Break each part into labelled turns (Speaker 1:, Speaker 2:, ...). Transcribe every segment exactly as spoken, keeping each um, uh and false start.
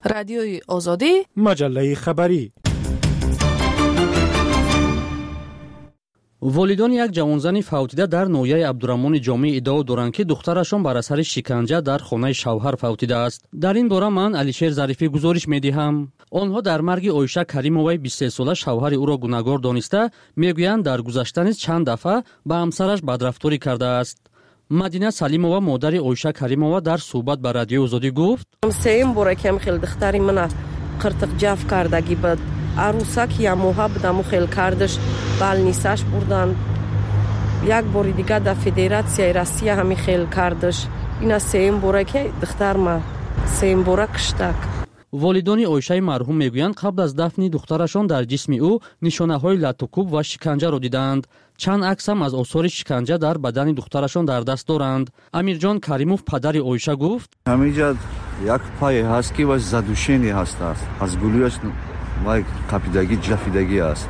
Speaker 1: رادیوی آزادی،
Speaker 2: مجله خبری.
Speaker 3: والدان یک جوانزن فوتیده در نویه عبدالرحمن جامی ادعا دارند که دخترشان بر اثر شکنجه در خانه شوهر فوتیده است. در این باره من علیشیر ظریفی گزارش می‌دهم. آنها در مرگ عایشه کریمووی بیست و سه ساله شوهر او را گناهکار دانسته میگویند در گذشته نیز چند دفعه به همسرش بدرفتاری کرده است. مدینه سلیمова مادر عایشه کریمووا در صحبت با رادیو آزادی گفت:
Speaker 4: سیم باره که خیلی دختری من قرتق جاف کردگی بود. عروسک یا موها بودم خیلی کردش بالنیسش بردن. یک باری دیگه در فدراسیای روسیه همی خیلی کردش. اینا سیم باره که دختر ما سیم باره کشتک.
Speaker 3: والدان عایشه مرحوم میگویند قبل از دفن دخترشان در جسم او نشانه‌های لطوکوب و شکنجه را دیدند. چند عکس هم از آثار شکنجه در بدن دخترشان در دست دارند. امیرجان کریموف پدر عایشه گفت:
Speaker 5: همینجا یک پای هست که واش زدوشینی هست است. از گلویش وای قپیدگی جفیدگی است.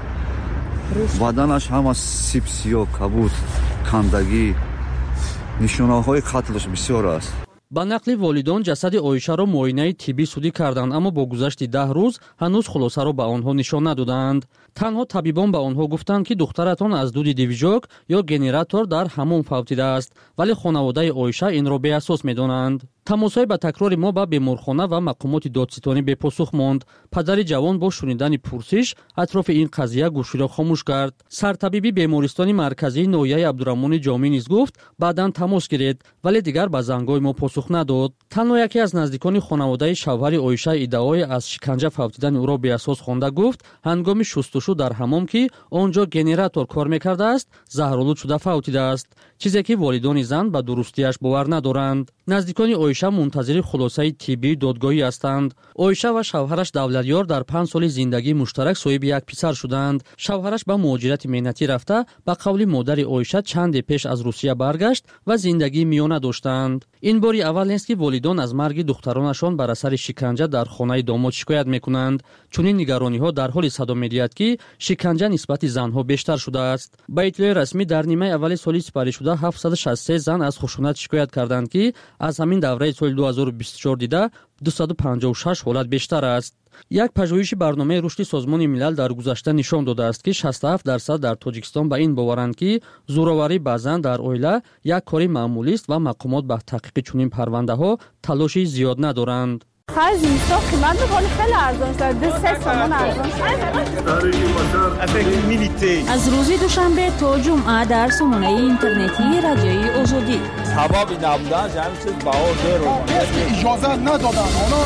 Speaker 5: بدنش هم سیپسیو کبود کندگی نشانه‌های قتلش بسیار است.
Speaker 3: با نقل والدان جسد عایشه را معاینه طبی سودی کردند، اما با گذشت ده روز هنوز خلاصه را به آنها نشان ندادند. تنها طبیبان به آنها گفتند که دخترتان از دود دیوژوک یا گنراتور در حمام فوتیده است، ولی خانواده عایشه این را بی اساس می‌دانند. تماس‌های با تکرار ما با بیمارخانه و مقامات دادستانی بی پاسخ ماند. پدر جوان با شنیدن پرسش اطراف این قضیه گوشی را خاموش کرد. سرطبیب بیمارستان مرکزی نویه عبدالرحمن جامی نیز گفت بعداً تماس گرفت، ولی دیگر به زنگ‌های ما پاسخ نداد. تنها یکی از نزدیکان خانواده شوهر عایشه ادعای از شکنجه فوتیدن او را بی اساس خوانده گفت هنگام شستشو در حمام که آنجا گنراتور کار می‌کرده است زهرآلود شده فوتیده است، چیزی که والدان زن به درستیش باور ندارند. نزدیکان عایشه منتظر خلاصه طبی دادگاهی هستند. عایشه و شوهرش دولتیار در پنج سال زندگی مشترک صاحب یک پسر شدند. شوهرش به مهاجرت مهنتی رفته به قول مادر عایشه چند پیش از روسیه برگشت و زندگی میانه داشتند. این باری اول نیست که والدان از مرگ دخترانشان بر اثر شکنجه در خانه داماد شکایت میکنند. چون این نگرانی‌ها در حال صدا می‌آید که شکنجه نسبت زنها بیشتر شده است. با اطلاع رسمی در نیمه اول سال سپری شده هفتصد و شصت و سه زن از خشونت شکایت کردند که از همین دوره سال دو هزار و بیست و چهار دیده دویست و پنجاه و شش حالت بیشتر است. یک پژوهش برنامه رشد سازمان ملل در گذشته نشان داده است که شصت و هفت درصد در تاجیکستان به این باورند که زورآوری به زن در عائله یک کاری معمولی است و مقامات به تحقیق چنین پرونده‌ها تلاشی زیاد ندارند.
Speaker 6: خرج میسا قیمت بکنه خیلی ارزان شد. دو سه تومان ارزان شد.
Speaker 7: از روز دوشنبه تا جمعه در سامانه اینترنتی رادیوی آزادی.
Speaker 8: حبابی نبودن جمعی چیز بها دیر
Speaker 9: اجازه ندادن.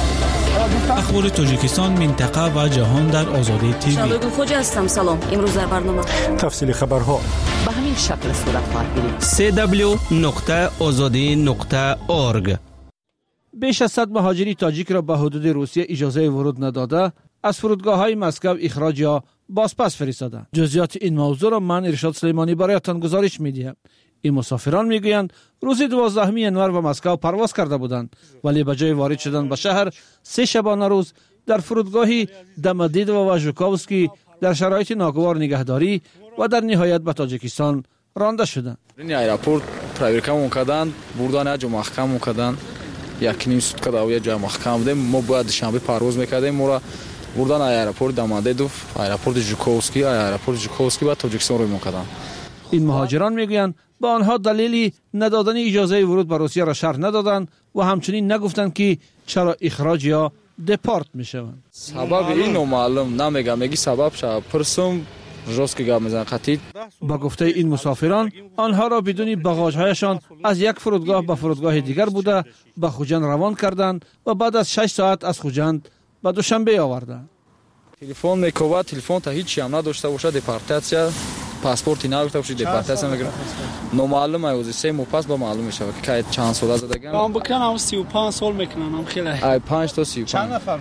Speaker 10: اخبار تاجیکستان، منطقه و جهان در آزادی تیوی.
Speaker 11: شادو خوجا هستم. سلام. امروز در برنامه
Speaker 2: تفصیل خبرها
Speaker 11: به همین شکل صورت خواهد گرفت.
Speaker 12: سی دبلیو نقطه آزادی نقطه اورگ.
Speaker 13: بیش از صد مهاجری تاجیک را به حدود روسیه اجازه ورود نداده از فرودگاه‌های مسکو اخراج یا بازپس فرستادند. جزئیات این موضوع را من ارشاد سلیمانی برایتان گزارش می‌دهم. این مسافران میگویند روز دوازدهم ینور به مسکو پرواز کرده بودند، ولی به جای وارد شدن به شهر سه شبانه روز در فرودگاهی دمدیدو و ژوکووسکی در شرایط ناگوار نگهداری و در نهایت به تاجیکستان رانده شدند.
Speaker 8: این ایرپورت پرویرکا می‌کردند، بردن اجو محکم می‌کردند. یک نیم سوتکا در اوی جای محکم بودیم. ما باید شنبه پرواز میکردیم. ما را بردن ایرپورت دمدیدوف، ایرپورت ژوکووسکی، ایرپورت ژوکووسکی و تاجیکستان رو میکردن.
Speaker 13: این مهاجران میگویند با آنها دلیلی ندادن اجازه ورود به روسیه را شرح ندادند و همچنین نگفتند که چرا اخراج یا دپارت میشوند.
Speaker 8: سبب اینو معلوم نمیگم. میگی سبب شب پرسم روز که گام میزنن قطعی.
Speaker 13: با گفته این مسافران آنها را بدون باگاژهایشان از یک فرودگاه به فرودگاه دیگر بوده به خوجند روان کردند و بعد از شش ساعت از خوجند به دوشنبه آوردند.
Speaker 8: تلفن میکوبه، تلفن تا هیچی هم نداشته باشه، دپارتاسیا پاسپورتی نداشته باشه، دپارتاسیا میگیرن. نامعلومه از سه ماه پس با معلوم میشه که چند سال زدگان.
Speaker 14: کام بکنم سی و پنج سال میکنم خیلی.
Speaker 8: ای پنج تا سی و پنج.
Speaker 14: چند نفر؟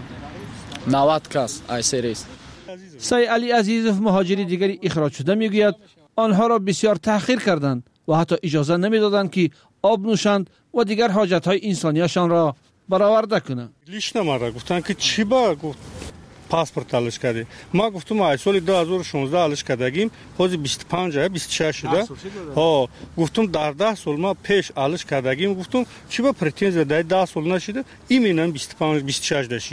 Speaker 8: نود کس ای سریس.
Speaker 13: سی علی عزیزوف مهاجری دیگری اخراج شده میگوید آنها را بسیار تأخیر کردند و حتی اجازه نمیدادند که آب نوشند و دیگر حاجت‌های انسانیشان را برآورده کنند.
Speaker 9: لیش نماره گفتن که چی با گفت پاسپورت علش کردی. ما گفتم ای سال دو هزار و شانزده علش کردگیم، حاضر بیست و پنج یا بیست و شش شده. ها گفتم در ده سال ما پیش علش کردگیم، گفتم چی با پرتینز ده ده سال نشده، ایمینم بیست و پنج بیست و شش داشت.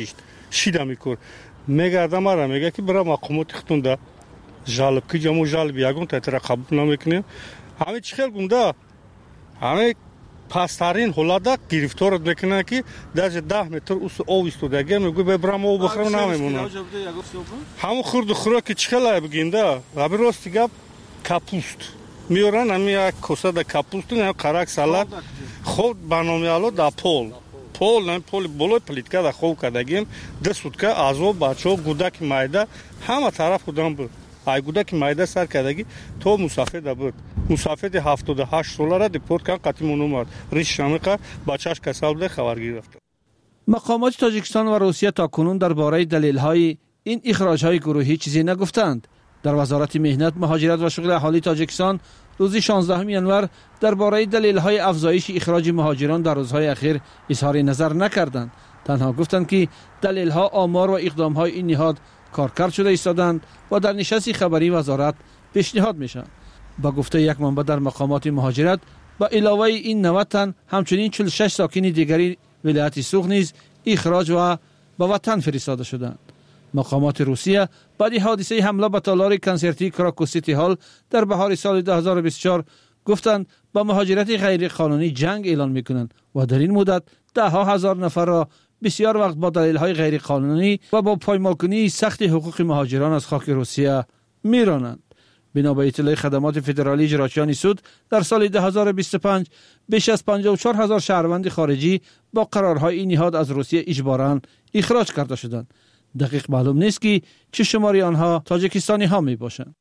Speaker 9: шида мекур мегарда мара мега ки бара мақомоти хутунда жалб ки ҷамо жалб ягон татира қабул намекунем ҳаме чӣ хел гунда ҳаме пастарин ҳолада гирифторат мекунанд ки даже даҳ метр ов истодагӣ мегӯ бебрам ов бихӯрам намемонам ҳамон хурду хӯроки чӣ хела бигинда аби рости гап капуст меоран ами як косада капусту қарак салат хоб барномаало да пол пол нами поли болои плитка да хоб кардагим ду сутка азоб бачаҳо гудаки майда ҳама тараф худам буд ай гудаки майда сар кардагӣ то мусафеда буд мусафеди ҳафтоду ҳашт солара депорт кан қатимон омад ришшам меқар бачааш касал буда хабар гирифт.
Speaker 13: مقامات تاجیکستان و روسیه تاکنون درباره دلایل این اخراج‌های گروهی چیزی نگفتند. در وزارت مهنت، مهاجرت و شغل اهالی تاجیکستان روز شانزدهم ژانویه درباره دلایل افزایش اخراج مهاجران در روزهای اخیر اظهار نظر نکردند. تنها گفتند که دلایل‌ها آمار و اقدام‌های این نهاد کارکرد شده ایستادند و در نشست خبری وزارت پیشنهاد میشن. با گفته یک منبع در مقامات مهاجرت با علاوه این نود تن همچنین چهل و شش ساکن دیگری ولایت سوغ نیز اخراج و به وطن فرستاده شدند. مقامات روسیه بعد حادثه حمله به تالار کنسرتی کراکو سیتی هال در بهار سال دو هزار و بیست و چهار گفتند با مهاجرت غیر قانونی جنگ اعلان میکنند و در این مدت ده ها هزار نفر را بسیار وقت با دلایل غیر قانونی و با پایمالکنی سخت حقوق مهاجران از خاک روسیه میرانند. بنا به اطلاع خدمات فدرالی اجراییان سود در سال دو هزار و بیست و پنج بیش از پنجاه و چهار هزار شهروند خارجی با قرارهای این نهاد از روسیه اجباراً اخراج کرده شدند. دقیق معلوم نیست که چه شماری آنها تاجیکستانی ها می باشند.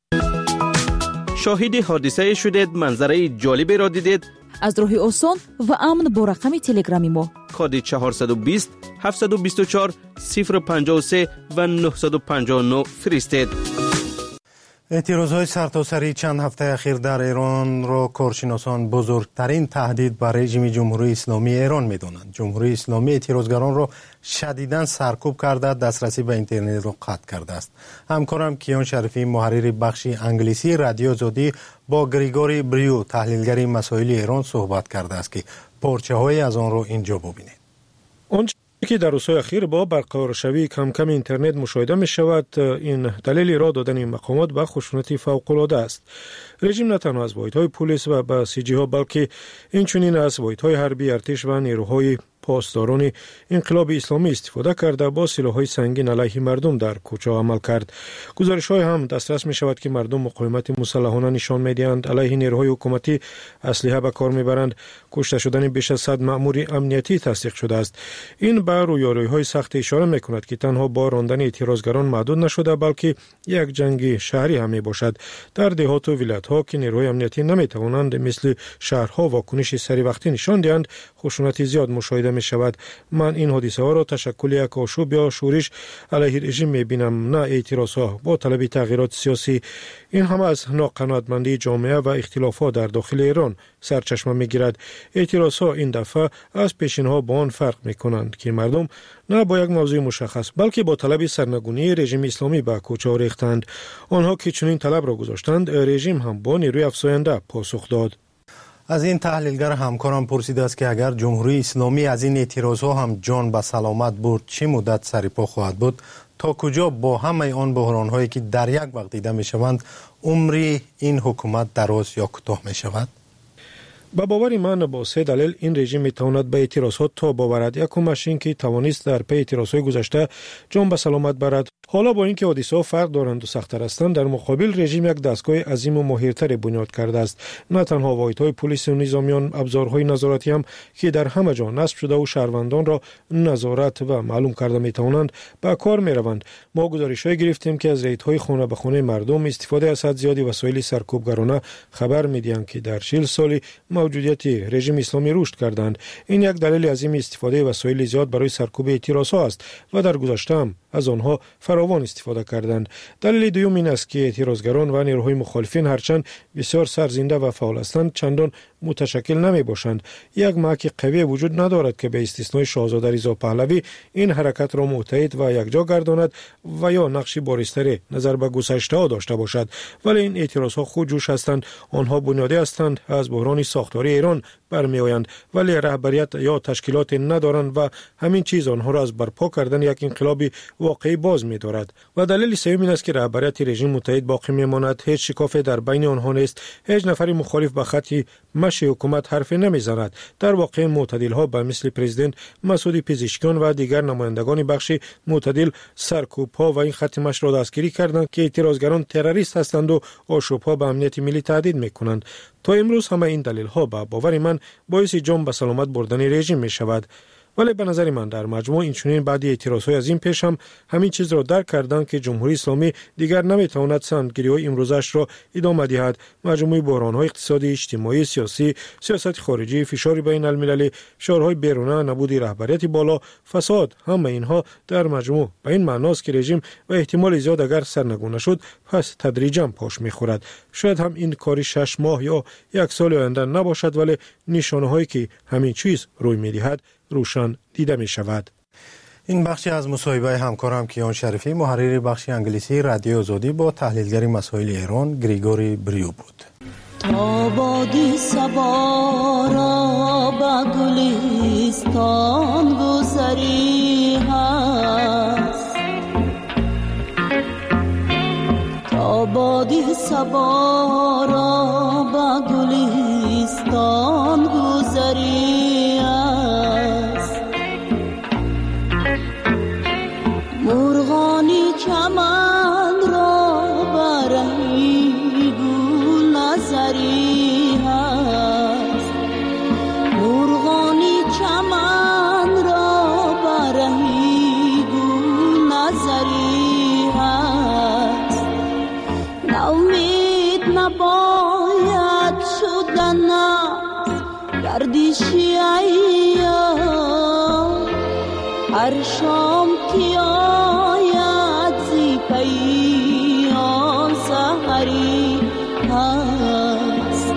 Speaker 12: شاهد حادثه شدید، منظره جالبی را دیدید؟
Speaker 7: از راه آسان و امن با رقم تلگرامی ما
Speaker 12: کد چهارصد و بیست هفتصد و بیست و چهار صفر پنجاه و سه و نهصد و پنجاه و نه فرستید.
Speaker 2: اعتراضهای سرتاسری چند هفته اخیر در ایران را کارشناسان بزرگترین تهدید بر رژیم جمهوری اسلامی ایران می‌دانند. جمهوری اسلامی اعتراضگران را شدیداً سرکوب کرده، دسترسی به اینترنت را قطع کرده است. همکارم کیان شریفی محرر بخش انگلیسی رادیو آزادی با گریگوری بریو تحلیلگر مسائل ایران صحبت کرده است که پارچه‌هایی از آن را اینجا ببینید. که در روزهای اخیر با برقرار شوی کم کم اینترنت مشاهده می شود، این دلیل را دادن این مقامات به خشونت فوق العاده است. رژیم نه تنها از واحدهای پلیس و بسیجی ها بلکه اینچنین از واحدهای حربی، ارتش و نیروهای پاسداران انقلاب اسلامی استفاده کرده با سلاح‌های سنگین علیه مردم در کوچه عمل کرد. گزارش‌های هم دسترس می شود که مردم مقاومت مسلحانه نشان می‌دهند، علیه نیروهای حکومتی اسلحه به کار می‌برند. کشته شدن بیش از صد مأمور امنیتی تصدیق شده است. این به رویاروی‌های سخت اشاره می‌کند که تنها با راندن اعتراضگران محدود نشده بلکه یک جنگ شهری هم میباشد. در دهات و ولایت‌ها که نیروهای امنیتی نمی‌توانند مثل شهرها واکنش سری وقتی نشان دهند، خشونت زیاد مشاهده می شود. من این حادثه ها را تشکل یک آشوب یا شورش علیه رژیم می بینم، نه اعتراض ها با طلب تغییرات سیاسی. این هم از ناقناعتمندی جامعه و اختلافات در داخل ایران سرچشمه می گیرد. اعتراض ها این دفعه از پیشین ها با آن فرق می کنند که مردم نه با یک موضوع مشخص بلکه با طلب سرنگونی رژیم اسلامی به کوچه ریختند. آنها که چنین طلب را گذاشتند، رژیم هم با نیروی افزاینده پاسخ داد. از این تحلیلگر همکارم پرسیده است که اگر جمهوری اسلامی از این اعتراضها هم جان به سلامت برد، چه مدت سرپا خواهد بود؟ تا کجا با همه آن بحران‌هایی که در یک وقت دیده می‌شوند عمری این حکومت دراز یا کوتاه می‌شود؟ با باور من با سه دلیل این رژیم میتواند به اعتراضات تا باورد. یکمش این که توانست در پی اعتراضهای گذشته جان به سلامت برد. حالا با اینکه حادثه‌ها فرق دارند و سخت‌تر هستند، در مقابل رژیم یک دستگاه عظیم و ماهرتر بنیاد کرده است. نه تنها واحدهای پلیس و نظامیان، ابزارهای نظارتی هم که در همه جا نصب شده و شهروندان را نظارت و معلوم کرده میتوانند به کار میروند. ما گزارش‌های گرفتیم که از ریدهای خانه به خانه مردم استفاده از حد زیادی وسایل سرکوبگرانه خبر میدهند که در چهل سال موجودیت رژیم اسلامی رشد کردند. این یک دلیل عظیم استفاده وسایل زیاد برای سرکوب اعتراضها است و در گذشته هم از آنها فراوان استفاده کردند. دلیل دوم این است که اعتراضگران و نیروهای مخالفین هرچند بسیار سرزنده و فعال هستند، چندان متشکل نمی باشند. یک محک قوی وجود ندارد که به استثنای شاهزاده رضا پهلوی این حرکت را متحد و یکجا گرداند و یا نقشی بارزتر نظر به گذشته ها داشته باشد. ولی این اعتراض ها خود جوش هستند. آنها بنیادی هستند از بحران ساختاری ایران
Speaker 1: برمیآیند، ولی رهبریت یا تشکیلات ندارند و همین چیز آنها را از برپا کردن یک انقلاب واقعی باز می‌دارد. و دلیل سوم این است که رهبریت رژیم متحد باقی می‌ماند. هیچ شکافی در بین آنها نیست. هیچ نفری مخالف به خط مشی حکومت حرفی نمی‌زند. در واقع معتدل‌ها به مثل پرزیدنت مسعود پزشکیان و دیگر نمایندگان بخش معتدل سرکوب‌ها و این خط مش را دستگیری کردند که اعتراضگران تروریست هستند و آشوب‌ها به امنیت ملی تهدید می‌کنند. تا امروز همه این دلیل‌ها به باور من باعث جان به سلامت بردن رژیم می‌شود. ولی به نظر من در مجموع این چنین بعضی اعتراض‌های از این پیش هم همین چیز را درک کردند که جمهوری اسلامی دیگر نمی‌تواند سندگیری‌های امروزش را ادامه دهد. مجموعه بحران‌های اقتصادی، اجتماعی، سیاسی، سیاست خارجی، فشار بین المللی، فشارهای بیرونه، نبود رهبریت بالا، فساد، همه اینها در مجموع به این معناست که رژیم و احتمال زیاد اگر سرنگون نشد پس تدریجاً پاش می‌خورد. شاید هم این کاری شش ماه یا یک سال آینده نباشد، ولی نشانه‌هایی که همین چیز روی می‌دهد روشن دیده می شود.
Speaker 2: این بخشی از مصاحبه همکارم کیان شریفی، محرر بخش انگلیسی رادیو آزادی با تحلیلگر مسائل ایران گریگوری بریو بود.
Speaker 15: تا بادی صبا را به گلستان گذری هست، تا بادی صبا را به گلستان گذری هست، مرغانی چمن را برهی گل نظری هست، مرغانی چمن را برهی گل نظری هست، ناامید نباید شدن گردشی ایام، هر شام که آید زی پیام سحری هست.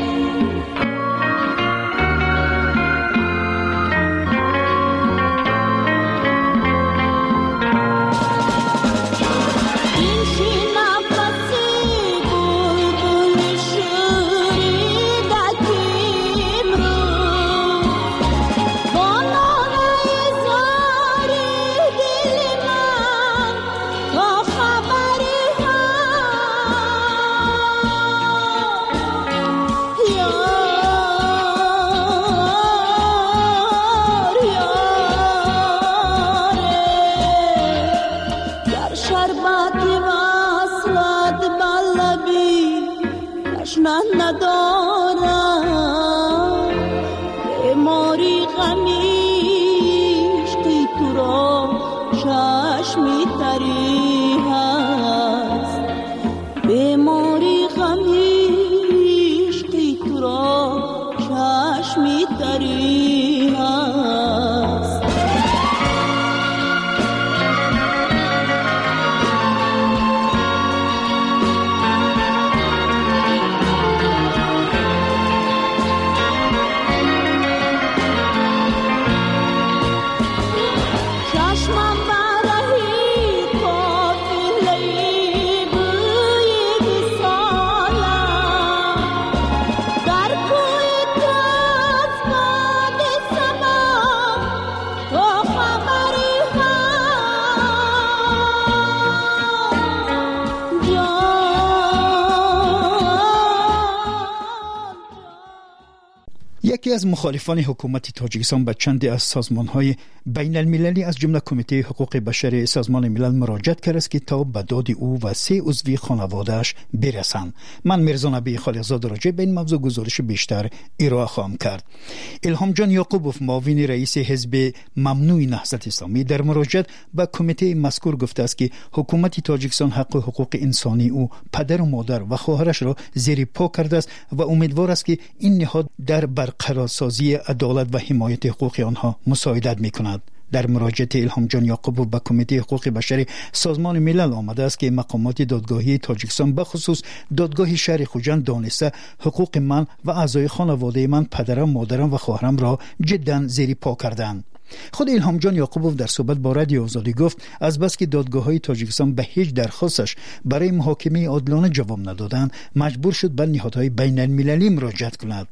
Speaker 16: یکی از مخالفان حکومت تاجیکستان به چندی از سازمان‌های بین المللی از جمله کمیته حقوق بشر سازمان ملل مراجعت کرد است که تا به داد او و سه عضو خانواده‌اش برسند. من میرزا نبی خالقزاده راجع به این موضوع گزارش بیشتر ارائه خواهم کرد. الهام جان یعقوبوف، معاون رئیس حزب ممنوع نهضت اسلامی، در مراجعت به کمیته مذکور گفته است که حکومت تاجیکستان حق و حقوق انسانی او، پدر و مادر و خواهرش را زیر پا کرده است و امیدوار است که این نهاد در برقرارسازی عدالت و حمایت حقوق آنها مساعدت می‌کند. در مراجعت الهام جان یعقوبوف به کمیته حقوق بشر سازمان ملل آمده است که مقامات دادگاهی تاجیکستان به خصوص دادگاه شهر خوجند دانسته حقوق من و اعضای خانواده من، پدرم، مادرم و خواهرم را جدا زیر پا کردند. خود الهام جان یعقوبوف در صحبت با رادیو آزادی گفت از بس که دادگاه‌های تاجیکستان به هیچ درخواستش برای محاکمه عادلانه جواب ندادند، مجبور شد به نهادهای بین المللی مراجعت کند.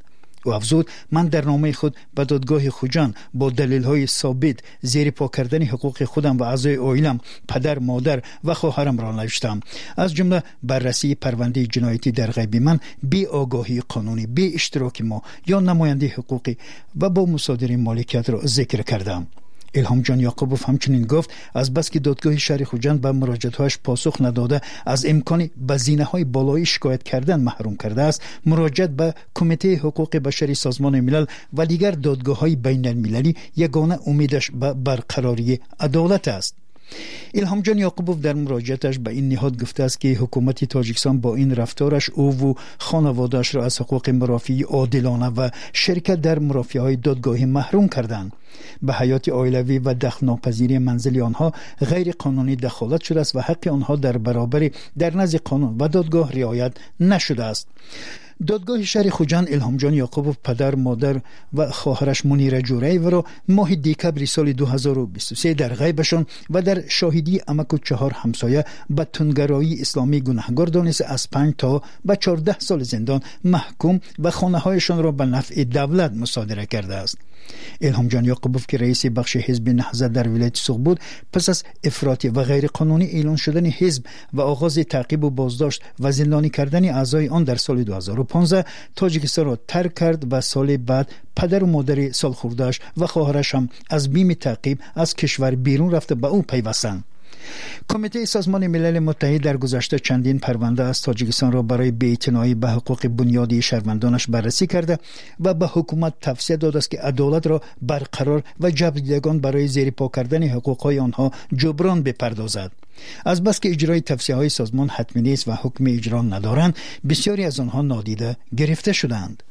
Speaker 16: او افزود من در نامه خود به دادگاه خوجند با دلیل‌های ثابت زیر پا کردن حقوق خودم و اعضای عائله‌ام، پدر، مادر و خواهرم را نوشتم. از جمله بررسی پرونده جنایتی در غیب من، بی آگاهی قانونی، بی اشتراک ما یا نماینده حقوقی و با مصادره مالکیت را ذکر کردم. الهام جان یعقوبوف همچنین گفت از بس که دادگاه شهر خوجند به مراجعات‌هایش پاسخ نداده از امکان بزینه‌های بالایی شکایت کردن محروم کرده است، مراجعت به کمیته حقوق بشری سازمان ملل و دیگر دادگاه‌های بین المللی یگانه امیدش به برقراری عدالت است. الهام جان یعقوبوف در مراجعتش به این نهاد گفته است که حکومت تاجیکستان با این رفتارش او و خانواده‌اش را از حقوق مرافعی عادلانه و شرکت در مرافعه‌های دادگاهی محروم کردند. به حیات عائلوی و دخل ناپذیری منزل آنها غیر قانونی دخالت شده است و حق آنها در برابر در نزد قانون و دادگاه رعایت نشده است. دادگاه شهر خوجند الهام جان یعقوبوف پدر، مادر و خواهرش منیره جوری‌ای را ماه دکبر سال دو هزار و بیست و سه در غیبشان و در شاهدی امک و چهار همسایه به تندگرایی اسلامی گناهکار دانسته از پنج تا به چهارده سال زندان محکوم و خانه‌هایشان را به نفع دولت مصادره کرده است. الهام جان یعقوبوف که رئیس بخش حزب نهضت در ولایت سوق بود، پس از افراطی و غیر قانونی اعلان شدن حزب و آغاز تعقیب و بازداشت و زندانی کردن اعضای آن در سال دو هزار و پانزده تاجیکستان را ترک کرد و سال بعد پدر و مادر سالخورده‌اش و خواهرش هم از بیم تعقیب از کشور بیرون رفته به او پیوستند. کمیته سازمان ملل متحد در گذشته چندین پرونده از تاجیکستان را برای بی‌اعتنایی به حقوق بنیادی شهروندانش بررسی کرده و به حکومت توصیه داده است که عدالت را برقرار و جبرانندگان برای زیر پا کردن حقوق‌های آنها جبران بپردازد. از بس که اجرای توصیه‌های سازمان حتمی نیست و حکم اجرا ندارند، بسیاری از آنها نادیده گرفته شدند.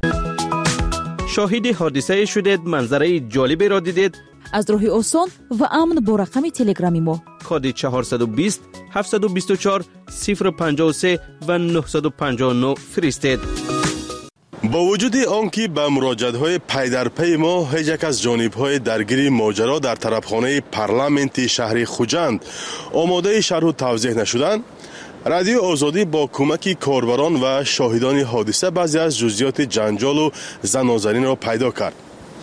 Speaker 12: شاهد حادثه شدید، منظره جالبی را دیدید؟
Speaker 7: از راه آسان و امن با رقم تلگرامی ما
Speaker 12: کد چهارصد و بیست هفتصد و بیست و چهار صفر پنجاه و سه و نهصد و پنجاه و نه فرستید.
Speaker 17: با وجود آنکه به مراجعه‌های پی در پی ما هیچ یک از جانب‌های درگیر ماجرا در طرفخانه پارلمانت شهر خوجند آماده شرح و توضیح نشدند، رادیو آزادی با کمک کاربران و شاهدان حادثه بعضی از جزئیات جنجال و زنازنی را پیدا کرد.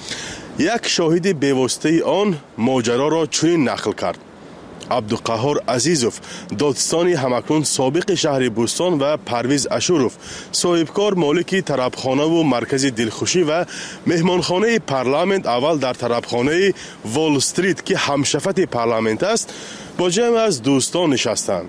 Speaker 17: یک شاهد بی‌واسطه آن ماجرا را چنین نقل کرد: عبدالقهار عزیزوف، دادستانی همکنون سابق شهر بوستان و پرویز اشوروف، صاحبکار مالک طربخانه و مرکز دلخوشی و مهمانخانه پارلمانت اول در طربخانه وال استریت که همشفت پارلمانت است، با جمع از دوستان نشستند.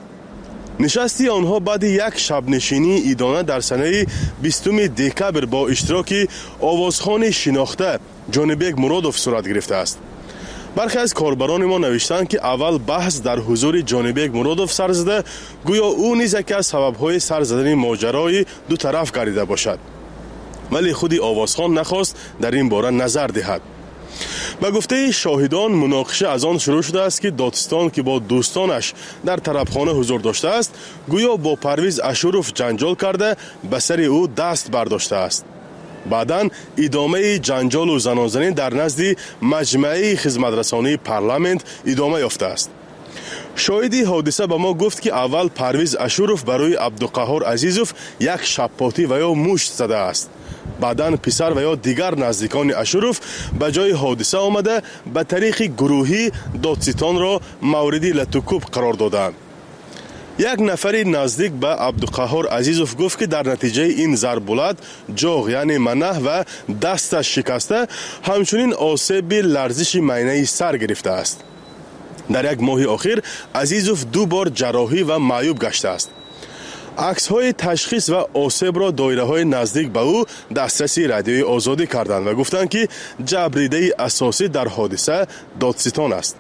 Speaker 17: نشستی آنها بعد یک شب نشینی ایدانه در سنه بیستم دکبر با اشتراک آوازخوان شناخته جانبیک مرادوف صورت گرفته است. برخی از کاربران ما نوشتند که اول بحث در حضور جانبیک مرادوف سر زده، گویا او نیز یکی از سبب‌های سر زدن ماجرای دو طرف گردیده باشد، ولی خودی آوازخوان نخواست در این باره نظر دهد. به گفته شاهدان مناقشه از آن شروع شده است که دادستان که با دوستانش در طربخانه حضور داشته است، گویا با پرویز اشوروف جنجال کرده به سر او دست برداشته است. بعداً ادامه جنجال و زنازنی در نزد مجمع خدمترسانی پارلمانت ادامه یافته است. شاهدی حادثه به ما گفت که اول پرویز اشوروف برای عبدالقهار عزیزوف یک شپاتی و یا مشت زده است. بعداً پسر و یا دیگر نزدیکان اشوروف به جای حادثه آمده به طریق گروهی دادستان را مورد لطوکوب قرار دادند. یک نفری نزدیک به عبدالقهار عزیزوف گفت که در نتیجه این ضربولت جاغ یعنی منه و دستش شکسته، همچنین آسیب لرزش معینه سر گرفته است. در یک ماه اخیر عزیزوف دو بار جراحی و معیوب گشته است. عکس های تشخیص و آسیب را دایره های نزدیک به او دسترسی رادیوی آزادی کردند و گفتند که جبریده اساسی در حادثه دادستان است.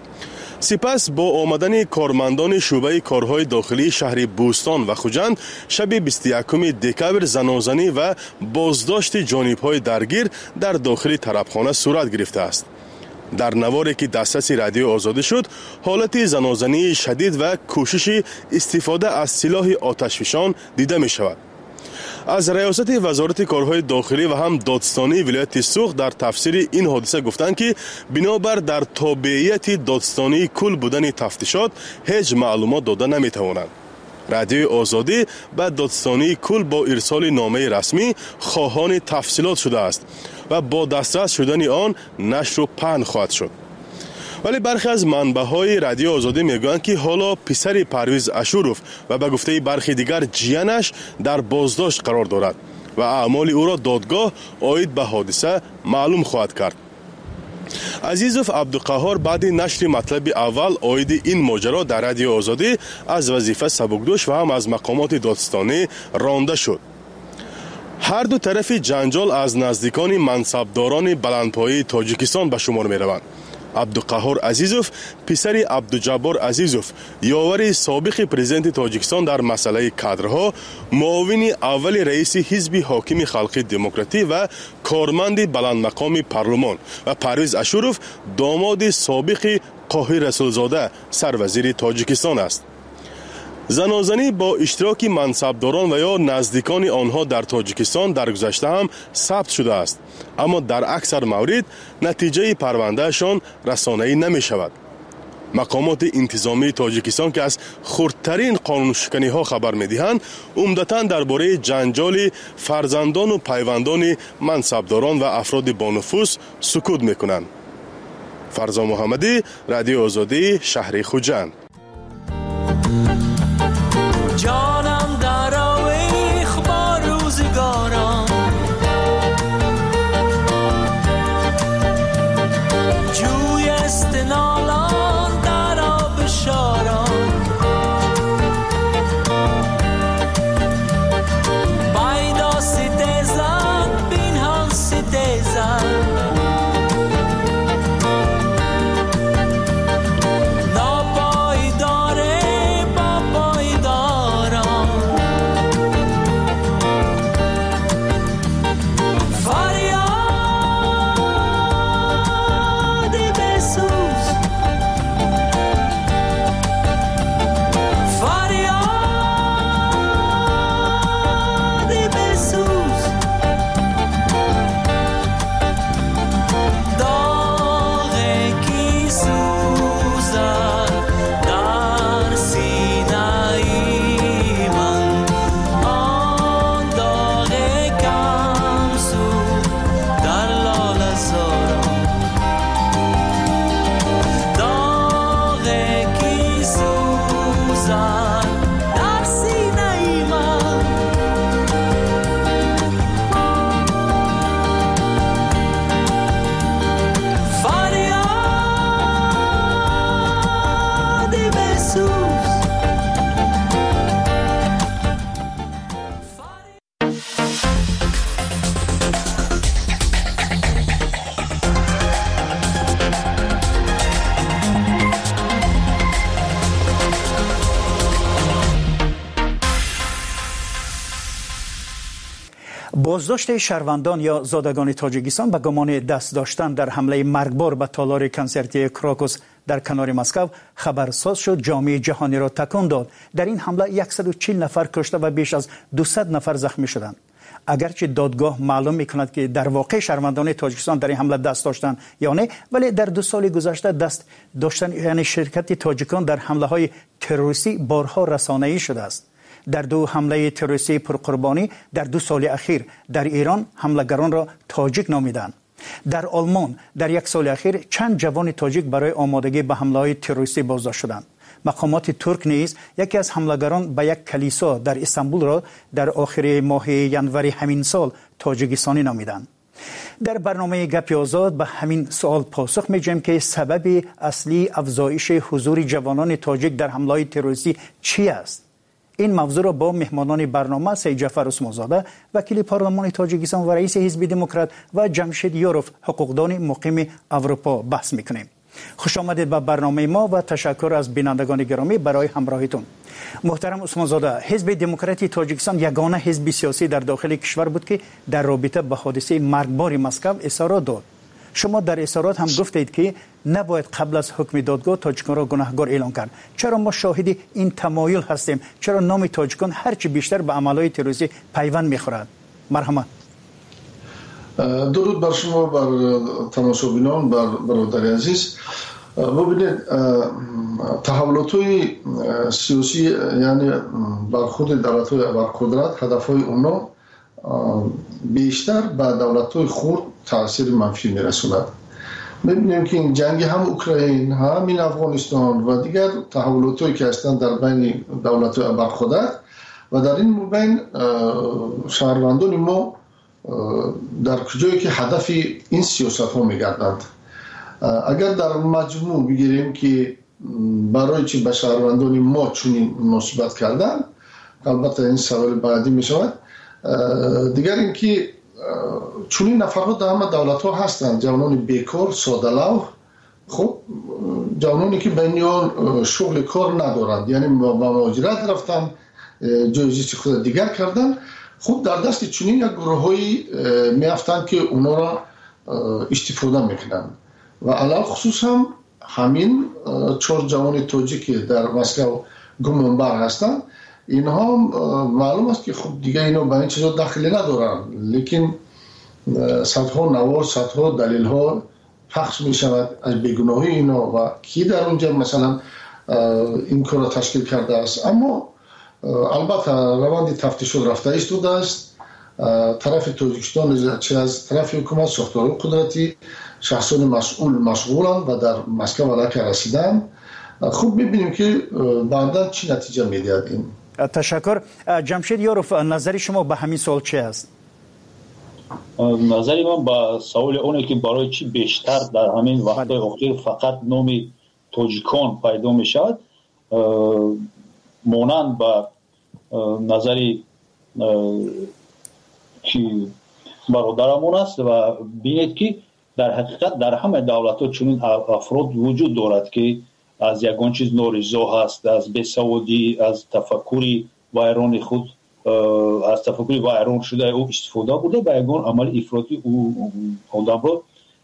Speaker 17: سپس با آمدن کارمندان شعبه کارهای داخلی شهر بوستان و خوجند شب بیست و یکم دکبر زنازنی و بازداشت جانب‌های درگیر در داخل طربخانه صورت گرفته است. در نواری که دسترسی رادیو آزادی شد، حالت زنازنی شدید و کوشش استفاده از سلاح آتشفشان دیده می شود. از ریاست وزارت کارهای داخلی و هم دادستانی ولایت سوق در تفسیر این حادثه گفتند که بنابر در تابعیت دادستانی کل بودن تفتیشات هیچ معلومات داده نمی توانند. رادیوی آزادی به دادستانی کل با ارسال نامه رسمی خواهان تفصیلات شده است و با دسترس شدن آن نشر و پهن خواهد شد. ولی برخی از منبع‌های رادیو آزادی میگویند که حالا پسر پرویز اشوروف و به گفته برخی دیگر جیانش در بازداشت قرار دارد و اعمال او را دادگاه عاید به حادثه معلوم خواهد کرد. عزیزوف عبدالقهار بعد نشر مطلب اول عاید این ماجرا در رادیو آزادی از وظیفه سبکدوش و هم از مقامات دادستانی رانده شد. هر دو طرف جنجال از نزدیکان منصبداران بلندپایه تاجیکستان به شمار می روند. عبدالقهار عزیزوف پسر عبدالجبار عزیزوف یاور سابق پرزیدنت تاجیکستان در مسئله کادرها، معاون اول رئیس حزب حاکم خلقی دموکراتی و کارمند بلند مقام پارلمان و پرویز اشوروف داماد سابق قاهر رسولزاده سروزیر تاجیکستان است. زنازنی با اشتراک منصبداران و یا نزدیکان آنها در تاجیکستان در گذشته هم ثبت شده است، اما در اکثر موارد نتیجه پروندهشان رسانه‌ای نمی شود. مقامات انتظامی تاجیکستان که از خردترین قانون شکنی ها خبر می دهند، عمدتاً درباره جنجال فرزندان و پیوندان منصبداران و افراد با نفوذ سکوت می کنند. فرزا محمدی، رادیو آزادی، شهر خوجند.
Speaker 18: جانم در آویخ با روزگارم، جوی استنالان در آب شارم، بایدا ستیزن بینهان ستیزن،
Speaker 16: بازداشت شهروندان یا زادگان تاجیکستان به گمان دست داشتن در حمله مرگبار به تالار کنسرتی کراکوس در کنار مسکو خبرساز شد، جامعه جهانی را تکان داد. در این حمله صد و چهل نفر کشته و بیش از دویست نفر زخمی شدند. اگرچه دادگاه معلوم میکند که در واقع شهروندان تاجیکستان در این حمله دست داشتند یا نه، ولی در دو سال گذشته دست داشتن یعنی شرکت تاجیکان در حمله های تروریستی بارها رسانه‌ای شده است. در دو حمله تروریستی پرقربانی در دو سال اخیر در ایران حملگران را تاجیک نامیدند. در آلمان در یک سال اخیر چند جوان تاجیک برای آمادگی به حمله‌های تروریستی بازداشت شدند. مقامات ترک نیز یکی از حملگران به یک کلیسا در استانبول را در آخر ماه ژانویه همین سال تاجیکستانی نامیدند. در برنامه گپ آزاد به همین سوال پاسخ می‌دهیم که سبب اصلی افزایش حضور جوانان تاجیک در حمله‌های تروریستی چی است؟ این موضوع را با مهمانان برنامه سید جعفر عثمانزاده وکیل پارلمان تاجیکستان و رئیس حزب دموکرات و جمشید یوروف حقوقدان مقیم اروپا بحث می‌کنیم. خوش آمدید به برنامه ما و تشکر از بینندگان گرامی برای همراهیتون. محترم عثمانزاده، حزب دموکراتی تاجیکستان یگانه حزب سیاسی در داخل کشور بود که در رابطه با حادثه مرگبار مسکو اظهارات داد. شما در اظهارات هم گفتید که نباید قبل از حکم دادگاه تاجیکان را گناهکار اعلام کرد. چرا ما شاهد این تمایل هستیم؟ چرا نام تاجیکان هرچی بیشتر به عملهای تروریستی پیوند می‌خورد؟ مرحمت.
Speaker 19: درود بر شما، بر تماشاگران، بر برادر عزیز. ببینید، تحولات‌های سیاسی یعنی برخورد دولت‌های ابرقدرت هدف‌های اونا بیشتر به دولت‌های خرد تاثیر منفی می‌رساند. می‌بینیم که این جنگ هم اوکراین هم این افغانستان و دیگر تحولات‌هایی که هستند در بین دولت‌های ابرقدرت و در این مبین شهروندان ما در کجایی که هدف این سیاست‌ها می‌گردند. اگر در مجموع بگیریم که برای چی به شهروندان ما چنین مناسبت کردن، البته این سوال بعدی می شود. دیگر اینکه چنین نفرها در همه دولت ها هستند، جوانان بیکار، ساده لوح، خب جوانانی که بینیان شغل کار ندارند، یعنی با مهاجرت رفتن، جایزی خود دیگر کردن، خب در دست چنین یک گروهایی میافتند که اونا را استفاده میکنند و علاوه خصوص هم همین چهار جوان تاجیکی در مسکو گمانبر هستند. اینها معلوم است که خب دیگه اینا به این چیزا دخلی ندارن، لیکن صدها نوار، صدها دلیل ها پخش می شود از بیگناهی اینا و کی در اونجا مثلا این کار را تشکیل کرده است. اما البته روند تفتیش رفته ایستاده است. طرف تاجیکستان چه از طرف حکومت ساختار قدرتی شخصان مسئول مشغولند و در مسکو علاقه رسیدن. خوب ببینیم که بعدا چی نتیجه میدهد این.
Speaker 16: تشکر. جمشید یاروف، نظر شما به همین سوال چه است؟
Speaker 20: نظری من با سوال اونه که برای چی بیشتر در همین وقت اخیر فقط نام تاجیکان پیدا می شود، مانند با نظری که برادرمون است و بینید که در حقیقت در همه دولت ها چنین افراد وجود دارد که از یگان چیز نارضا هست، از بیسوادی، از تفکری ویران خود، از تفکری ویران شده او استفاده بوده به یگان عمل افراطی او آدم را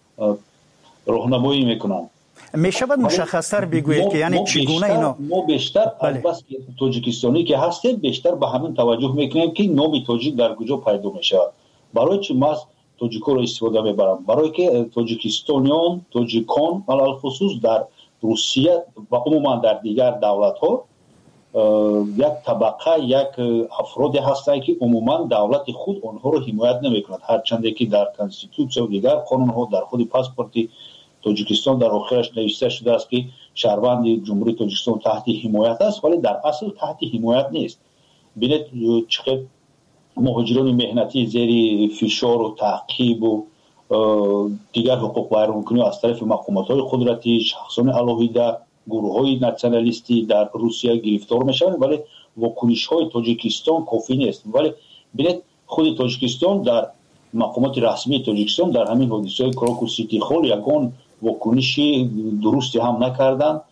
Speaker 20: راهنمایی میکنند.
Speaker 16: می شود مشخص‌تر بگویید که یعنی چگونه اینا؟
Speaker 20: ما بیشتر از بس تاجیکستانی که هستیم بیشتر به همین توجه میکنیم که نام تاجیک در کجا پیدا می شود. برای چی ما تاجیک‌ها را استفاده میبرم؟ برای که تاجیکستانیان، تاجیکان علل خصوص در روسیه و عموما در دیگر دولت ها یک طبقه، یک افرادی هستند که عموما دولت خود آنها را حمایت نمی کند، هرچند که در کانستیتوسیون و دیگر قانون ها در خود پاسپورت تاجیکستان در آخرش نوشته شده است که شهروند جمهوری تاجیکستان تحت حمایت است، ولی در اصل تحت حمایت نیست. ببینید چقدر مهاجران مهنتی زیر فشار و تعقیب و دیگر حقوق ویرانکنی از طرف مقامات قدرتی، شخصان علاهیده، گروه‌های ناسیونالیستی در روسیه گرفتار میشوند، ولی واکنش‌های تاجیکستان کافی نیست. ولی ببینید خود تاجیکستان در مقامات رسمی تاجیکستان در همین حادثه کراکو سیتی خول یگان واکنشی درستی هم نکردند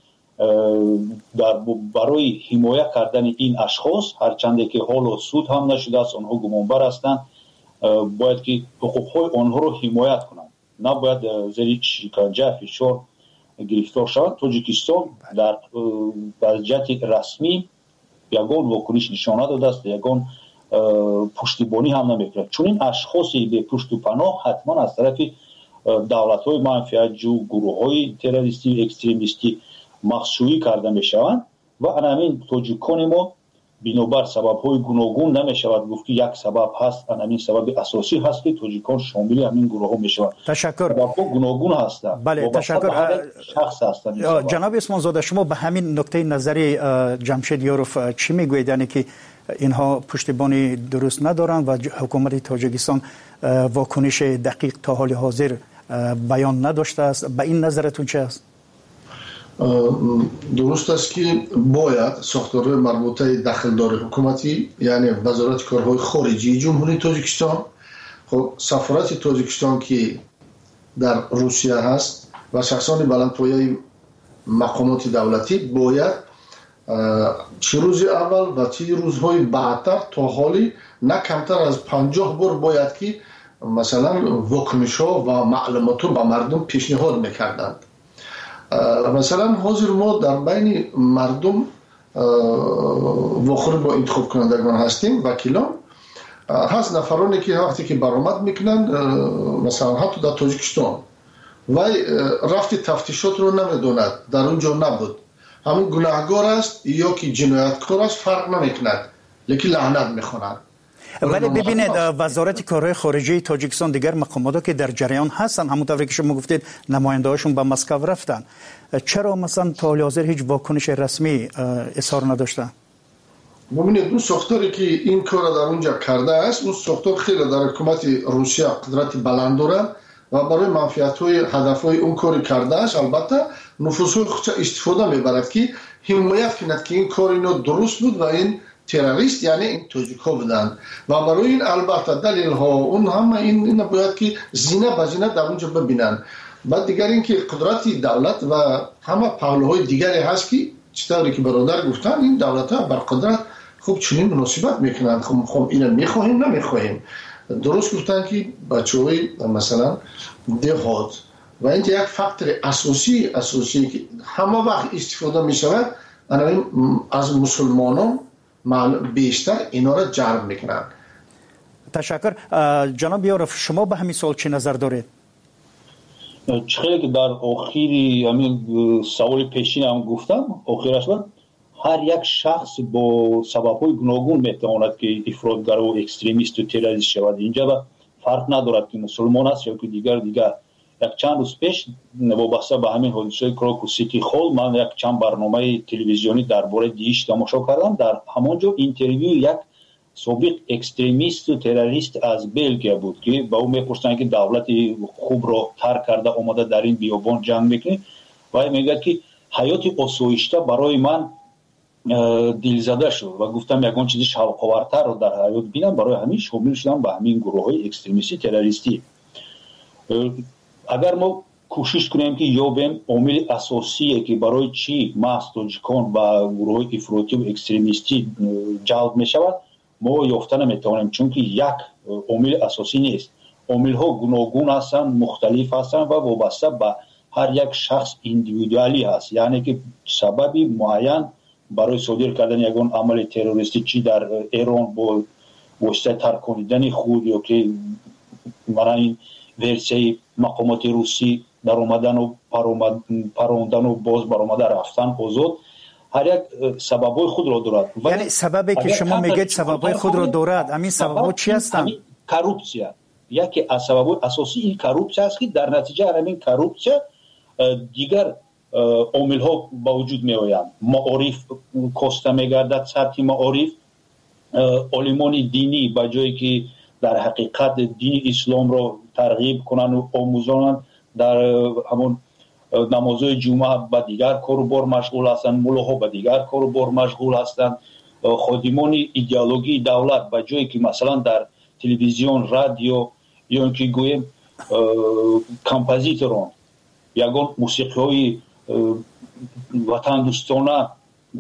Speaker 20: در برای حمایت کردن این اشخاص، هرچند که حالا سود هم نشده است، آنها گمانبر هستند، باید که حقوق‌های آنها رو حمایت کنند، نباید زیر شکنجه فشار گرفتار شوند. تاجیکستان در وضعیت رسمی یگان واکنش نشان نداده است، یگان پشتیبانی هم نمی‌کند. چون این اشخاصی به پشت و پناه حتما از طرف دولت‌های منفعت‌جو، گروه‌های تروریستی و اکستریمیستی مخشویی کرده می‌شوند و همین تاجیکان ما بنابر سبب‌های گوناگون نمی‌شود گفت که یک سبب هست، همین سبب اساسی هست که تاجیکان شامل همین گروه‌ها می‌شوند.
Speaker 16: تشکر.
Speaker 20: سبب‌ها گوناگون هستند.
Speaker 16: بله تشکر.
Speaker 20: شخص هستند.
Speaker 16: جناب اسمان زاده، شما به همین نکته نظری جمشید یاروف چی میگویید؟ یعنی که اینها پشتیبانی درست ندارند و حکومت تاجیکستان واکنش دقیق تا حال حاضر بیان نداشته است. به این نظرتون چه است؟
Speaker 19: درست است که باید ساختارهای مربوطه دخلدار حکومتی، یعنی وزارت کارهای خارجی جمهوری تاجیکستان، خب سفارت تاجیکستان که در روسیه هست و شخصان بلندپایه مقامات دولتی باید چه روز اول و چه روزهای بعدتر تا حالی نه کمتر از پنجاه بار باید که مثلا واکنش ها و معلومات رو به مردم پیشنهاد میکردند. مثلا حاضر ما در بین مردم واخور با انتخاب کنندگان هستیم، وکیلان هست، نفرانی که وقتی که برآمد میکنن مثلا حتی در تاجیکستان و رفت تفتیشات رو نمیدوند، در اونجا نبود، همون گناهگار است یا که جنایتکار است فرق نمیکند، لیکن لعنت میخونند.
Speaker 16: ولی ببینید وزارت کارهای خارجه تاجیکستان دیگر مقامات که در جریان هستن، همونطوری که شما گفتید نماینده‌هاشون به مسکو رفتن، چرا مثلا تا حال حاضر هیچ واکنش رسمی اظهار نداشتن؟
Speaker 19: ببینید اون ساختاری که این کار در اونجا کرده است، اون ساختار خیلی در حکومت روسیه قدرت بلند داره و برای منفعت‌های هدف‌های اون کاری کرده است. البته نفوذهای خودش استفاده میبرد که حمایت کند که این کار اینو درست بود و این تروریست یعنی این توجیک‌ها بودند و برای این البته دلیل ها اون همه این این باید که زینه به زینه در اونجا ببینن. بعد دیگر این که قدرت دولت و همه پهلوهای دیگری هست که چطوری که برادر گفتن این دولت ها بر قدرت خوب چنین مناسبت میکنند. خب خب اینو میخواهیم نمیخواهیم. درست گفتن که بچه‌های مثلا دهات و این یک فاکتور اساسی اساسی که همه وقت استفاده میشود از مسلمانان بیشتر اینا را جلب میکنن.
Speaker 16: تشکر. جناب یارف شما به همین سوال چه نظر دارید؟
Speaker 20: چخیلی که در آخری همین سوال پیشین هم گفتم آخرش بود هر یک شخص با سبب‌های گوناگون میتواند که افراطگر و اکستریمیست و تروریست شود. اینجا فرق ندارد که مسلمان است یا که دیگر دیگر. یک چند روز پیش وابسته به همین حادثه کراکو سیتی هال من یک چند برنامه تلویزیونی درباره دیش تماشا کردم. در همونجا اینترویو یک سابق اکستریمیست و تروریست از بلژیک بود که با او میپرسن که دولت خوب را ترک کرده اومده در این بیابان جنگ میکنه و میگه که حیات آسایشته برای من دلزده شد و گفتم یگان چیزی شوق‌آورتر رو در حیات بینم، برای همین شامل شدم به همین گروه‌های اکستریمیستی تروریستی. اگر ما کوشش کنیم که یابیم عامل اساسیه که برای چی محض تاجیکان و گروه‌های افراطی و اکستریمیستی جلب میشود ما یافته نمیتوانیم، چون که یک عامل اساسی نیست. عامل‌ها گوناگون هستند، مختلف هستند و وابسته به هر یک شخص ایندیویدوالی هست، یعنی که سببی معین برای صادر کردن یگان عمل تروریستی چی در ایران با واسطه ترکاندن خود یا که من این ورسیه مقامات روسی در اومدن و پروندن و باز برآمدن رفتن آزاد هر یک سببای خود را دارد.
Speaker 16: یعنی سببی که شما میگید سببای خود را دارد، همین سببا چی هستند؟
Speaker 20: کروپسیا یکی از سببای اساسی این کروپسیا است که در نتیجه همین کروپسیا دیگر عامل ها با وجود می آیند. معارف کاسته می گردد، سطح معارف عالمان دینی با جایی که در حقیقت دین اسلام را ترغیب کنند و آموزانند در همون نمازهای جمعه با دیگر کار و بار مشغول هستند، ملاها با دیگر کار و بار مشغول هستند. خادمان ایدئولوژی دولت با جایی که مثلا در تلویزیون، رادیو یا اینکه گویم کمپوزیتوران یگان موسیقی های وطن دوستانه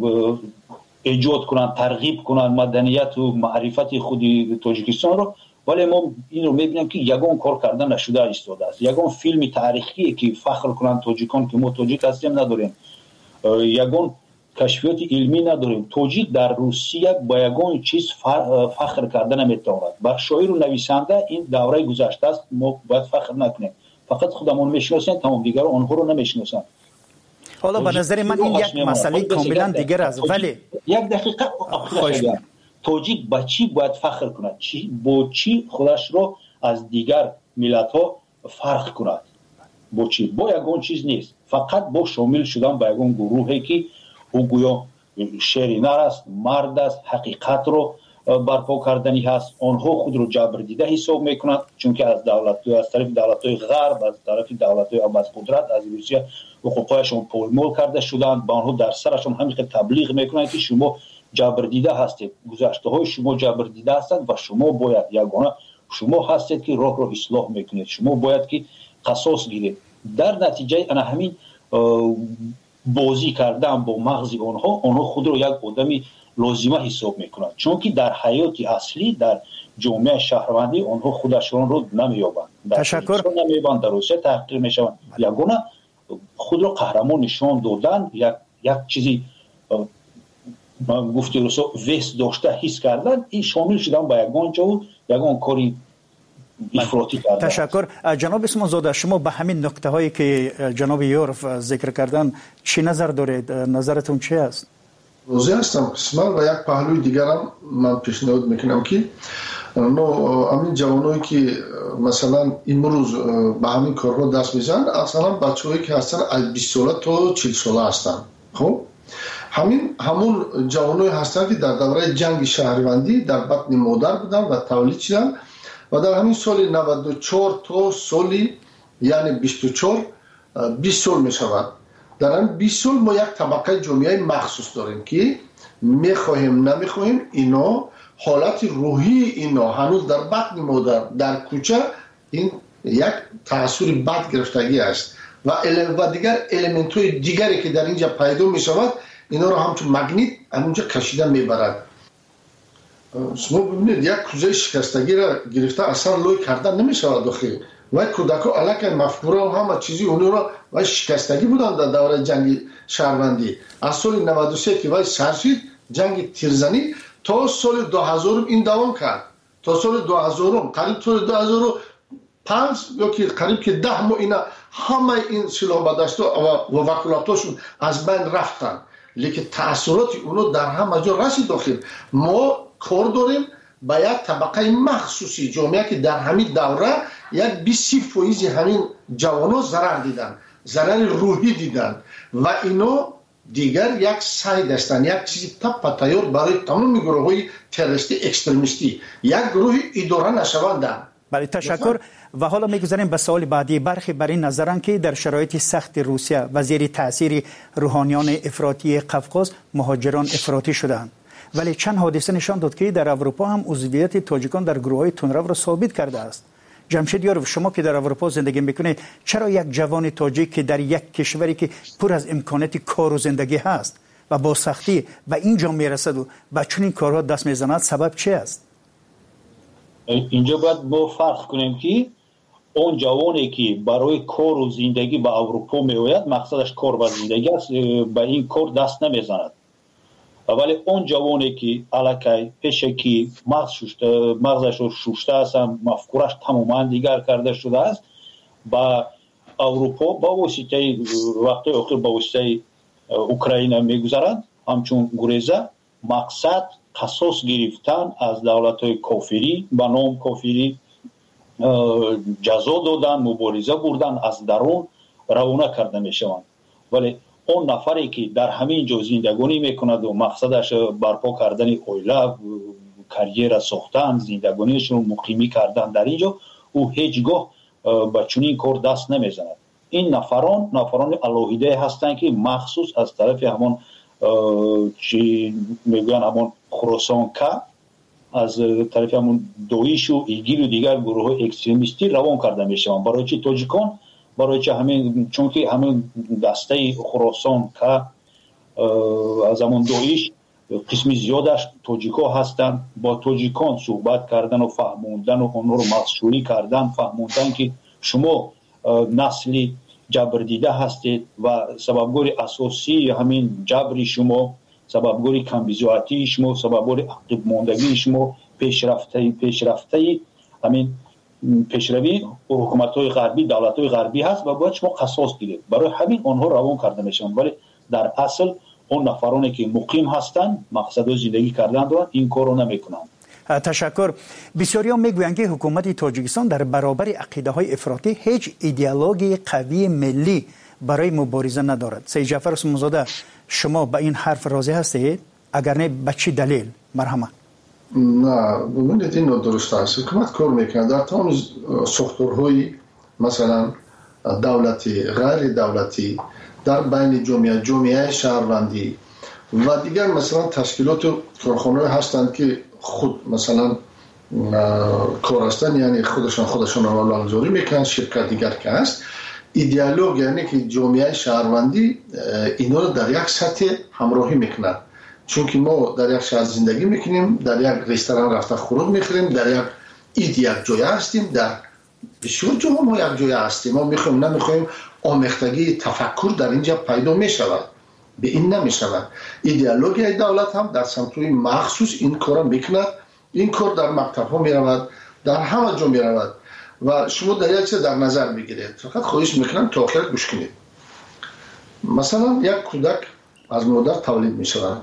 Speaker 20: ایجاد کنند، ترغیب کنند مدنیت و معرفت خود تاجیکستان رو، ولی ما این رو میبینیم که یگان کار کردن نشده ایستاده است. یگان فیلم تاریخی که فخر کنند تاجیکان که ما تاجیک هستیم نداریم، یگان کشفیات علمی نداریم. تاجیک در روسیه با یگان چیز فخر کردن نمیتواند. بر شاعر و نویسنده این دوره گذشته است، ما باید فخر نکنیم، فقط خودمون میشناسیم، تمام دیگر آنها رو نمیشناسن.
Speaker 16: حالا به نظر من این یک مسئله کاملا دیگر است. ولی
Speaker 20: یک دقیقه آخر تاجیک با چی باید فخر کند؟ چی با چی خودش رو از دیگر ملت ها فرق کند؟ با چی؟ با یگان چیز نیست، فقط با شامل شدن با یگان گروهی که او گویا شیر نر است، مرد است، حقیقت رو برپا کردنی هست. آنها خود رو جبر دیده حساب میکنند، چون که از دولت از طرف دولت‌های غرب، از طرف دولت‌های از قدرت از روسیه حقوقشون پایمال کرده شدند. با آنها در سرشون همین تبلیغ میکنند که شما جبر دیده هستید، گذشته های شما جبر دیده هستند و شما باید یگانه شما هستید که راه رو اصلاح میکنید، شما باید که قصاص گیرید. در نتیجه انا همین بازی کردن با مغز آنها، آنها خود رو یک آدمی لازمه حساب میکنند، چون که در حیات اصلی در جامعه شهروندی آنها خودشون رو نمیابند.
Speaker 16: تشکر.
Speaker 20: نمیابند، در روسیه تحقیر میشوند. یگانه خود رو قهرمان نشان دادن، یک یک چیزی من گفتی روسا وست داشته حس کردن، این شامل شدن با یگان جا بود، یگان کاری افراطی کرده.
Speaker 16: تشکر. جناب اسمان زاده، شما به همین نکته هایی که جناب یورف ذکر کردن چی نظر دارید؟ نظرتون چی است؟
Speaker 19: روزی هستم قسمت و یک پهلوی دیگر هم من پیشنهاد میکنم که نو همین جوانایی که مثلا امروز به همین کارها دست میزنن اصلا بچه‌هایی که هستن از بیست ساله تا چهل ساله هستن. خب همین همون جوانایی هستن که در دوره جنگ شهروندی در بطن مادر بودن و تولید شدن و در همین سال نود و چهار تا سالی یعنی بیست و چهار بیست سال می شود. در این بیست سال ما یک طبقه جامعه مخصوص داریم که میخواهیم نمیخواهیم اینا حالت روحی اینا هنوز در بطن مادر در کوچه این یک تأثیر بد گرفتگی است و و دیگر الیمنت های دیگری که در اینجا پیدا می شود اینا رو همچون مگنیت همونجا کشیده میبرد. شما ببینید یک کوزه شکستگی را گرفته اصلا لوی کردن نمی شود داخل و کودکا علاقه مفکوره و همه چیزی اونو را و شکستگی بودن در دوره جنگ شهروندی از سال نود و سه که وای سرشید جنگ تیرزنی تا سال دو هزار این دوام کرد تا سال دو هزار قریب سال دو هزار و پنج یا که قریب که ده ماه اینا همه این سلاح بدست و وکالتاشون از بین رفتن لیکن تأثیرات اونو در همه جا رسید داخل. ما کار داریم با یک طبقه مخصوصی جامعه که در همین دوره یک بیست فیصد همین جوانا ضرر دیدن ضرر روحی دیدن و اینا دیگر یک ساید هستند یک چیزی تپ تیار برای تمام گروه های تروریستی اکستریمیستی یک گروه اداره نشوندن.
Speaker 16: بله تشکر. و حالا میگذاریم به سوال بعدی. برخی بر این نظرن که در شرایط سخت روسیه و زیر تاثیر روحانیان افراطی قفقاز مهاجران افراطی شدند، ولی چند حادثه نشان داد که در اروپا هم عضویت تاجیکان در گروه‌های تندرو را ثابت کرده است. جمشید یاروف، شما که در اروپا زندگی میکنید چرا یک جوان تاجیک که در یک کشوری که پر از امکانات کار و زندگی هست و با سختی و اینجا میرسد و به چنین کارها دست میزند سبب چی است؟
Speaker 20: اینجا باید ما فرق کنیم که اون جوانی که برای کار و زندگی به اروپا میآید مقصدش کار و زندگی است به این کار دست نمیزند، ولی اون جوانی که علاقه پیشه که مغز شوشته مغزش رو شوشته است مفکورش تماما دیگر کرده شده است با اروپا با واسطه وقتی اخیر با واسطه اوکراین میگذرند همچون گریزه مقصد قصاص گرفتن از دولت‌های کافری به نام کافری جزا دادن مبارزه بردن از درون روانه کرده میشوند، ولی اون نفری که در همین جا زندگانی میکند و مقصدش برپا کردن اویله کریر ساختن زندگانیش رو مقیمی کردن در اینجا او هیچگاه به چنین کار دست نمیزند. این نفران نفران الوهیده هستند که مخصوص از طرف همون چی میگن همون خراسان که از طرف همون دویش و ایگیل و دیگر گروه های اکستریمیستی روان کرده میشوند. برای چی تاجیکان برای چه همین چون که همین دسته خراسان که از همون دویش قسمی زیادش تاجیکا هستند با تاجیکان صحبت کردن و فهموندن و اونها رو مخشوری کردن فهموندن که شما نسلی جبر دیده هستید و سببگوری اساسی همین جبری شما سببگوری کمبیزواتی شما سببگوری عقب ماندگی شما پیشرفته پیشرفته همین پیشروی حکومت‌های غربی دولت‌های غربی هست و باید شما قصاص گیرید. برای همین آنها روان کرده میشن، ولی در اصل اون نفرانی که مقیم هستند مقصد زندگی کردن دارن این کارو نمیکنن.
Speaker 16: تشکر. بسیاری هم میگویند که حکومت تاجیکستان در برابر عقیده های افراطی هیچ ایدئولوژی قوی ملی برای مبارزه ندارد. سید جعفر اسمانزاده شما به این حرف راضی هستید؟ اگر نه به چه دلیل؟ مرحمت.
Speaker 19: نه ببینید این درست است. حکومت کار میکنه در تمام ساختارهای مثلا دولتی غیر دولتی در بین جامعه جامعه شهروندی و دیگر مثلا تشکیلات و کارخانه‌ای هستند که خود مثلا کار هستند یعنی خودشان خودشان رو لازوری میکنن شرکت دیگر که هست ایدئولوژی یعنی که جامعه شهروندی اینا رو در یک سطح همراهی میکنن چون که ما در یک شهر زندگی میکنیم در یک رستوران رفته خورد میخوریم در یک اید یک جای هستیم در بسیار جاها ما یک جای هستیم ما میخوایم نمیخوایم آمیختگی تفکر در اینجا پیدا میشود به این نمیشود ایدئولوژی دولت هم در سمتوی مخصوص این کار میکند این کار در مکتب ها میرود در همه جا میرود و شما در یک چیز در نظر بگیرید، فقط خواهش میکنم تا آخر گوش کنید. مثلا یک کودک از مادر تولید میشود،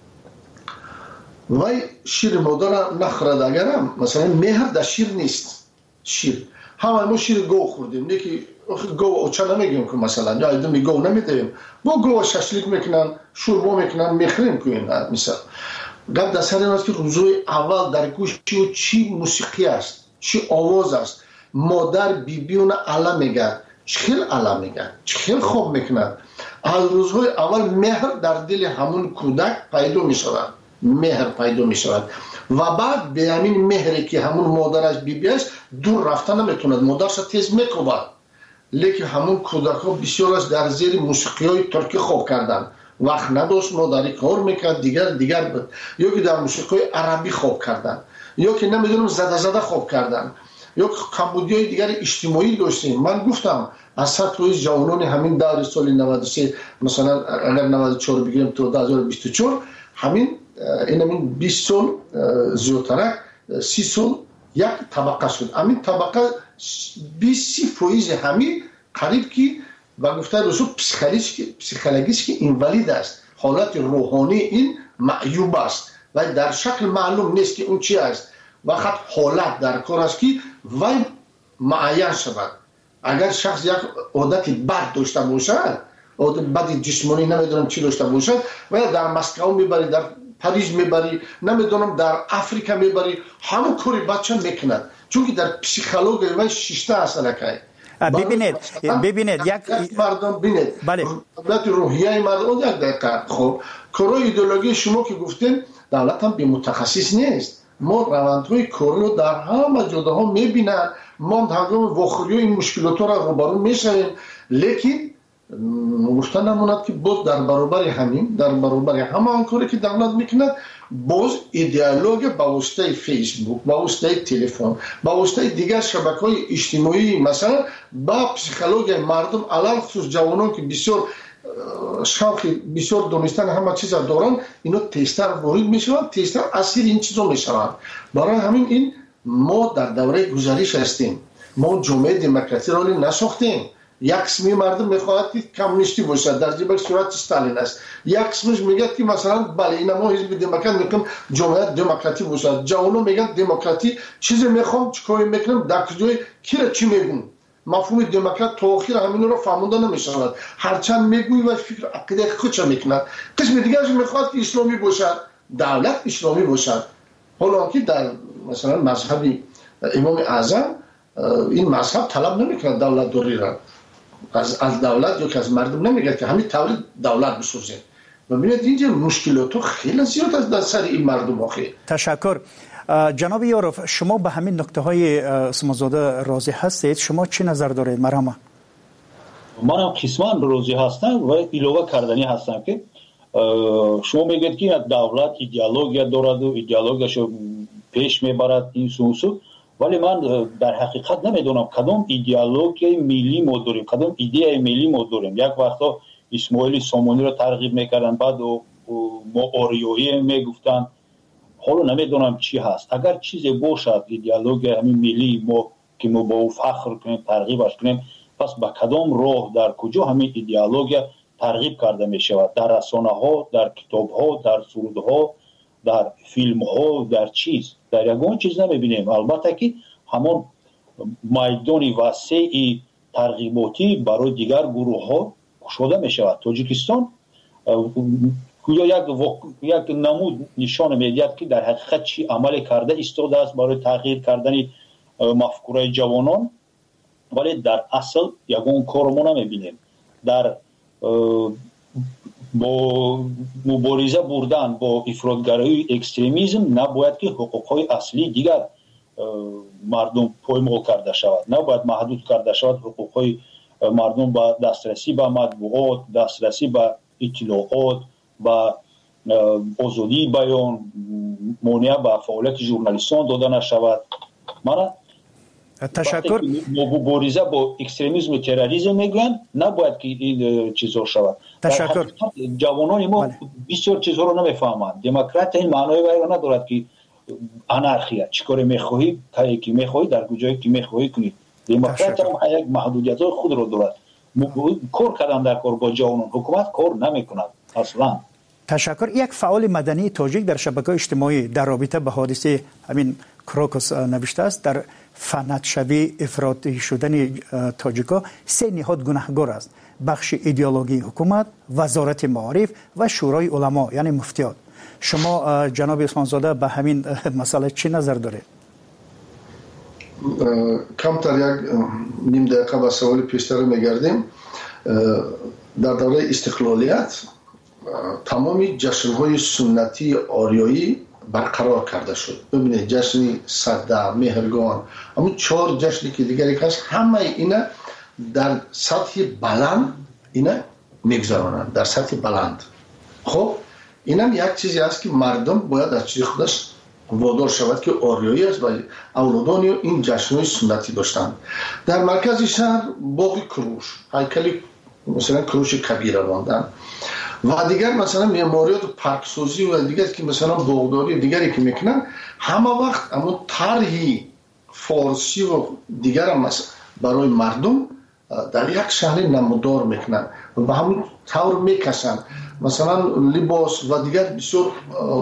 Speaker 19: وای شیر مادر نخورد، اگرم مثلا مهر در شیر نیست. شیر همه ما شیر گو خوردیم، نه که گو اوچا نمیگیم که مثلا یا ایدمی گو نمیدیم، با گو ششلیک میکنن، شوربا میکنن، میخریم کنن. مثلا گفت در سر این است که روزوی اول در گوش چی چی موسیقی است، چی آواز است، مادر بی بی اون علا میگه، چخیل علا میگه، چخیل خوب میکنن. از روزهای اول مهر در دل همون کودک پیدا میشود، مهر پیدا میشود و بعد به همین مهری که همون مادرش بی بی است دور رفتن نمیتوند، مادرش تیز میکوبد. لیکن همون کودک ها بسیارش در زیر موسیقی های ترکی خوب کردن، وقت نداشت مادری کار میکرد، دیگر دیگر بود، یا که در موسیقی های عربی خوب کردن، یا که نمیدونم زده زده خوب کردن، یا که کمبودی های دیگر اجتماعی داشتیم. من گفتم از سطح روی جوانان همین دور سال نود و سه، مثلا اگر نود و چهار بگیریم تا دو هزار و بیست و چهار، همین این همین بیست سال زیادتر، سی سال یک طبقه شد. همین طبقه بیست سی فویز همین قریب که و گفته رسول پسیکولوژیش که اینوالید است، حالت روحانی این معیوب است و در شکل معلوم نیست که اون چی است. وقت حالت در کار است که وای معین شود. اگر شخص یک عادت بد داشته باشد، عادت بد جسمانی نمیدونم چی داشته باشد، و در مسکو میبری، در پاریس میبری، نمیدونم در افریقا میبری، همون کاری بچه میکند، چون که در پسیکولوژی و شیشته اصلا که
Speaker 16: ببینید ببینید یک
Speaker 19: مردم ببینید
Speaker 16: بله
Speaker 19: دولت روحیه مردم یک دقیقه. خب کارای ایدئولوژی شما که گفتین دولت هم به متخصص نیست. ما روندهای کاری رو در همه جاها میبینن، ما هنگام واخوری این مشکلات را روبرو میشیم، لیکن گفتن نموند که باز در برابر همین در برابر همه آن کاری که دولت میکند، باز ایدئولوژی با واسطه فیسبوک، با واسطه تلفن، با واسطه دیگر شبکه‌های اجتماعی، مثلا با پسیکولوژی مردم علل خصوص جوانان که بسیار شوق بسیار دونستن همه چیز دارن، اینا تیستر وارد میشوند، تیستر اسیر این چیزا میشوند. برای همین این ما در دوره گذشته هستیم، ما جامعه دموکراسی را نساختیم. یک قسمی مردم میخواهد که کمونیستی باشد، در جبر صورت استالین است. یک قسمش میگه که مثلا بله این ما حزب دموکرات میگم جامعه دموکراتی باشد. جوانان میگن دموکراتی چیزی میخوام چیکار میکنم، در کجای کی را چی میگن. مفهوم دموکرات تا آخر همین رو فهمونده نمیشود، هرچند میگوی و فکر عقیده خودش میکند. قسم دیگرش میخواد که اسلامی باشد، دولت اسلامی باشد، حالا که در مثلا مذهب امام اعظم این مذهب طلب نمیکنه دولت دوری را از از دولت یا که از مردم نمیگه که همین طوری دولت بسازه. ببینید اینجا مشکلات خیلی زیاد است در سر این مردم آخه.
Speaker 16: تشکر. جناب یاروف، شما به همین نکته های اسمازاده راضی هستید؟ شما چی نظر دارید؟ مرحبا.
Speaker 20: من هم قسمان راضی هستم و ایلوه کردنی هستم که شما میگید که دولت ایدئولوژی دارد و ایدئولوژیشو پیش میبرد این سوسو، ولی من در حقیقت نمیدونم کدام ایدئولوژی ملی ما داریم، کدام ایده ملی ما داریم. یک وقتا اسماعیل سامانی رو ترغیب میکردن، بعد ما اوریویی میگفتن، حالا نمیدونم چی هست. اگر چیزی باشد ایدئولوژی همین ملی ما که ما با او فخر کنیم، ترغیبش کنیم، پس با کدام راه در کجا همین ایدئولوژی ترغیب کرده می شود؟ در رسانه ها، در کتاب ها، در سرود ها، در فیلم ها، در چیز در یگان چیز نمیبینیم. البته که همون میدان وسیع ترغیباتی برای دیگر گروه ها شده می شود. تاجیکستان یا یک وق... یک نمود نشان میدهد که در حقیقت چی عمل کرده ایستاده است برای تغییر کردن مفکوره جوانان، ولی در اصل یگان کار ما نمیبینیم. در با مبارزه بردن با افراطگرایی اکستریمیسم نباید که حقوقهای اصلی دیگر مردم پایمال کرده شود، نباید محدود کرده شود حقوقهای مردم با دسترسی به مطبوعات، دسترسی به اطلاعات، با آزادی بیان، مانع به فعالیت ژورنالیستان داده نشود. من
Speaker 16: تشکر.
Speaker 20: مبارزه با اکستریمیسم و تروریسم میگن نباید که این چیزا شود.
Speaker 16: تشکر.
Speaker 20: جوانان ما بله. بسیار چیزها رو نمیفهمند. دموکرات این معنای ندارد که анархия чикоре мехоҳӣ тае ки мехоҳӣ дар куҷое ки мехоҳӣ кунӣ. демократия ҳам як маҳдудиятҳои худро дорад. кор кардан дар кор бо ҷавонон ҳукумат кор намекунад аслан.
Speaker 16: تشکر. یک فعال مدنی تاجیک در شبکه‌های اجتماعی در رابطه به حادثه همین کروکوس نوشته است در فنتشوی افراطی شدن تاجیکا سه نهاد گناهکار است: بخش ایدئولوژی حکومت، وزارت معارف و شورای علما یعنی مفتیان. شما جناب عثمانزاده به همین مسئله چی نظر دارید؟
Speaker 19: کمتر یک نیم دقیقه به سوال پیشتر میگردیم. در دوره استقلالیت تمامی جشن‌های سنتی آریایی برقرار کرده شد. ببینید جشن سده، مهرگان، اما چهار جشنی که دیگری هست همه اینا در سطح بلند اینا میگذرانند، در سطح بلند. خب اینم یک چیزی است که مردم باید از چیز خودش وادار شود که آریایی است و اولادان این جشن‌های سنتی داشتند. در مرکز شهر باغ کروش، هیکل مثلا کروش کبیر ماندن و دیگر مثلا معماریات و پارکسازی و دیگر که مثلا باغداری و دیگری که میکنن همه وقت اما طرحی فارسی و دیگر هم برای مردم در یک شهر نمودار میکنن و به همون طور میکشن. مثلا لباس و دیگر بسیار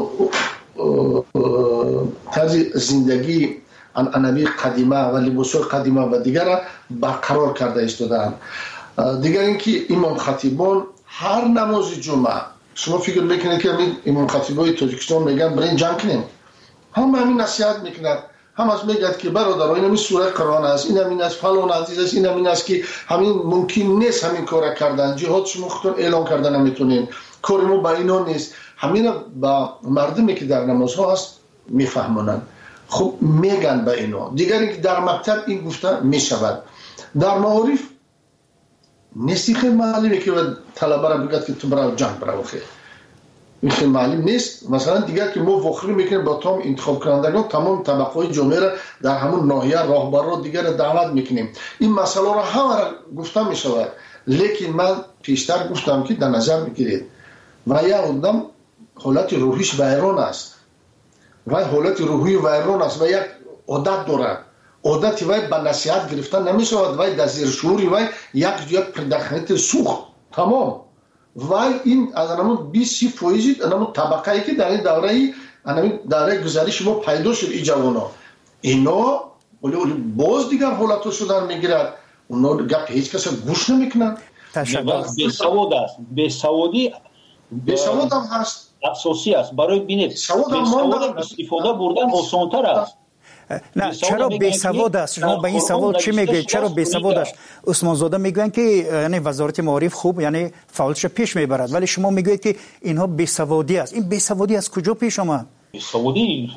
Speaker 19: طرز زندگی عنعنوی قدیمه و لباس‌های قدیمه و دیگر برقرار کرده ایستادند. دیگر اینکه امام خطیبان هر نماز جمعه شما فکر میکنید که امام خطیبای تاجیکستان میگن برین جمع کنیم، هم همین نصیحت میکنند، هم از میگد که برادر این همین سوره قرآن است، این همین از فلان عزیز است، این همین است که همین ممکن نیست همین کار کردن، جهاد شما خودتون اعلان کردن نمیتونین، کار ما با اینا نیست. همین با مردمی که در نمازها هست میفهمونن. خب میگن به اینا. دیگر اینکه در مکتب این گفته میشود. در معارف نیستی خیلی معلومه که طلبه را بگید که تو برای جمع برای خیلی این خیلی معلوم نیست. مثلا دیگر که ما وخری میکنیم با تمام انتخاب کنندگان تمام طبقه جامعه را در همون ناحیه راهبر را دیگر دعوت میکنیم. این مسئله را همه را گفته میشود، لیکن من پیشتر گفتم که در نظر بگیرید و یک آدم حالت روحیش ویران است و حالت روحی ویران است و یک عادت دارد. عادت وی به نصیحت گرفتن نمیشود، وی در زیر شعوری وی یک یک پرداخت سوخت تمام. وی این از همون بیست فیصد همون طبقه ای که در این دوره ای همین دوره گذشته ما پیدا شد این جوانا اینا ولی باز دیگر حالتو شدن میگیرد. اونا گپ هیچ کس گوش نمیکنن.
Speaker 20: تشکر. بیسواد است. بیسوادی
Speaker 19: بیسواد هم هست.
Speaker 20: اساسی است. برای بینید بیسواد استفاده بردن آسان‌تر است.
Speaker 16: نه چرا بیسواد است؟ شما به این سوال چی میگید؟ چرا بیسواد است؟ عثمانزاده میگن که یعنی وزارت معارف خوب یعنی فعالش پیش میبرد، ولی شما میگوید که اینها بیسوادی است. این بیسوادی از کجا پیش آمد؟
Speaker 20: بیسوادی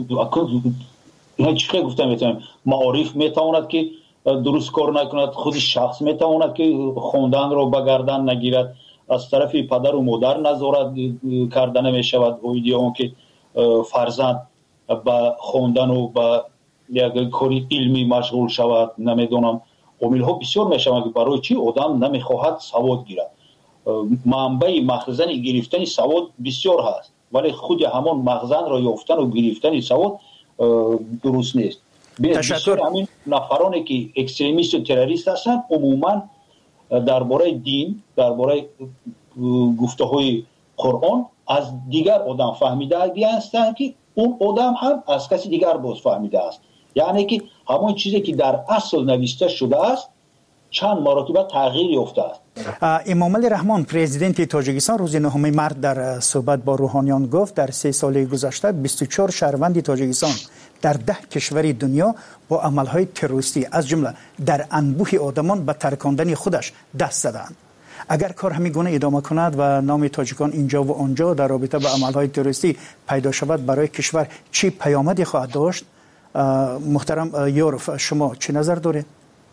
Speaker 20: نه چیکار گفتم میتونم معارف میتواند که درست کار نکند، خود شخص میتواند که خوندن رو بگردن نگیرد، از طرف پدر و مادر نظارت کردن میشود اون که فرزند با خوندن و با یک کاری علمی مشغول شود. نمیدونم عامل ها بسیار میشوند که برای چی آدم نمیخواهد سواد گیرد. منبع مخزن گرفتن سواد بسیار هست، ولی خود همان مخزن را یافتن و گرفتن سواد درست نیست.
Speaker 16: تشکر.
Speaker 20: همین نفرانی که اکستریمیست و تروریست هستند عموما درباره دین، درباره گفته های قرآن از دیگر آدم فهمیده هستند که اون آدم هم از کسی دیگر باز فهمیده است. یعنی که همون چیزی که در اصل نوشته شده است چند مرتبه تغییر یافته است.
Speaker 16: امام علی رحمان پرزیدنت تاجیکستان روز نهم مارس در صحبت با روحانیان گفت در سه سال گذشته بیست و چهار شهروند تاجیکستان در ده کشور دنیا با عملهای تروریستی از جمله در انبوه آدمان به ترکاندن خودش دست زدند. اگر کار همین گونه ادامه کند و نام تاجیکان اینجا و آنجا در رابطه با عملهای تروریستی پیدا شود، برای کشور چی پیامدی خواهد داشت؟ محترم یورف شما چه نظر دارید؟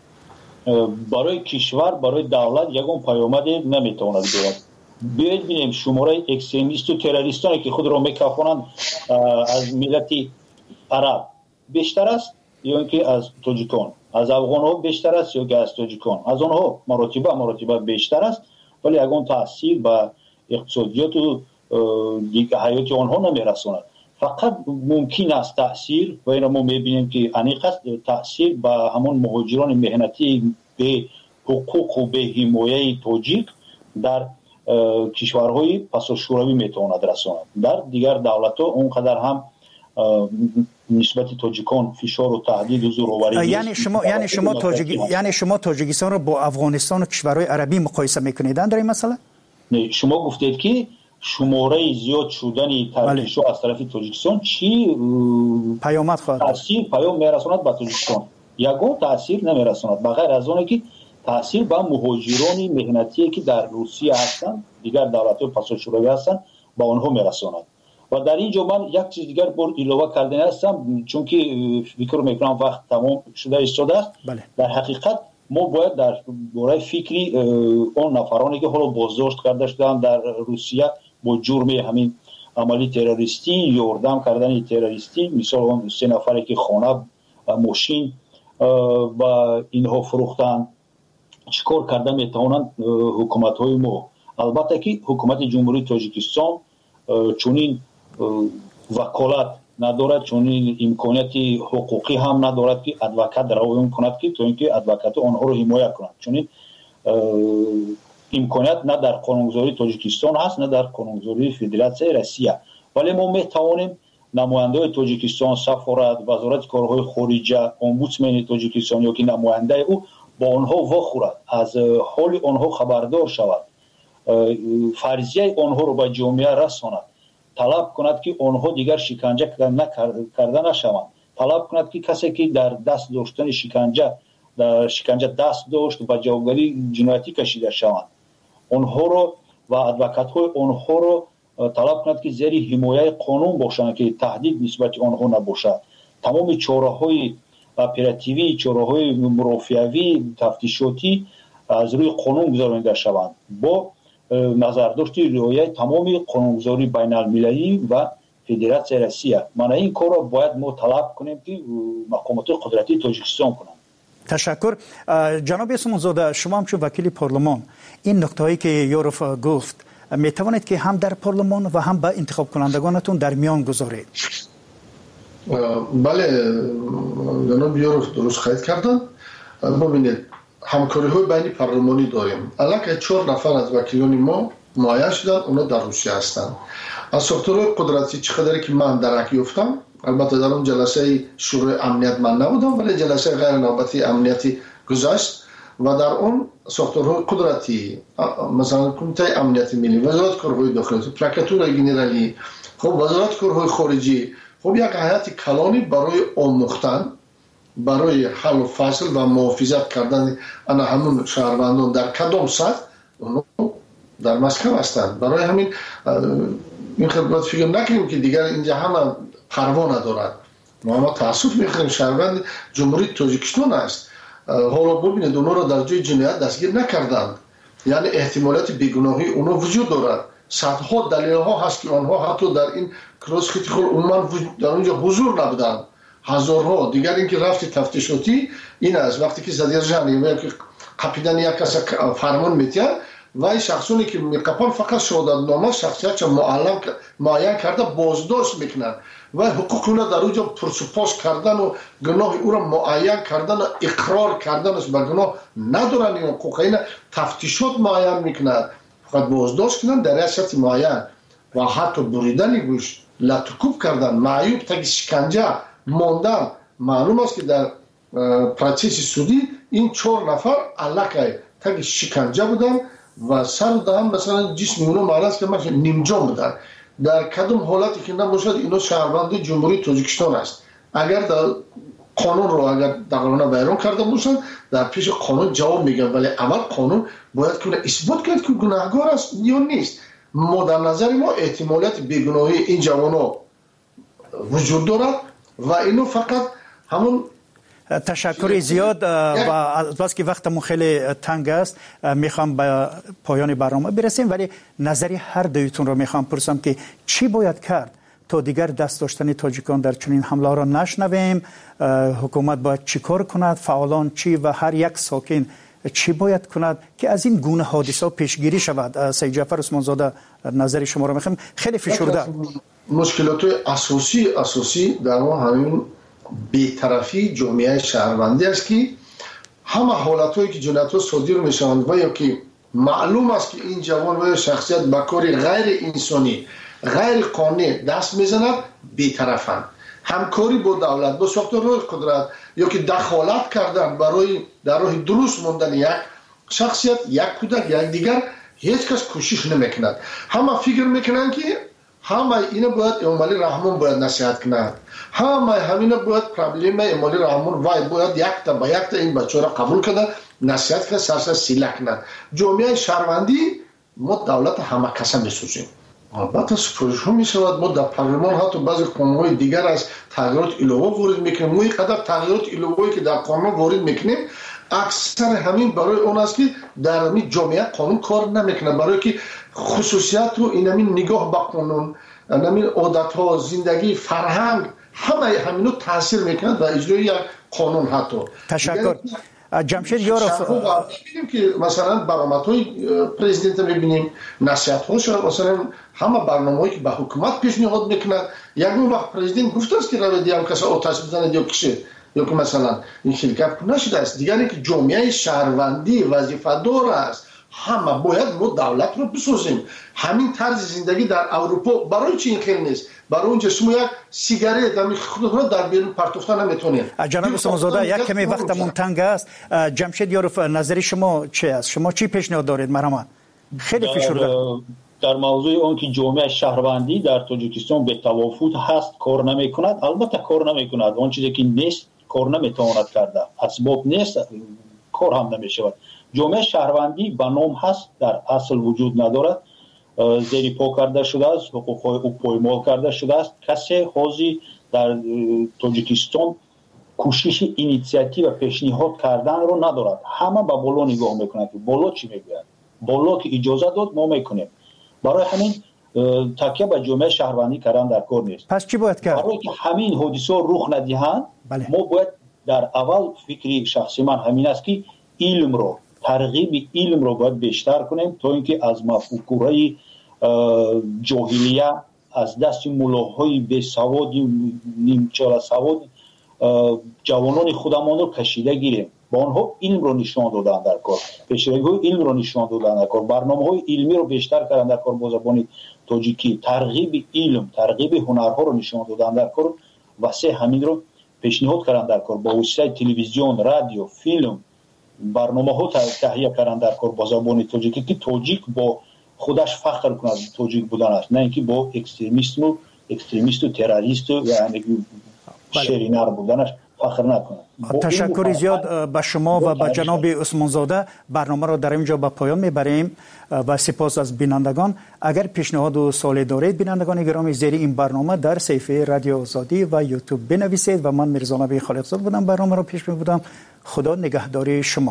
Speaker 20: برای کشور، برای دولت یگان پیامدی نمیتواند دارد. بیایید ببینیم شماره اکستریمیست و تروریستانی که خود را میکافانند از ملت عرب بیشتر است یا اینکه از تاجیکان، از افغان ها بیشتر است یا که از تاجیکان، از آنها مراتبه مراتبه بیشتر است، ولی یگان تاثیر به اقتصادیات و حیات آنها نمیرساند. فقط ممکن است تاثیر و این ما میبینیم که انیق است تاثیر با همون مهاجران مهنتی به حقوق و به حمایه تاجیک در کشورهای پساشوروی میتواند رساند. در دیگر دولت‌ها اونقدر هم نسبت تاجیکان فشار و تهدید و زورآوری
Speaker 16: یعنی شما یعنی شما تاجیک یعنی شما تاجیکستان رو با افغانستان و کشورهای عربی مقایسه میکنید در این مسئله؟
Speaker 20: نه، شما گفتید که شماره زیاد شدن ترکیش از طرف تاجیکستان چی
Speaker 16: پیامد خواهد
Speaker 20: تاثیر پیام میرساند به تاجیکستان؟ یگان تاثیر نمیرساند بغیر از اون که تاثیر به مهاجران مهنتی که در روسیه هستند دیگر دولت‌های پساشوروی هستند با آنها میرساند. و در اینجا من یک چیز دیگر بر علاوه کردن هستم چون که فکر میکنم وقت تمام شده ایستاده است.
Speaker 16: بله.
Speaker 20: در حقیقت ما باید در باره فکری اون نفرانی که حالا بازداشت کرده شدن در روسیه با جرم همین عملی تروریستی یاردم کردن تروریستی، مثال اون سه نفری که خانه ماشین و اینها فروختن چیکار کرده میتوانند حکومت‌های ما. البته که حکومت جمهوری تاجیکستان چونین وکالت ندارد، چونین امکانیتی حقوقی هم ندارد که ادوکات روایت کند که تو اینکه ادوکات آنها رو حمایت کند. چونین امکانیت نه در قانونگذاری تاجیکستان هست نه در قانونگذاری فدراسیون روسیه. ولی ما میتوانیم نماینده تاجیکستان، سفارت، وزارت کارهای خارجه، امبودسمن تاجیکستان یا که نماینده او با آنها وخورد، از حال آنها خبردار شود، فرضیه آنها رو به جامعه رساند، طلب کند که آنها دیگر شکنجه کرده نشوند، طلب کند که کسی که در دست داشتن شکنجه در شکنجه دست داشت و جوابگری جنایتی کشیده شوند، آنها رو و ادوکات های آنها رو طلب کند که زیر حمایه قانون باشند که تهدید نسبت آنها نباشد. تمام چاره‌های اپراتیوی، چاره‌های مرافعوی، تفتیشاتی از روی قانون گذارانده شوند با نظرداشت رعایت تمام قانونگذاری بین المللی و فدراسیون روسیه. من این کار را باید ما طلب کنیم که مقامات قدرتی تاجیکستان کنند.
Speaker 16: تشکر. جناب اسمانزاده، شما هم چون وکیل پارلمان این نکته‌ای که یوروف گفت می توانید که هم در پارلمان و هم با انتخاب کنندگانتون در میان گذارید؟
Speaker 19: بله جناب یوروف درست خواهید کردن. ببینید همکاری های بین پارلمانی داریم. الان چهار نفر از وکیلان ما معین شدن، اونا در روسیه هستند. از ساختارهای قدرتی چقدر که من درک یافتم، البته در اون جلسه شورای امنیت من نبودم ولی جلسه غیر نوبتی امنیتی گذشت و در اون ساختارهای قدرتی مثلا کمیته امنیت ملی، وزارت کارهای داخلی، پرکاتور گنرالی، خب وزارت کارهای خارجی، خب یک هیئت کلانی برای آموختن، برای حل و فصل و محافظت کردن انا همون شهروندان در کدام سطح در مسکو هستند. برای همین این خدمت فکر نکنیم که دیگر اینجا همه پروا ندارد. ما تاسف میخوریم شهروند جمهوری تاجیکستان است. حالا ببینید اونا را در جای جنایت دستگیر نکردند، یعنی احتمالات بیگناهی اونا وجود دارد. صدها دلیل ها هست که آنها حتی در این کلاس خیلی خود عموما در اونجا حضور نبودند. هزارها دیگر اینکه رفتی تفتیشاتی این است وقتی که زدیر جانی یا که قپیدن یک کس فرمان میتیان و این شخصونی که میقپن فقط شهادت نامه شخصیت معلم معین کرده بازداشت میکنن و حقوق اونا در اونجا پرسپاس کردن و گناه او را معین کردن و اقرار کردن است به گناه ندارن. این حقوق اینا تفتیشات معین میکنن فقط بازداشت کنن در ریاست معین و حتی بریدن گوش لطکوب کردن معیوب تا شکنجه ماندن. معلوم است که در پروسس سودی این چهار نفر علاقه تا شکنجه بودن و سر دام مثلا جسم اونا معلومه که مثلا نیمجان بودن. در کدام حالتی که نباشد اینا شهروند جمهوری تاجیکستان است. اگر در قانون رو اگر دقیقاً بیان کرده باشن در پیش قانون جواب میگن، ولی اول قانون باید که اثبات کنه که گناهکار است یا نیست. ما در نظر ما احتمالات بیگناهی این جوانا وجود دارد و اینو فقط همون.
Speaker 16: تشکر زیاد و بس که وقتمون خیلی تنگ است میخوام به پایان برنامه برسیم، ولی نظری هر دویتون رو میخوام پرسم که چی باید کرد تا دیگر دست داشتن تاجیکان در چنین حمله را نشنویم؟ حکومت باید چی کار کند؟ فعالان چی و هر یک ساکن چی باید کند که از این گونه حادثات پیشگیری شود؟ سید جعفر عثمان زاده نظر شما را میخوایم. خیلی فشرده
Speaker 19: مشکلات اساسی اساسی در همین بی‌طرفی جامعه شهروندی است که همه حالتایی که جنایت‌ها صادر میشوند و یا که معلوم است که این جوان و شخصیت به کار غیر انسانی غیر قانونی دست میزند بی‌طرفند. همکاری با دولت با ساختارهای قدرت یا که دخالت کردن برای در راه درست ماندن یک شخصیت یک کودک یک دیگر هیچ کس کوشش نمیکند. همه فکر میکنند که همه اینا باید امالی رحمان باید نصیحت کنند، همه همینا باید پرابلم امالی رحمان وای باید یک تا با یک تا این بچه را قبول کنند نصیحت کنند سرسر سیله کنند. جامعه شهروندی ما دولت همه کسا میسوزیم. البته سفارش ها می شود ما در پارلمان حتی بعضی قانون‌های دیگر از تغییرات علاوه وارد میکنیم. ما اینقدر تغییرات علاوه‌ای که در قانون وارد میکنیم اکثر همین برای اون است که در همین جامعه قانون کار نمیکنه، برای که خصوصیت و این همین نگاه به قانون همین عادت ها زندگی فرهنگ همه همینو تاثیر میکنه در اجرای یک قانون. حتی
Speaker 16: تشکر جمشید یاروف
Speaker 19: می‌بینیم که مثلا برآمدهای پرزیدنت می‌بینیم نصیحت‌هاش مثلا همه برنامه‌ای که به حکومت پیشنهاد میکنند یک وقت پرزیدنت گفته است که روی دیام کسا آتش بزنه یا کشه یا که مثلا این شرکت نشده است. دیگری که جامعه شهروندی وظیفه دار است همه باید ما دولت رو بسازیم. همین طرز زندگی در اروپا برای چی این خیلی نیست؟ برای اونجا شما یک سیگارت هم خود را در بیرون پرتوفتن نمیتونید.
Speaker 16: جناب سمزاده یک کمی وقتمون تنگ است. جمشید یاروف نظر شما چی است؟ شما چی پیشنهاد دارید مرحبا؟ خیلی فشرده
Speaker 20: در موضوع اون که جامعه شهروندی در تاجیکستان به توافق هست کار نمیکند. البته کار نمیکند. اون چیزی که نیست کار نمیتواند کرده. اسباب نیست کار هم نمیشود. جامعه شهروندی به نام هست در اصل وجود ندارد. زیر پا کرده شده است، حقوق‌های او پایمال کرده شده است. کسی حاضی در تاجیکستان کوشش اینیشیاتیو و پیشنهاد کردن رو ندارد. همه به بالا نگاه میکنند که بالا چی میگوید، بالا که اجازه داد ما میکنیم. برای همین تکیه به جامعه شهروندی کردن در کار نیست.
Speaker 16: پس چی باید کرد؟
Speaker 20: برای که همین حادثه رخ ندهند ما باید در اول فکری شخصی من همین است که علم رو ترغیب علم رو باید بیشتر کنیم تا اینکه از مفکوره جاهلیه از دست ملاهای بی سواد نیمچه سواد جوانان خودمان رو کشیده گیریم. با آنها علم رو نشان دادن در کار، پیشروی علم رو نشان دادن در کار، برنامه‌های علمی رو بیشتر کردن در کار با زبان تاجیکی، ترغیب علم، ترغیب هنرها رو نشان دادن در کار و سه همین رو پیشنهاد کردن در کار با وسیله تلویزیون، رادیو، فیلم برنامه‌ها تهیه کردن در کار با زبان تاجیکی که تاجیک با خودش فخر کنه از تاجیک بودن است، نه اینکه با اکستریمیسم و اکستریمیست و تروریست و یعنی شرینر بودنش فخر نکنه.
Speaker 16: تشکر زیاد به شما و به جناب عثمان زاده. برنامه را در اینجا به پایان میبریم و سپاس از بینندگان. اگر پیشنهاد و سوالی دارید بینندگان گرامی زیر این برنامه در صفحه رادیو آزادی و یوتیوب بنویسید و من میرزا نبی خالقزاد بودم برنامه را پیش میبردم. خدا نگهدار شما.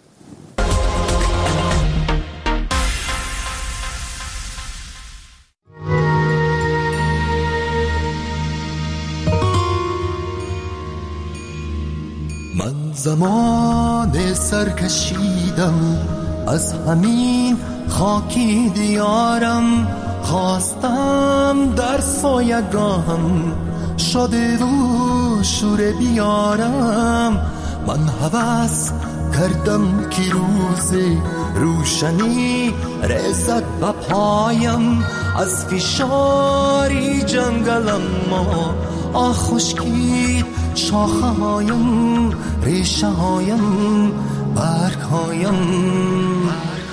Speaker 21: زمان سرکشیدم از همین خاکی دیارم، خواستم در سایگاهم شده و شور بیارم. من هوس کردم که روز روشنی رسد به پایم، از فشاری جنگلم ما آه خشکید شاخه هایم، ریشه هایم، برگ هایم.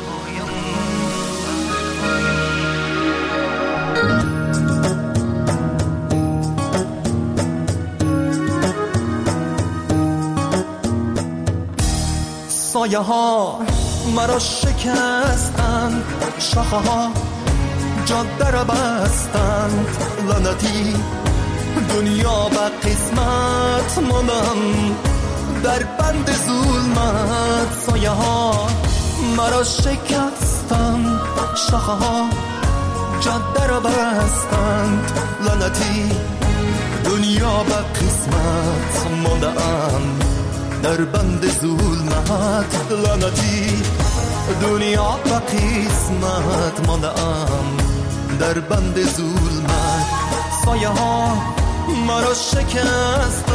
Speaker 21: سایه ها مرا شکستند، شاخه ها جاده را بستند، لعنتی دنیا و قسمت ماندم در بند ظلمت. سایه ها مرا شکستند، شاخه ها جاده را بستند، لعنتی دنیا و قسمت ماندم در بند ظلمت لعنتی دنیا و قسمت ماندم در بند ظلمت سایه ها مرا شکستن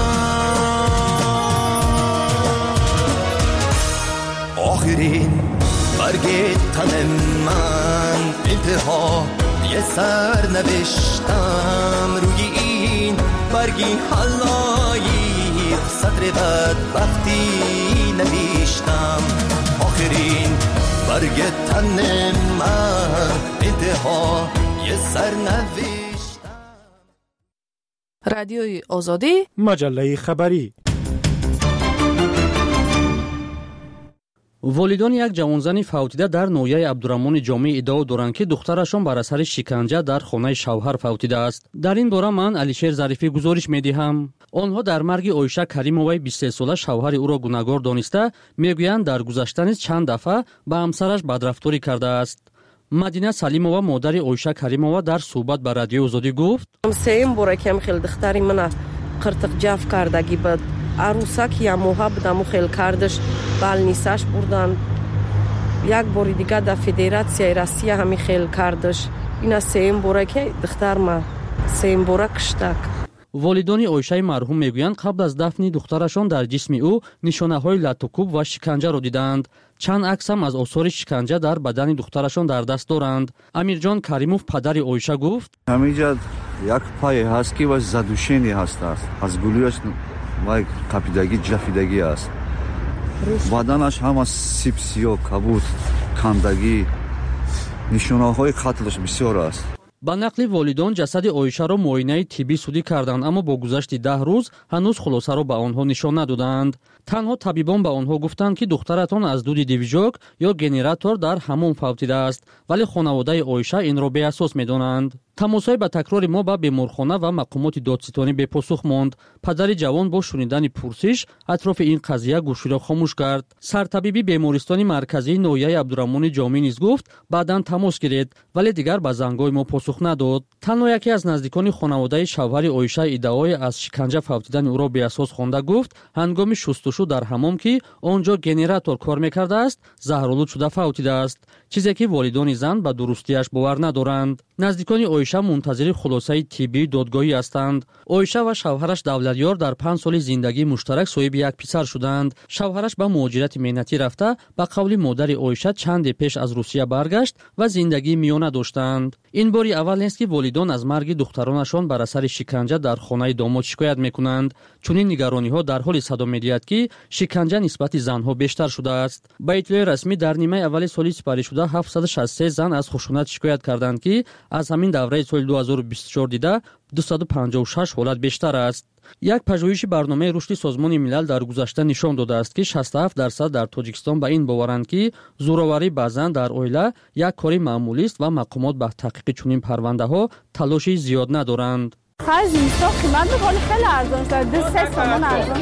Speaker 21: آخرین برگ تن من انتها یه سر نوشتم روی این برگی حلایی سطر بدبختی نوشتم آخرین برگ تن من انتها یه سر نوشتم.
Speaker 4: رادیوی آزادی
Speaker 1: مجله خبری.
Speaker 3: волидони як ҷавонзани фавтида дар ноҳияи абдураҳмони ҷомеъ иддао доранд ки духтарашон бар асари шиканҷа дар хонаи шавҳар фавтидааст. дар ин бора ман алишер зарифӣ гузориш медиҳам. онҳо дар марги оиша каримоваи бисту се сола шавҳари ӯро гунаҳгор дониста мегӯянд дар гузашта низ чанд дафъа ба ҳамсараш бадрафторӣ кардааст. мадина салимова модари оиша каримова дар суҳбат ба радиои озодӣ гуфт:
Speaker 22: сеюм бора ки ам хел духтари мана қиртиқҷав кардагӣ бад арусак ямоҳа будаму хел кардаш балнисаш бурдан як бори дига да федератсияи россия ҳами хел кардаш ина сеюм бора ки духтарма сеюм бора киштак.
Speaker 3: волидони оишаи марҳум мегӯянд қабл аз дафни духтарашон дар ҷисми ӯ нишонаҳои латукуб ва шиканҷаро дидаанд. чанд аксам аз осори шиканҷа дар бадани духтарашон дар даст доранд. амирҷон каримов падари оиша гуфт:
Speaker 5: ҳамиҷа як пае ҳаст ки ва задушени ҳастааст аз гулӯяш вай қапидагӣ ҷафидагӣ аст. баданаш ҳама сипсиё кабуд кандагӣ нишонаҳои қатлаш бисёр аст.
Speaker 3: ба нақли волидон ҷасади оишаро муоинаи тиббӣ судӣ карданд, аммо бо гузашти даҳ рӯз ҳанӯз хулосаро ба онҳо нишон надоданд. танҳо табибон ба онҳо гуфтанд ки духтаратон аз дуди дивижок ё генератор дар ҳамом фавтидааст, вале хонаводаи оиша инро беасос медонанд. тамосҳои ба такрори мо ба беморхона ва мақомоти додситонӣ бепосух монд. падари ҷавон бо шунидани пурсиш атрофи ин қазия гӯширо хомӯш кард. сартабиби бемористони марказии ноҳияи абдураҳмони ҷомеъ низ гуфт баъдан тамос гиред, вале дигар ба зангҳои мо посух надод. танҳо яке аз наздикони хонаводаи шавҳари оиша иддаои аз шиканҷа фавтидани ӯро беасос хонда гуфт ҳангоми шустушу дар ҳамом ки он ҷо генератор кор мекардааст заҳролуд шуда фавтидааст, чизе ки волидони зан ба дурустиаш бовар надоранд. наздикони оиша мунтазири хулосаи тиббии додгоҳӣ ҳастанд. оиша ва шавҳараш давлатёр дар панҷ соли зиндагии муштарак соҳиби як писар шуданд. шавҳараш ба муҳоҷирати меҳнатӣ рафта ба қавли модари оиша чанде пеш аз русия баргашт ва зиндагии миёна доштанд. ин бори аввал нест ки волидон аз марги духтаронашон бар асари шиканҷа дар хонаи домод шикоят мекунанд. чунин нигарониҳо дар ҳоли садо медиҳад ки шиканҷа нисбати занҳо бештар шудааст. ба иттилои расмӣ дар нимаи аввали соли сипаришуда ҳафтсаду шасту се зан аз хушунат шикоят карданд ки аз ҳамин давраи соли ду ҳазору бисту чор дида дусаду панҷоҳу шаш ҳолат бештар аст. як пажӯҳиши барномаи рушди созмони милал дар гузашта нишон додааст ки шасту ҳафт дарсад дар тоҷикистон ба ин боваранд ки зӯроварӣ ба зан дар оила як кори маъмулист ва мақомот ба таҳқиқи чунин парвандаҳо талоши зиёд надоранд.
Speaker 6: خرج اینستا قیمت میکنه خیلی ارزان شده ده سه تومن ارزان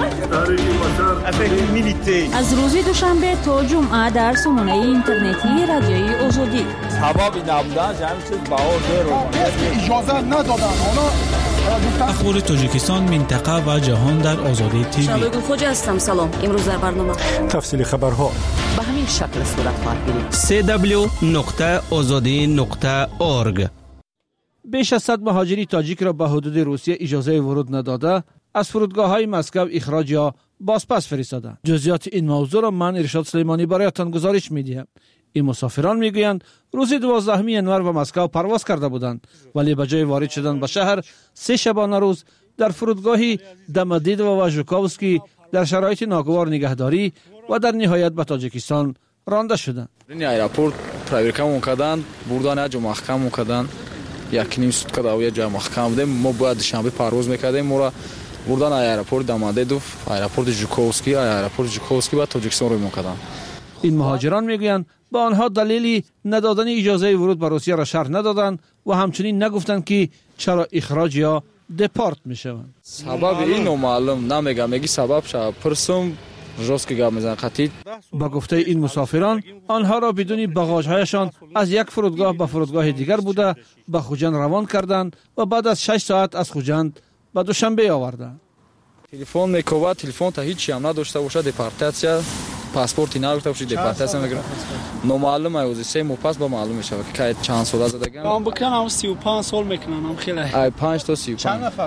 Speaker 6: شده.
Speaker 7: از روز دوشنبه تا جمعه در سامانه اینترنتی رادیوی آزادی
Speaker 8: سبب نبودن همین چیز بهار رو
Speaker 23: اجازه ندادن اونا
Speaker 10: اخبار تاجیکستان منطقه و جهان در آزادی تیوی.
Speaker 11: شبگون خوجه هستم. سلام. امروز در برنامه
Speaker 1: تفصیل خبرها
Speaker 11: به همین شکل صورت خواهد گرفت.
Speaker 12: سی دبلیو نقطه آزادی نقطه اورگ.
Speaker 13: بیش از صد مهاجری تاجیک را به حدود روسیه اجازه ورود نداده از فرودگاه‌های مسکو اخراج یا بازپس فرستادند. جزئیات این موضوع را من ارشاد سلیمانی برایتان گزارش می‌دهم. این مسافران میگویند روز دوازدهم ینور به مسکو پرواز کرده بودند، ولی به جای وارد شدن به شهر سه شبانه روز در فرودگاهی دمدیدو و ژوکووسکی در شرایط ناگوار نگهداری و در نهایت به تاجیکستان رانده شدند.
Speaker 8: این ایرپورت پرویرکا می‌کردند، بردن اجو محکم می‌کردند. یک نیم سوتکا دا اویا جا محکم بودیم. ما باید دوشنبه پرواز میکردیم. ما را بردن ایرپورت دمدیدوف، ایرپورت ژوکووسکی، ایرپورت ژوکووسکی و تاجیکستان رو می‌کردند.
Speaker 13: این مهاجران میگویند به آنها دلیلی ندادن اجازه ورود به روسیه را شرح ندادند و همچنین نگفتند که چرا اخراج یا دپارت میشوند.
Speaker 8: سبب اینو معلوم نمیگم. میگی سبب شب پرسم روزکی گام میزنن قطعی.
Speaker 13: با گفته این مسافران آنها را بدون باگاژهایشان از یک فرودگاه به فرودگاه دیگر بوده به خوجند روان کردند و بعد از شش ساعت از خوجند به دوشنبه آوردند.
Speaker 8: تلفن میکوبد، تلفن تا هیچی هم نداشته باشه، دپارتاسیا پاسپورتی نداشته باشه، دپارتاسیا میگیرن. نامعلوم است، سه ماه پس با معلوم میشه که چند سال زدگان.
Speaker 4: من بکنم سی و پنج سال میکنم خیلی.
Speaker 8: ای پنج تا سی و پنج.
Speaker 4: چند نفر؟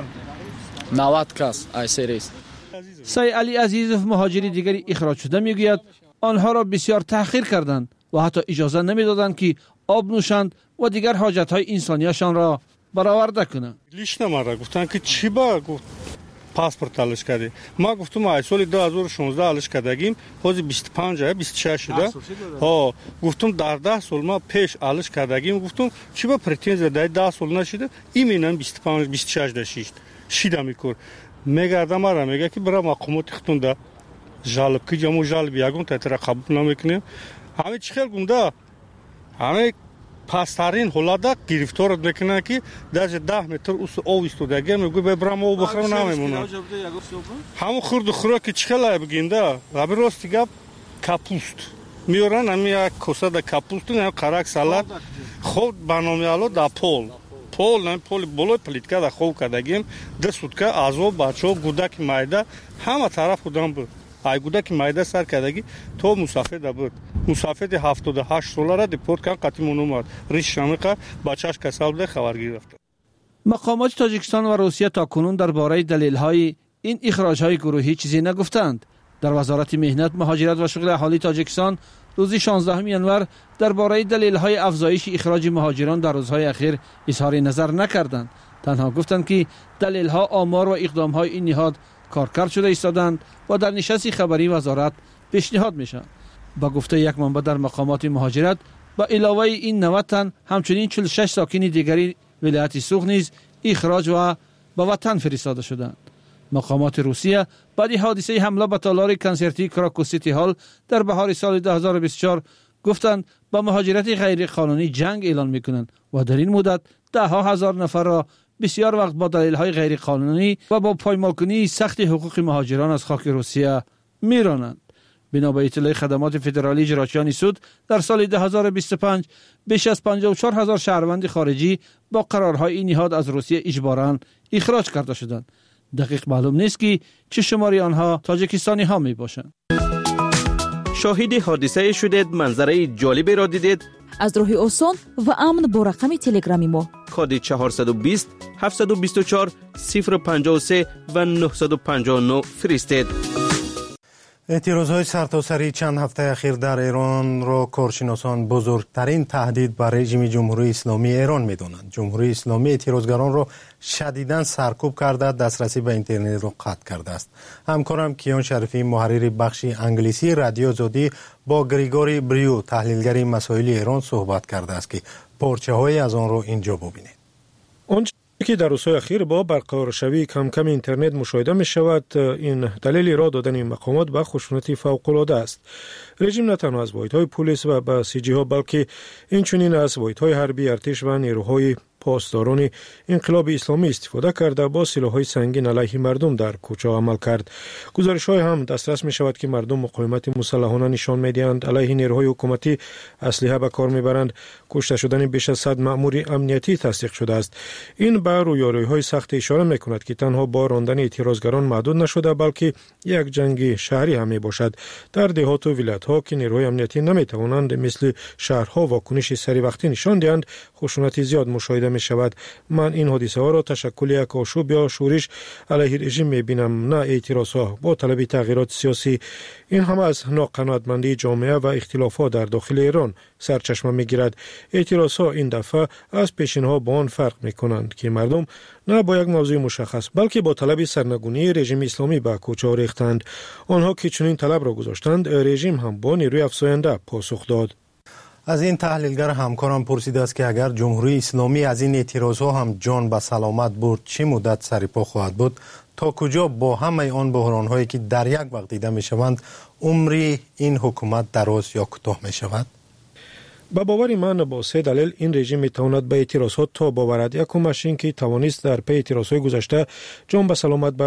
Speaker 8: نود کس ای سریس.
Speaker 13: سعی علی عزیزов مهاجری دیگری اخراج شده میگوید آنها را بسیار تأخیر کردند و حتی اجازه نمیدادند که آب نوشند و دیگر حاجت های انسانیشان را برآورده کنند.
Speaker 9: لیشنا مرا گفتن که چی با گفت پاسپورت алыш کردی. ما گفتم ای سال دو هزار و شانزده алыш کردیم، حاضر بیست و پنج یا بیست و شش شده. ها گفتم در ده سال ما پیش алыш کردیم، گفتم چی با پرتنزیا در ده سال نشده، ایمنن بیست و پنج بیست و شش داشت. شیدا میکر. میگردم مرا میگه که برای مقامات خونده جالب که جمو جالب یاگون تطرق قبول نمیکنیم. همه چی خیلی گنده. همه پاستارین حالا گرفتار میکنه که در ده متر اوس او استودگی میگه ببرم او بخرم نمیمونه. همون خورد خوراک چی خیلی بگینده. رابی راست گپ کاپوست. میارن همی یک کاسه د کاپوست نه قرق سالاد خود برنامه الو دا پول. پول نه پول بالای پلیتکا دا خوب کردگیم ده سوتکا ازو بچو گودک مایده همه طرف خودم بود. ای گودک مایده سر کردگی تو مسافر دا بود. مسافر هفتاد و هشت ساله را دیپورت کردن قطعی منومد. ریش شمیقه بچهش کسال بوده خبر گرفت.
Speaker 13: مقامات تاجیکستان و روسیه تا کنون درباره دلایل این اخراج های گروهی چیزی نگفتند. در وزارت مهنت، مهاجرت و شغل اهالی تاجیکستان روز شانزدهم ژانویه درباره دلایل افزایش اخراج مهاجران در روزهای اخیر اظهار نظر نکردند. تنها گفتند که دلایل‌ها آمار و اقدام‌های این نهاد کارکرد شده ایستادند و در نشست خبری وزارت پیشنهاد میشن. با گفته یک منبع در مقامات مهاجرت، با علاوه این نود تن همچنین چهل و شش ساکن دیگری ولایت سوخ نیز اخراج و به وطن فرستاده شدند. مقامات روسیه بعد حادثه حمله به تالار کنسرتی کراکو سیتی هال در بهار سال دو هزار و بیست و چهار گفتند با مهاجرت غیر قانونی جنگ اعلان میکنند و در این مدت ده ها هزار نفر را بسیار وقت با دلایل غیر قانونی و با پایمالکنی سخت حقوق مهاجران از خاک روسیه میرانند. بنا به اطلاع خدمات فدرالی اجراییان سود در سال دو هزار و بیست و پنج بیش از پنجاه و چهار هزار شهروند خارجی با قرارهای این نهاد از روسیه اجباراً اخراج کرده شدند. دقیق معلوم نیست که چه شماری آنها تاجیکستانی ها می باشند.
Speaker 12: شاهد حادثه شدید، منظره جالبی را دیدید؟
Speaker 7: از راه آسان و امن با رقم تلگرامی ما
Speaker 12: کد چهارصد و بیست هفتصد و بیست و چهار صفر پنجاه و سه و نهصد و پنجاه و نه فرستید.
Speaker 2: اعتراضهای سرتاسری چند هفته اخیر در ایران را کارشناسان بزرگترین تهدید بر رژیم جمهوری اسلامی ایران می‌دانند. جمهوری اسلامی اعتراضگران را شدیداً سرکوب کرده، دسترسی به اینترنت را قطع کرده است. همکارم کیان شریفی محرر بخش انگلیسی رادیو آزادی با گریگوری بریو تحلیلگر مسائل ایران صحبت کرده است که پارچه‌های از آن را اینجا ببینید.
Speaker 1: که در روزهای اخیر با برقرار شوی کم کم اینترنت مشاهده می شود، این دلیل را دادن این مقامات به خشونت فوق‌العاده است. رژیم نه تنها از واحدهای پلیس و بسیجی ها بلکه اینچنین از واحدهای حربی ارتش و نیروهای پاسداران انقلاب اسلامی استفاده کرده با سلاح‌های سنگین علیه مردم در کوچه عمل کرد. گزارش‌های هم دسترس می‌شود که مردم مقاومت مسلحانه نشان می‌دهند، علیه نیروهای حکومتی اسلحه به کار می‌برند. کشته شدن بیش از صد مأمور امنیتی تصدیق شده است. این به رویاروی‌های سخت اشاره می‌کند که تنها با راندن اعتراضگران محدود نشده بلکه یک جنگ شهری هم می‌باشد. در دهات و ولایت‌ها که نیروهای امنیتی نمی‌توانند مثل شهرها واکنش سری وقتی نشان دهند، خشونت زیاد مشاهده می شود. من این حادثه ها را تشکل یک آشوب یا شورش علیه رژیم می بینم، نه اعتراض ها با طلب تغییرات سیاسی. این هم از ناقناعتمندی جامعه و اختلافات در داخل ایران سرچشمه می گیرد. اعتراض ها این دفعه از پیشین ها با آن فرق می کنند که مردم نه با یک موضوع مشخص بلکه با طلب سرنگونی رژیم اسلامی به کوچه ها ریختند. آنها که چنین طلب را گذاشتند، رژیم هم با نیروی افزاینده پاسخ داد.
Speaker 2: از این تحلیلگر همکارم پرسیده است که اگر جمهوری اسلامی از این اعتراضها هم جان به سلامت برد چه مدت سریپا خواهد بود؟ تا کجا با همه آن بحران‌هایی که در یک وقت دیده می‌شوند عمری این حکومت دراز یا کوتاه می‌شود؟
Speaker 1: با باور من با سه دلیل این رژیم میتواند به اعتراضات تا باورد. یکمش این که توانست در پی اعتراضهای گذشته جان به سلامت برد.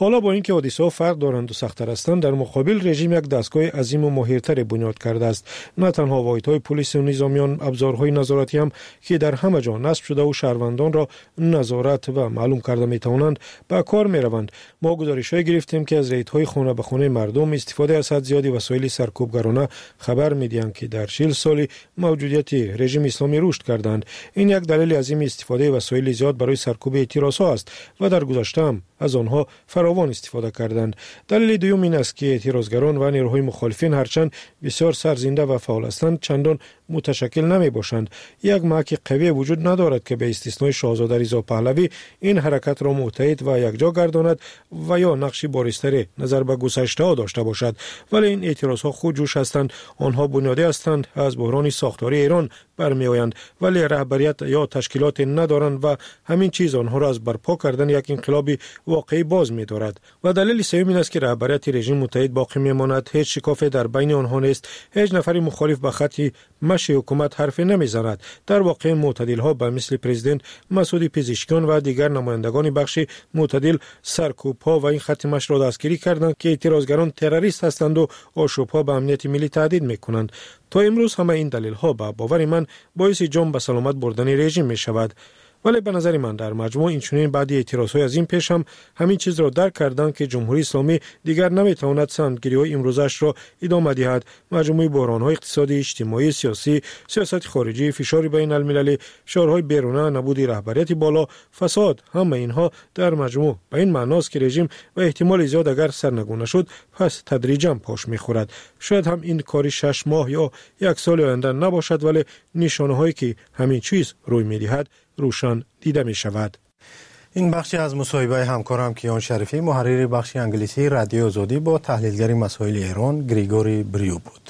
Speaker 1: حالا با اینکه حادثه‌ها فرق دارند و سخت‌تر هستند، در مقابل رژیم یک دستگاه عظیم و ماهرتر بنیاد کرده است. نه تنها واحدهای پلیس و نظامیان، ابزارهای نظارتی هم که در همه جا نصب شده و شهروندان را نظارت و معلوم کرده می‌توانند به کار می‌روند. ما گزارش‌های گرفتیم که از ریدهای خانه به خانه مردم، استفاده از حد زیادی وسایل سرکوبگرانه خبر می‌دهند که در چهل سال موجودیت رژیم اسلامی رشد کردند. این یک دلیل عظیم استفاده وسایل زیاد برای سرکوب اعتراض‌ها است و در گذشته هم از آنها فراوان استفاده کردند. دلیل دوم این است که اعتراضگران و نیروهای مخالفین هرچند بسیار سرزنده و فعال هستند، چندان متشکل نمی باشند. یک محک قوی وجود ندارد که به استثنای شاهزاده رضا پهلوی این حرکت را متحد و یکجا گرداند و یا نقشی بارزتر نظر به گذشته ها داشته باشد. ولی این اعتراض ها خودجوش هستند، آنها بنیادی هستند، از بحران ساختاری ایران برمی آیند، ولی رهبریت یا تشکیلات ندارند و همین چیز آنها را از برپا کردن یک انقلابی واقعی باز می دارد. و دلیل سوم این است که رهبریت رژیم متحد باقی می ماند. هیچ شکافی در بین آنها نیست. هیچ نفری مخالف به خط مشی حکومت حرف نمی زند. در واقع معتدل ها به مثل پرزیدنت مسعود پزشکیان و دیگر نمایندگان بخش معتدل سرکوب ها و این خط مش را دستگیری کردند که اعتراضگران تروریست هستند و آشوب ها به امنیت ملی تهدید می کنند. تا امروز همه این دلیل ها به باور من باعث جان به سلامت بردن رژیم می شود. ولی به نظر من در مجموع این چنین بعدی اعتراض‌های از این پیش هم همین چیز را درک کردند که جمهوری اسلامی دیگر نمیتواند سندگیری‌های امروزش را ادامه دهد. مجموعه بحران‌های اقتصادی، اجتماعی، سیاسی، سیاست خارجی، فشار بین المللی، شعارهای بیرونه، نبود رهبریت بالا، فساد، همه اینها در مجموع به این معناست که رژیم و احتمال زیاد اگر سرنگون نشد پس تدریجاً پاش می‌خورد. شاید هم این کاری شش ماه یا یک سال آینده نباشد، ولی نشانه‌هایی که همین چیز روی می‌دهد روشن دیده می شود.
Speaker 2: این بخشی از مصاحبه همکارم کیان شریفی، محرر بخش انگلیسی رادیو آزادی، با تحلیلگر مسائل ایران گریگوری بریو بود.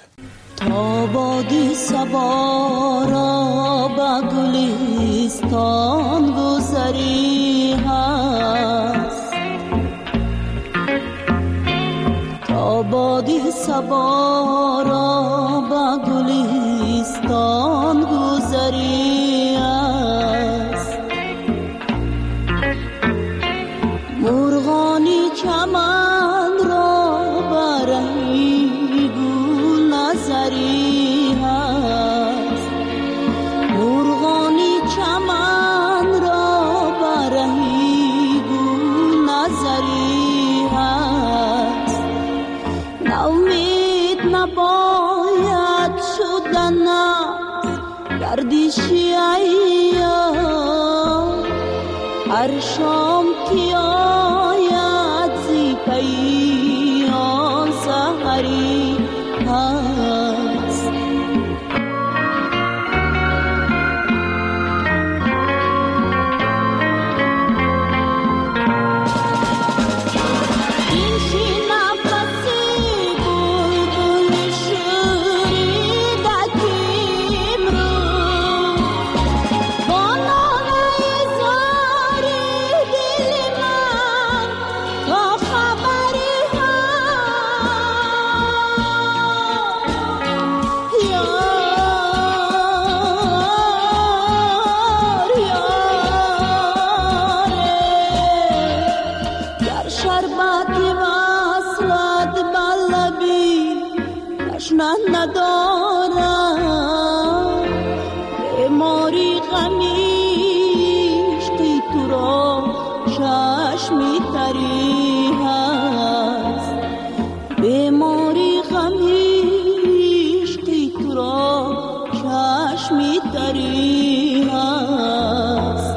Speaker 18: تا بادی صبا را به گلستان گذری هست، تا بادی صبا را به گلستان گذری هست، مرغانی چمن را برای گل نظری هست، مرغانی چمن را برای گل نظری هست، ناامید نباید شدن گردشی ایام، هر شام که آید زی پیام سحری هست. این شی نفسی بلبل شوریده کیم رو، با ناله زاری دل من تا خبری هست. یار یاره، گر شربتی وصلت بلبی تشنه ندارم، بیماری غمیشتی تو را چشمی تری هست، بیماری غمیشتی تو را چشمی تری هست.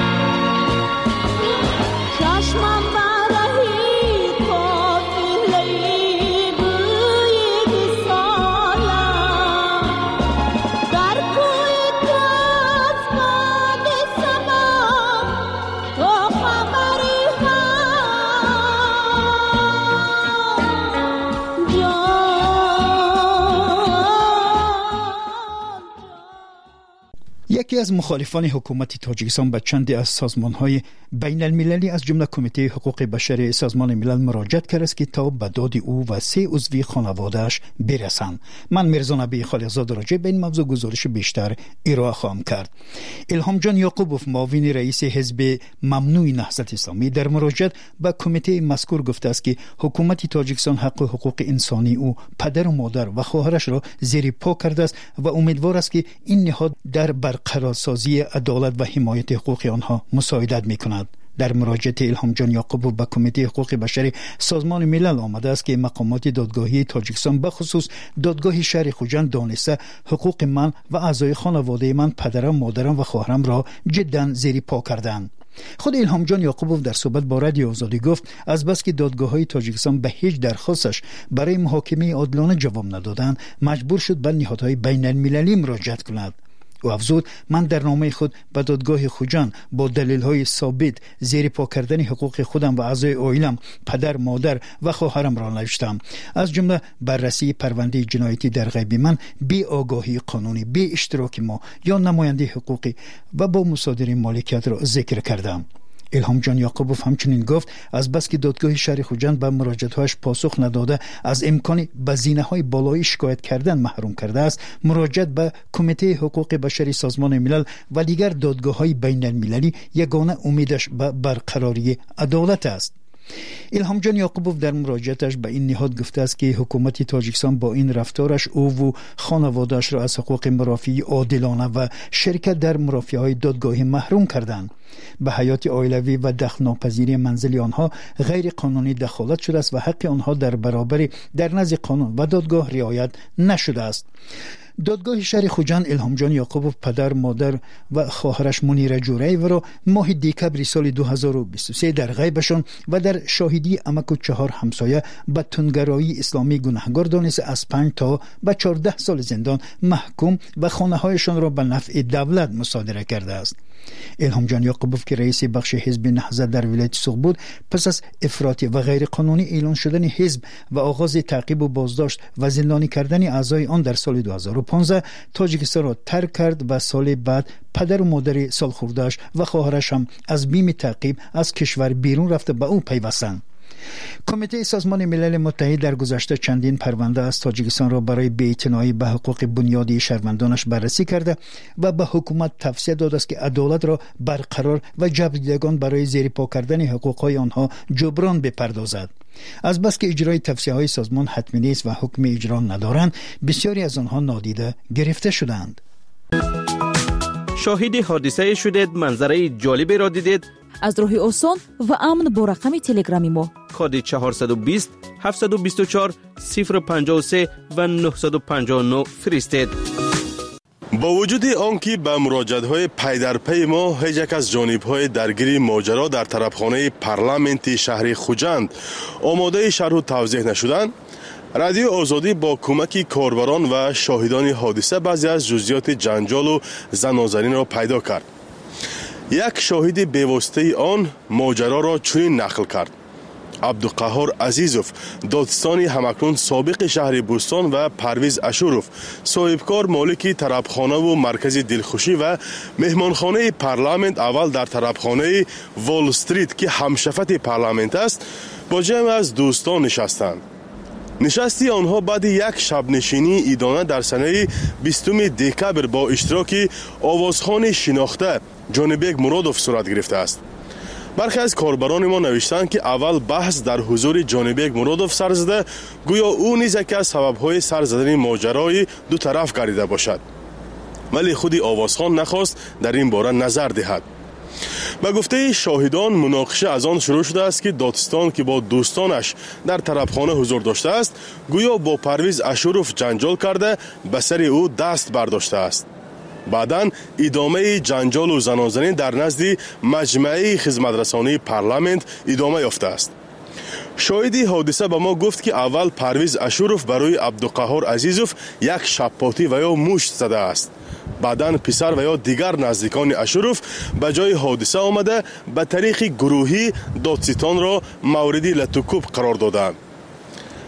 Speaker 18: چشمم برهی کافی
Speaker 16: عده از مخالفان حکومت تاجیکستان به چند از سازمان‌های بین المللی از جمله کمیته حقوق بشر سازمان ملل مراجعت کرد است که تا به داد او و سه عضوی خانواده‌اش برسند. من میرزا نبی خالقزاده راجع به این موضوع گزارش بیشتر ارائه خواهم کرد. الهام جان یعقوبوف معاون رئیس حزب ممنوع نهضت اسلامی در مراجعت به کمیته مذکور گفته است که حکومت تاجیکستان حق و حقوق انسانی او پدر و مادر و خواهرش را زیر پا کرده است و امیدوار است که این نهاد در برقرارسازی عدالت و حمایت حقوق آنها مساعدت می‌کند. در مراجعه الهام جان یعقوبوف به کمیته حقوق بشر سازمان ملل آمده است که مقامات دادگاهی تاجیکستان به خصوص دادگاه شهر خوجند دانسته حقوق من و اعضای خانواده من پدرم، مادرم و خواهرم را جدا زیر پا کردند. خود الهام جان یعقوبوف در صحبت با رادیو آزادی گفت از بس که دادگاه‌های تاجیکستان به هیچ درخواستش برای محاکمه عادلانه جواب ندادند، مجبور شد به نهادهای بین المللی مراجعت کند. و افزود من در نامه خود به دادگاه خوجند با دلیل‌های ثابت زیر پا کردن حقوق خودم و اعضای عائلم، پدر، مادر و خواهرم را نوشتم، از جمله بررسی پرونده جنایتی در غیب من، بی آگاهی قانونی، بی اشتراک ما یا نماینده حقوقی و با مصادره مالکیت را ذکر کردم. الهام جان یعقوبوف همچنین گفت از بس که دادگاه شهر خوجند به مراجعات‌هایش پاسخ نداده از امکان بزینه‌های بالایی شکایت کردن محروم کرده است، مراجعت به کمیته حقوق بشر سازمان ملل و دیگر دادگاه‌های بین المللی یگانه امیدش به برقراری عدالت است. الهام جان یعقوبوف در مراجعتش به این نهاد گفته است که حکومت تاجیکستان با این رفتارش او و خانواده‌اش را از حقوق مرافعی عادلانه و شرکت در مرافعه‌های دادگاهی محروم کردند. به حیات عائلوی و دخل‌ناپذیری منزل آنها غیر قانونی دخالت شده است و حق آنها در برابر در نزد قانون و دادگاه رعایت نشده است. دادگاه شهر خوجند الهام جان یعقوبوف پدر، مادر و خواهرش منیره جوری‌اوا را ماه دکبر سال دو هزار و بیست و سه در غیبشان و در شاهدی امک و چهار همسایه به تندگرایی اسلامی گناهکار دانسته از پنج تا به چهارده سال زندان محکوم و خانه‌هایشان را به نفع دولت مصادره کرده است. الهام جان یعقوبوف که رئیس بخش حزب نهضت در ولایت سوق بود، پس از افراطی و غیر قانونی اعلان شدن حزب و آغاز تعقیب و بازداشت و زندانی کردن اعضای آن در سال دو هزار و پانزده تاجیکستان را ترک کرد و سال بعد پدر و مادر سالخورده‌اش و خواهرش هم از بیم تعقیب از کشور بیرون رفته به او پیوستند. کمیته سازمان ملل متحد در گذشته چندین پرونده از تاجیکستان را برای بی‌اعتنایی به حقوق بنیادی شهروندانش بررسی کرده و به حکومت توصیه داده است که عدالت را برقرار و جبردیدگان برای زیر پا کردن حقوق‌های آنها جبران بپردازد. از بس که اجرای توصیه‌های سازمان حتمی نیست و حکم اجرا ندارند، بسیاری از آنها نادیده گرفته شدند.
Speaker 12: شاهد حادثه شدید، منظره جالبی را دیدید؟
Speaker 7: از راه آسان و امن با رقم تلگرامی ما
Speaker 12: کد چهارصد و بیست هفتصد و بیست و چهار صفر پنجاه و سه و نهصد و پنجاه و نه فرستید.
Speaker 14: با وجود آنکه به مراجعه‌های پی در پی ما هیچ یک از جانب‌های درگیر ماجرا در طرفخانه پارلمانت شهر خوجند آماده شرح و توضیح نشدند، رادیو آزادی با کمک کاربران و شاهدان حادثه بعضی از جزئیات جنجال و زنازنی را پیدا کرد. یک شاهد بی‌واسطه آن ماجرا را چنین نقل کرد: عبدالقهار عزیزوف، دادستانی همکنون سابق شهر بوستان، و پرویز اشوروف، صاحبکار مالک طربخانه و مرکز دلخوشی و مهمانخانه پارلمانت اول در طربخانه وال استریت که همشفت پارلمانت است، با جمع از دوستان نشستند. نشستی آنها بعد یک شب نشینی ایدانه در سنه بیستم دکبر با اشتراک آوازخوان شناخته جانبیک مرادوف صورت گرفته است. برخی از کاربران ما نوشتند که اول بحث در حضور جانبیک مرادوف سر زده، گویا او نیز یکی از سبب‌های سر زدن ماجرای دو طرف گردیده باشد، ولی خود آوازخوان نخواست در این باره نظر دهد. به گفته شاهدان مناقشه از آن شروع شده است که دادستان که با دوستانش در طربخانه حضور داشته است، گویا با پرویز اشوروف جنجال کرده به سر او دست برداشته است. بعداً ادامه جنجال و زنازنی در نزد مجمع خدمترسانی پارلمانت ادامه یافته است. شاهدی حادثه به ما گفت که اول پرویز اشوروف برای عبدالقهار عزیزوف یک شپاتی و یا مشت زده است. بعداً پسر و یا دیگر نزدیکان اشوروف به جای حادثه آمده به طریق گروهی دادستان را موردی لطوکوب قرار دادند.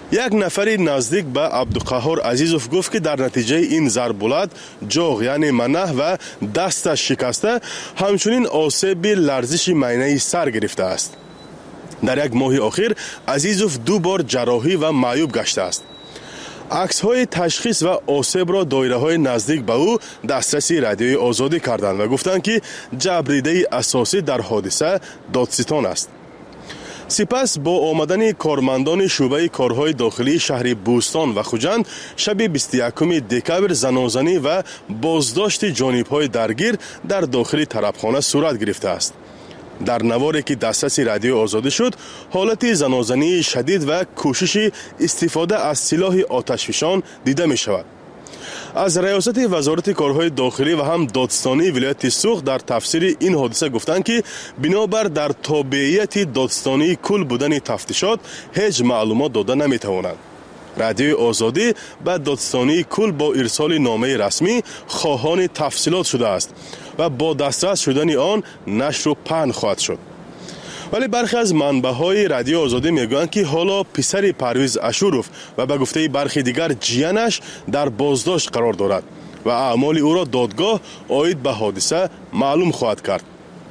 Speaker 14: یک نفری نزدیک به عبدالقهار عزیزوف گفت که در نتیجه این ضرب بلند جغ یعنی منح و دستش شکسته، همچنین آسیب لرزش معینه سر گرفته است. در یک ماه اخیر عزیزوف دو بار جراحی و معیوب گشته است. عکس های تشخیص و آسیب را دایره های نزدیک به او دسترسی رادیوی آزادی کردند و گفتند که جبریده اساسی در حادثه دادستان است. سپس با آمدن کارمندان شعبه کارهای داخلی شهر بوستان و خوجند شب بیست و یکم دکبر زنازنی و بازداشت جانب‌های درگیر در داخل طربخانه صورت گرفته است. در نواری که دسترس رادیو آزادی شد، حالت زنازنی شدید و کوشش استفاده از سلاح آتشفشان دیده می شود. از ریاست وزارت کارهای داخلی و هم دادستانی ولایت سوخت در تفسیر این حادثه گفتند که بنابر در تابعیت دادستانی کل بودن تفتیشات هیچ معلومات داده نمی توانند. رادیو آزادی به دادستانی کل با ارسال نامه رسمی خواهان تفصیلات شده است و با دسترس شدن آن نشر و پهن خواهد شد. ولی برخی از منبع‌های رادیو آزادی میگویند که حالا پسر پرویز اشوروف و به گفته برخی دیگر جیانش در بازداشت قرار دارد و اعمال او را دادگاه عاید به حادثه معلوم خواهد کرد.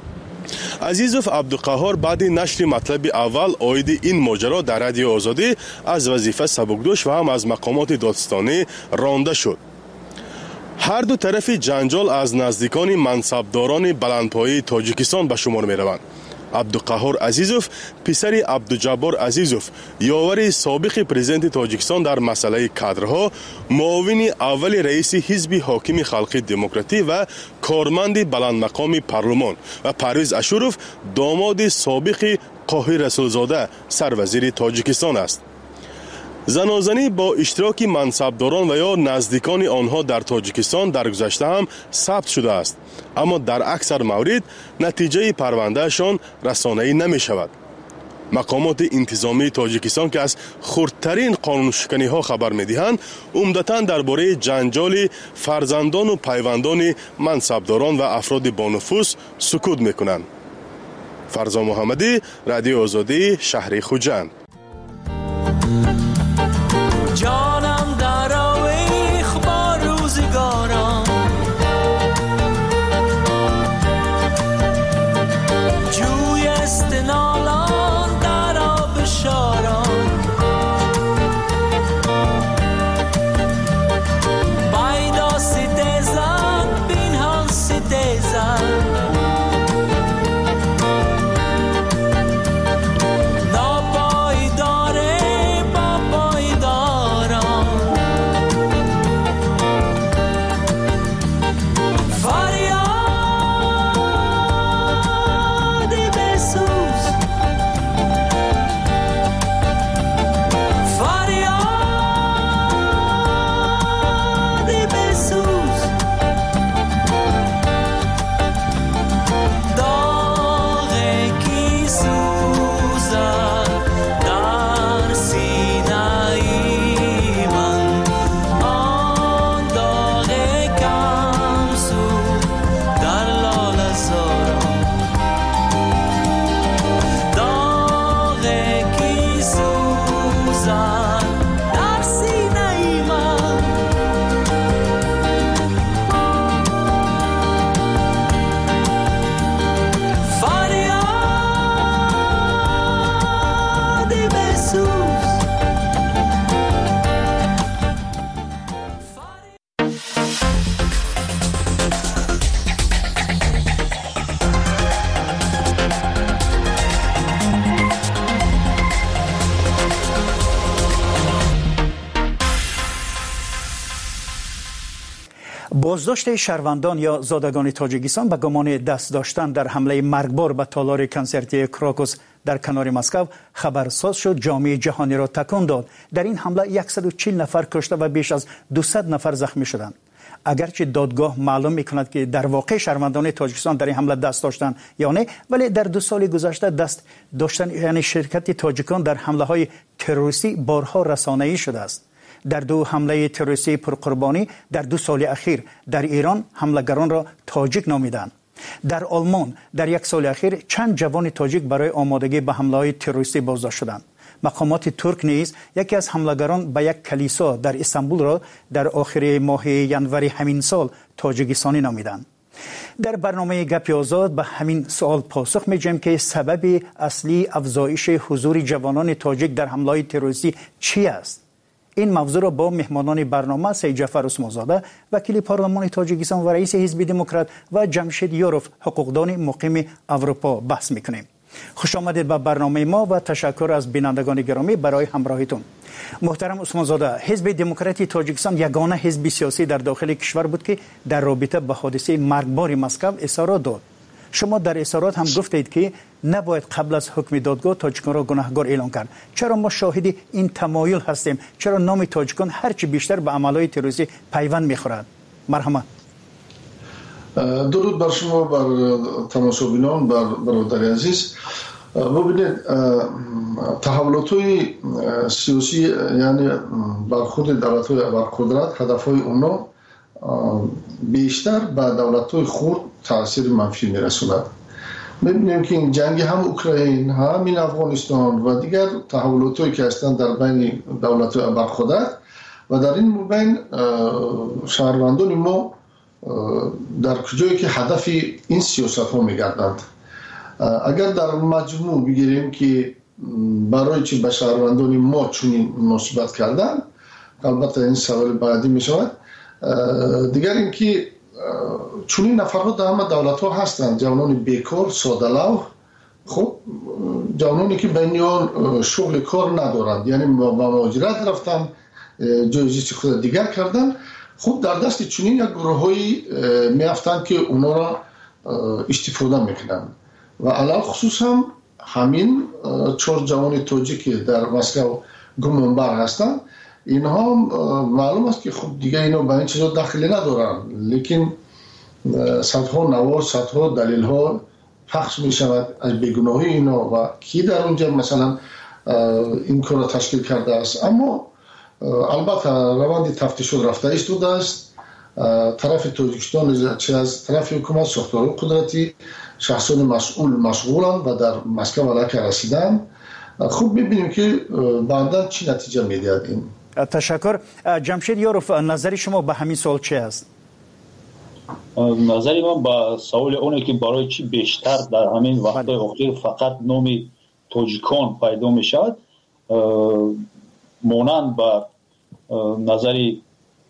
Speaker 14: عزیزوف عبدالقهار بعد نشر مطلب اول عاید این ماجرا در رادیو آزادی از وظیفه سبکدوش و هم از مقامات دادستانی رانده شد. هر دو طرف جنجال از نزدیکان منصبداران بلندپایه تاجیکستان به شمار می روند. عبدالقهار عزیزوف پسر عبدالجبار عزیزوف یاور سابق پرزیدنت تاجیکستان در مسئله کادرها، معاون اول رئیس حزب حاکم خلقی دموکراتی و کارمند بلند مقام پارلمان و پرویز اشوروف داماد سابق قاهر رسولزاده سروزیر تاجیکستان است. زنازنی با اشتراک منصبداران و یا نزدیکان آنها در تاجیکستان در گذشته هم ثبت شده است، اما در اکثر موارد نتیجه پروندهشان رسانه‌ای نمی شود. مقامات انتظامی تاجیکستان که از خردترین قانون شکنی ها خبر می دهند، عمدتاً درباره جنجال فرزندان و پیوندان منصبداران و افراد با نفوذ سکوت می کنند. فرزا محمدی، رادیو آزادی، شهر خوجند.
Speaker 18: جانم در آویخ با روزگاران، جوی استنالان در آب شاران، بایدا ستیزن بینهان ستیزن،
Speaker 16: بازداشت شهروندان یا زادگان تاجیکستان به گمان دست داشتن در حمله مرگبار به تالار کنسرتی کراکوس در کنار مسکو خبرساز شد، جامعه جهانی را تکان داد. در این حمله صد و چهل نفر کشته و بیش از دویست نفر زخمی شدند. اگرچه دادگاه معلوم میکند که در واقع شهروندان تاجیکستان در این حمله دست داشتن یا نه، ولی در دو سال گذشته دست داشتن یعنی شرکت تاجیکان در حمله های تروریستی بارها رسانه‌ای شده است. در دو حمله تروریستی پرقربانی در دو سال اخیر در ایران حملگران را تاجیک نامیدند. در آلمان در یک سال اخیر چند جوان تاجیک برای آمادگی به حمله های تروریستی بازداشت شدند. مقامات ترک نیز یکی از حملهگران به یک کلیسا در استانبول را در آخر ماه ینوری همین سال تاجیکستانی نامیدند. در برنامه گپ آزاد به همین سوال پاسخ می‌دهیم که سبب اصلی افزایش حضور جوانان تاجیک در حمله‌های تروریستی چی است؟ این موضوع را با مهمانان برنامه سید جعفر عثمانزاده وکیل پارلمان تاجیکستان و رئیس حزب دموکرات و جمشید یاروف حقوقدان مقیم اروپا بحث می‌کنیم. خوش آمدید به برنامه ما و تشکر از بینندگان گرامی برای همراهیتون. محترم عثمانزاده، حزب دموکراتی تاجیکستان یگانه حزب سیاسی در داخل کشور بود که در رابطه با حادثه مرگبار مسکو اظهارات داد. شما در اظهارات هم گفتید که نباید قبل از حکم دادگاه تاجیکان را گناهکار اعلام کرد. چرا ما شاهد این تمایل هستیم؟ چرا نام تاجیکان هرچی بیشتر به عملهای تروریستی پیوند می‌خورد؟ مرحمت.
Speaker 15: درود بر شما، بر تماشاگران، بر برادر عزیز. ببینید تحولات‌های سیاسی یعنی برخورد دولت‌های ابرقدرت هدف‌های اونا بیشتر به دولت‌های خرد تاثیر منفی می‌رساند. می‌بینیم که این جنگ هم اوکراین، هم این افغانستان و دیگر تحولات‌هایی که هستند در بین دولت‌های ابرقدرت و در این مبین شهروندان ما در کجایی که هدف این سیاست ها میگردند. اگر در مجموع بگیریم که برای چی به شهروندان ما چنین مناسبت کردن، البته این سوال بعدی می شود. دیگر اینکه چنین نفرها در همه دولت ها هستند، جوانان بیکار، ساده‌لو، خب جوانانی که بین آن شغل کار ندارند، یعنی با مهاجرت رفتن، جایزی خود دیگر کردن. خب در دست چنین یک گروه‌هایی میافتند که اونا را استفاده میکنند و علاوه خصوص هم همین چهار جوان تاجیک در مسکو گمانبر هستند. اینها معلوم است که خب دیگه اینا به این چیزا دخلی ندارن، لیکن صدها نوار، صدها دلیل ها پخش می شود از بیگناهی اینا و کی در اونجا مثلا این کار را تشکیل کرده است. اما البته روند تفتیش رفته ایستاده است. طرف تاجیکستان چه از طرف حکومت، ساختار قدرتی، شخصان مسئول مشغولند و در مسکو علیه رسیدن. خوب می‌بینیم که بعداً چی نتیجه می‌دهد این.
Speaker 16: تشکر. جمشید یاروف، نظر شما به همین سوال چه است؟
Speaker 20: نظر من با سوال اونه که برای چی بیشتر در همین وقت اخیر فقط نام تاجیکان پیدا می‌شود، مانند با نظری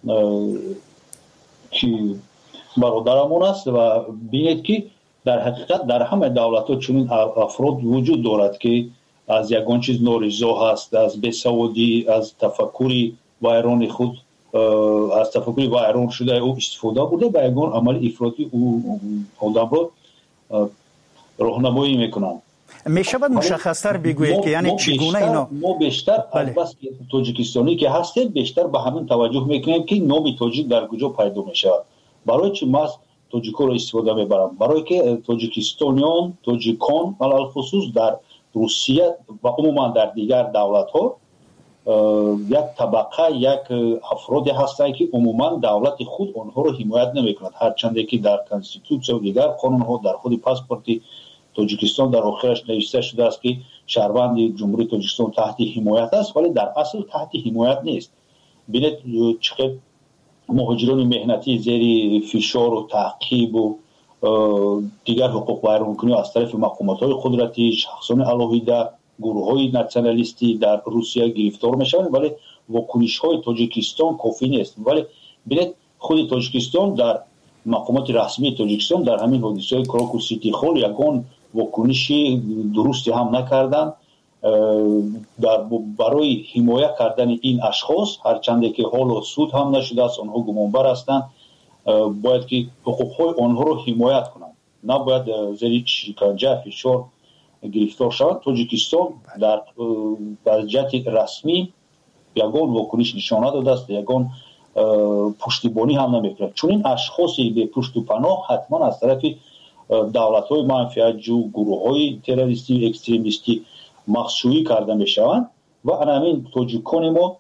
Speaker 20: که برادرمون است و بینید که در حقیقت در همه دولت‌ها چنین افراد وجود دارد که از یگان چیز نارضا هست، از بی‌سوادی، از تفکری ویران خود، از تفکری ویران شده او استفاده بوده به یگان عمل افراطی او آدم را راهنمایی میکنند.
Speaker 16: میشود مشخص‌تر بگویید که یعنی چگونه اینا
Speaker 20: ما بیشتر از بس که تاجیکستانی که هستیم بیشتر به همین توجه میکنیم که نام تاجیک در کجا پیدا میشه. برای چی ما تاجیک‌ها رو استفاده میبرم؟ برای که تاجیکستانیان، تاجیکان علل خصوص در روسیه و عموما در دیگر دولت‌ها یک طبقه، یک افرادی هستند که عموما دولت خود آنها رو حمایت نمیکند، هرچند که در کانستیتوسیون و دیگر قانون‌ها در خود پاسپورت تاجیکستان در آخرش نوشته شده است که شهروند جمهوری تاجیکستان تحت حمایت است، ولی در اصل تحت حمایت نیست. ببینید چقدر مهاجران مهنتی زیر فشار و تعقیب و دیگر حقوق ویرانکنی از طرف مقامات‌های قدرتی، شخصان علاهیده، گروه‌های ناسیونالیستی در روسیه گرفتار میشوند، ولی واکنش‌های تاجیکستان کافی نیست. ولی ببینید خود تاجیکستان در مقامات رسمی تاجیکستان در همین حادثه کراکو سیتی خال یگان واکنشی درستی هم نکردند در برای حمایت کردن این اشخاص، هرچند که حال سود هم نشده است، آنها گمانبر هستند، باید که حقوق‌های آنها رو حمایت کنند، نباید زیر شکنجه فشار گرفتار شوند. تاجیکستان در در جهت رسمی یگان واکنش نشانه داده است، یگان پشتیبانی هم نمی‌کند. چون این اشخاصی به پشت و پناه حتما از طرف دولت‌های منفعت‌جو، گروه‌های تروریستی و اکستریمیستی مخشویی کرده می‌شوند و همین تاجیکان ما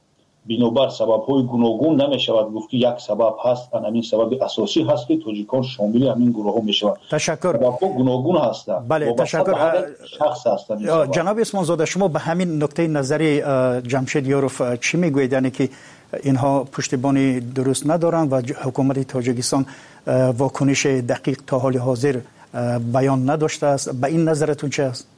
Speaker 20: бинобар сабабҳои гуногун намешавад гуфт ки як сабаб ҳаст, ҳамин сабаби асосӣ ҳаст ки тоҷикон шомили ҳамин гурӯҳҳо мешаванд.
Speaker 16: Ташаккур.
Speaker 20: сабабҳо гуногун ҳастанд.
Speaker 16: бале ташаккур
Speaker 20: шахс ҳастанд.
Speaker 16: ҷаноби усмонзода, шумо ба ҳамин нуктаи назари ҷамшед ёров чӣ мегӯед, яъне ки инҳо пуштибони дуруст надоранд ва ҳукумати тоҷикистон вокуниши дақиқ то ҳоли ҳозир баён надоштааст? ба ин назаратун чӣ аст?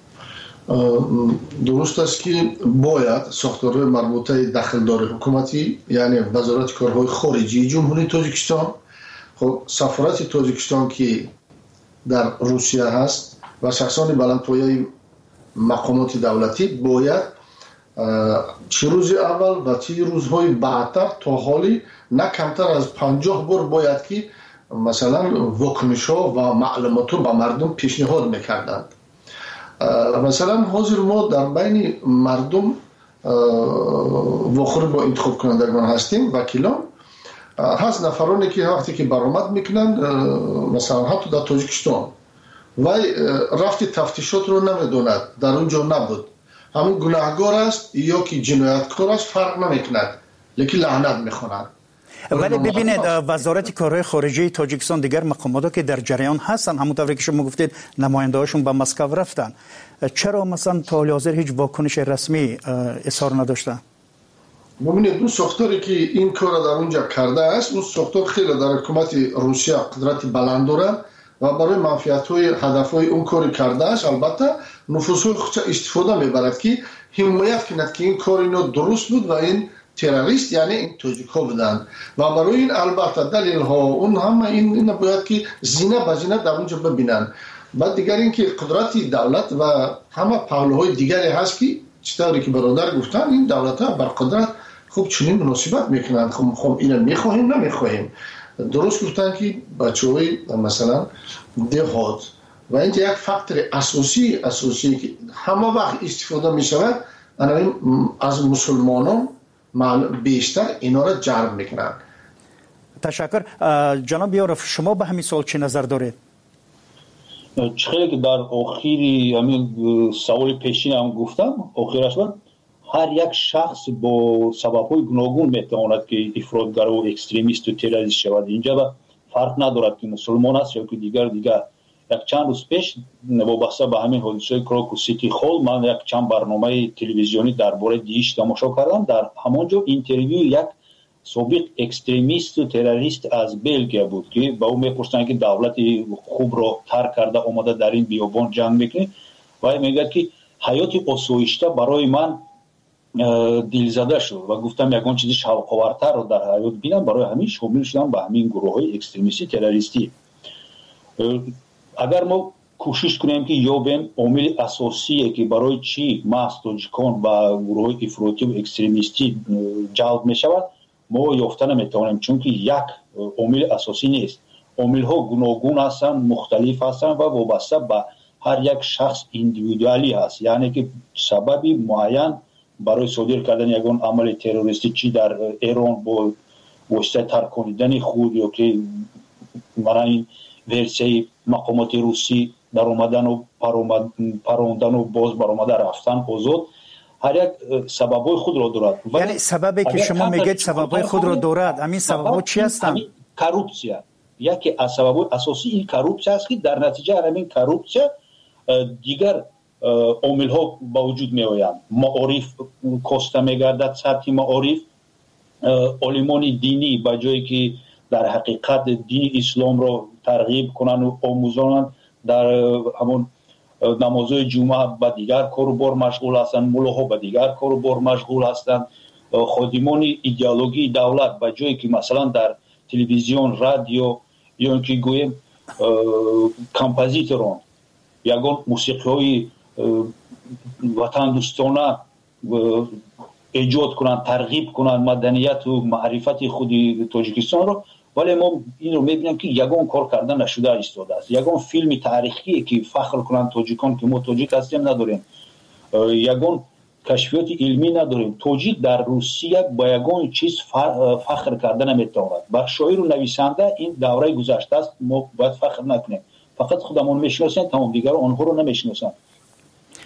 Speaker 15: дуруст аст ки бояд сохторҳои марбутаи дахлдори ҳукуматӣ, яъне вазорати корҳои хориҷии ҷумҳурии тоҷикистон, хоб сафорати тоҷикистон ки дар русия ҳаст ва шахсони баландпояи мақомоти давлатӣ бояд чӣ рӯзи аввал ва чӣ рӯзҳои баъдтар то ҳолӣ на камтар аз панҷоҳ бор бояд ки масалан вокунишҳо ва маълумотро ба мардум пешниҳод мекарданд. масалан ҳозир мо дар байни мардум вохӯр бо интихобкунандагон ҳастем, вакилон ҳаст нафароне ки вақте ки баромад мекунанд, масалан ҳатто дар тоҷикистон вай рафти тафтишотро намедонад, дар он ҷо набуд, ҳамин гунаҳгор аст ё ки ҷинояткор аст, фарқ намекунад, лекин лаънат мехонад.
Speaker 16: ولی ببینید وزارت کارهای خارجه تاجیکستان دیگر مقاماتی که در جریان هستن، همونطوری که شما گفتید نماینده‌هاشون به مسکو رفتن، چرا مثلا تا حال حاضر هیچ واکنش رسمی اظهار نداشتن؟
Speaker 15: ببینید اون ساختاری که این کار در اونجا کرده است، اون ساختار خیلی در حکومت روسیه قدرت بلند داره و برای منفعت‌های هدف‌های اون کاری کرده است. البته نفوذهای خودش استفاده می‌برد که حمایت کند که این کار اینو درست بود و این تروریست یعنی این توجیک‌ها بودند و برای این البته دلیل‌ها اون همه این اینا باید که زینه به زینه در اونجا ببینن. بعد دیگر این که قدرت دولت و همه پهلوهای دیگری هست که چطوری که برادر گفتن این دولت‌ها بر قدرت خوب چنین مناسبت میکنند. خب خب اینا میخواهیم نمیخواهیم. درست گفتن که بچه‌های مثلا دهات و این یک فاکتور اساسی اساسی که همه وقت استفاده میشود از مسلمانان بیشتر اینا را جلب میکنند.
Speaker 16: تشکر. جناب یارف، شما به همین سوال چه نظر دارید؟
Speaker 20: خیلی که در آخری همین سوال پیشین هم گفتم، آخرش بود هر یک شخص با سبب‌های گوناگون میتواند که افراطگر و اکستریمیست و تروریست شود. اینجا با فرق ندارد که مسلمان است یا که دیگر دیگر. یک چند روز پیش وابسته به همین حادثه کراکو سیتی هال من یک چند برنامه تلویزیونی درباره دیش تماشا کردم. در همانجا اینترویو یک سابق اکستریمیست و تروریست از بلژیم بود که با او میپرسند که دولت خوب را ترک کرده اومده در این بیابان جنگ میکنه و میگه که حیات آسایشته برای من دلزده شد و گفتم یگان چیزی شوق‌آورتر رو در حیات بینم، برای همین شامل شدم به همین گروه‌های اکستریمیستی تروریستی. اگر ما کوشش کنیم که یابیم عامل اساسی که برای چی محض تاجیکان و گروه افراطی و اکستریمیستی جلب می شود ما یافته نمیتوانیم، چون که یک عامل اساسی نیست. عامل ها گوناگون هستند، مختلف هستند و وابسته به هر یک شخص ایندیویدوالی هست. یعنی که سببی معین برای صادر کردن یگان عمل تروریستی چی در ایران با واسطه ترکاندن خود یا که برای این ورسیه مقامات روسی در اومدن و پروندن و باز برآمده رفتن آزاد، هر یک سببای خود را دارد.
Speaker 16: یعنی سببی که شما میگید سببای خود را دارد، همین سبب‌ها چی هستند؟
Speaker 20: کروپسیا. یکی از سببای اساسی این کروپسیا است که در نتیجه همین کروپسیا دیگر عامل‌ها با وجود میآیند. معارف کاسته میگردد، سطح معارف عالمان دینی به جایی که در حقیقت دین اسلام را ترغیب کنند و آموزانند در همون نمازهای جمعه به دیگر کار و بار مشغول هستند، ملاها به دیگر کار و بار مشغول هستند. خادمان ایدئولوژی دولت به جایی که مثلا در تلویزیون، رادیو یا اینکه گویم کمپوزیتوران یگان موسیقی‌های وطن دوستانه ایجاد کنند، ترغیب کنند مدنیت و معرفت خود تاجیکستان رو، ولی ما این رو میبینیم که یگان کار کردن نشده ایستاده است. یگان فیلم تاریخی که فخر کنند تاجیکان که ما تاجیک هستیم نداریم، یگان کشفیات علمی نداریم. تاجیک در روسیه با یگان چیز فخر کردن نمیتواند. با شاعر و نویسنده این دوره گذشته است، ما باید فخر نکنیم. فقط خودمون میشناسیم، تمام دیگر آنها رو نمیشناسند.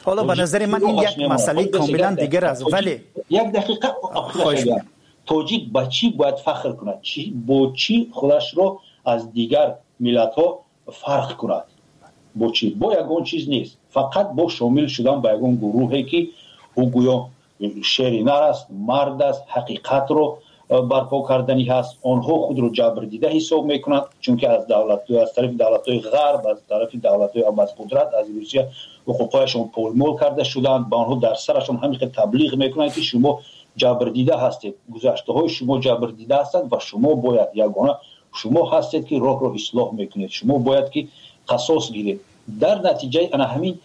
Speaker 16: حالا به نظر من این یک مسئله کاملا دیگر است. ولی
Speaker 20: یک دقیقه آخر تاجیک با چی باید فخر کند؟ چی با چی خودش رو از دیگر ملت ها فرق کند؟ با چی؟ با یگان چیز نیست، فقط با شامل شدن به یگان گروهی که او گویا شرینر است، مرد است، حقیقت رو برپا کردنی هست. آنها خود رو جبر دیده حساب میکنند، چون که از دولت از طرف دولت های غرب، از طرف دولت های از قدرت، از روسیه حقوقایشون پولمول کرده شدند. با آنها در سرشون همین تبلیغ میکنند که شما جبر دیده هستید، گذشته های شما جبر دیده هستند و شما باید یگانه شما هستید که راه رو اصلاح میکنید، شما باید که قصاص گیرید. در نتیجه انا همین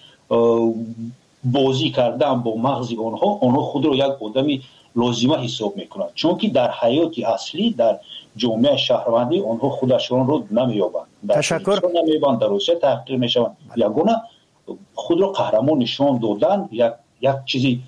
Speaker 20: بازی کردن با مغز آنها، آنها خود رو یک آدمی لازمه حساب میکنند، چون که در حیات اصلی در جامعه شهروندی آنها خودشون رو نمیابند،
Speaker 16: تشکر
Speaker 20: نمیابند، در روسیه تحقیر میشوند. یگانه خود رو قهرمان نشان دادن، یک یک چیزی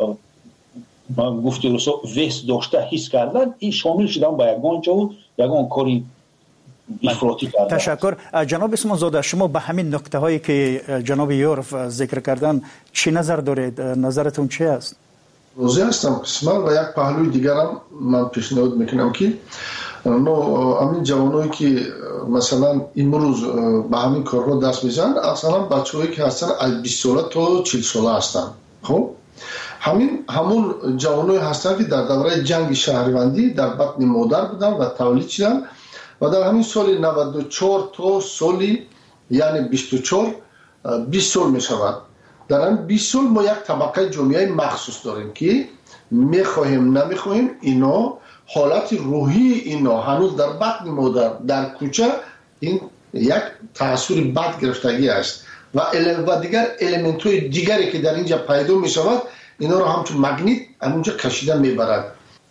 Speaker 20: من گفته روسا وست داشته حس کردن، این شامل شدن با یگان جو یگان کاری افراطی کردن.
Speaker 16: تشکر. جناب اسمان زاده، شما به همین نکته هایی که جناب یورف ذکر کردن چی نظر دارید؟ نظرتون چی است؟
Speaker 15: روزی هستم قسمت و یک پهلوی دیگرم من پیشنهاد میکنم که نو همین جوانایی که مثلا امروز به همین کارها دست میزنن، اصلا بچه‌هایی که هستن از بیست ساله تا چهل ساله هستن. خب همین همون جوانایی هستن که در دوره جنگ شهروندی در بطن مادر بودن و تولید شدن و در همین سال نود و چهار تا سالی یعنی بیست و چهار بیست سال میشود. در این بیست سال ما یک طبقه جامعه مخصوص داریم که میخواهیم نمیخواهیم اینا حالت روحی اینا هنوز در بطن مادر در کوچه این یک تأثیر بد گرفتگی است و و دیگر الیمنت های دیگری که در اینجا پیدا میشود اینا رو همچون مگنیت همونجا کشیده میبرد.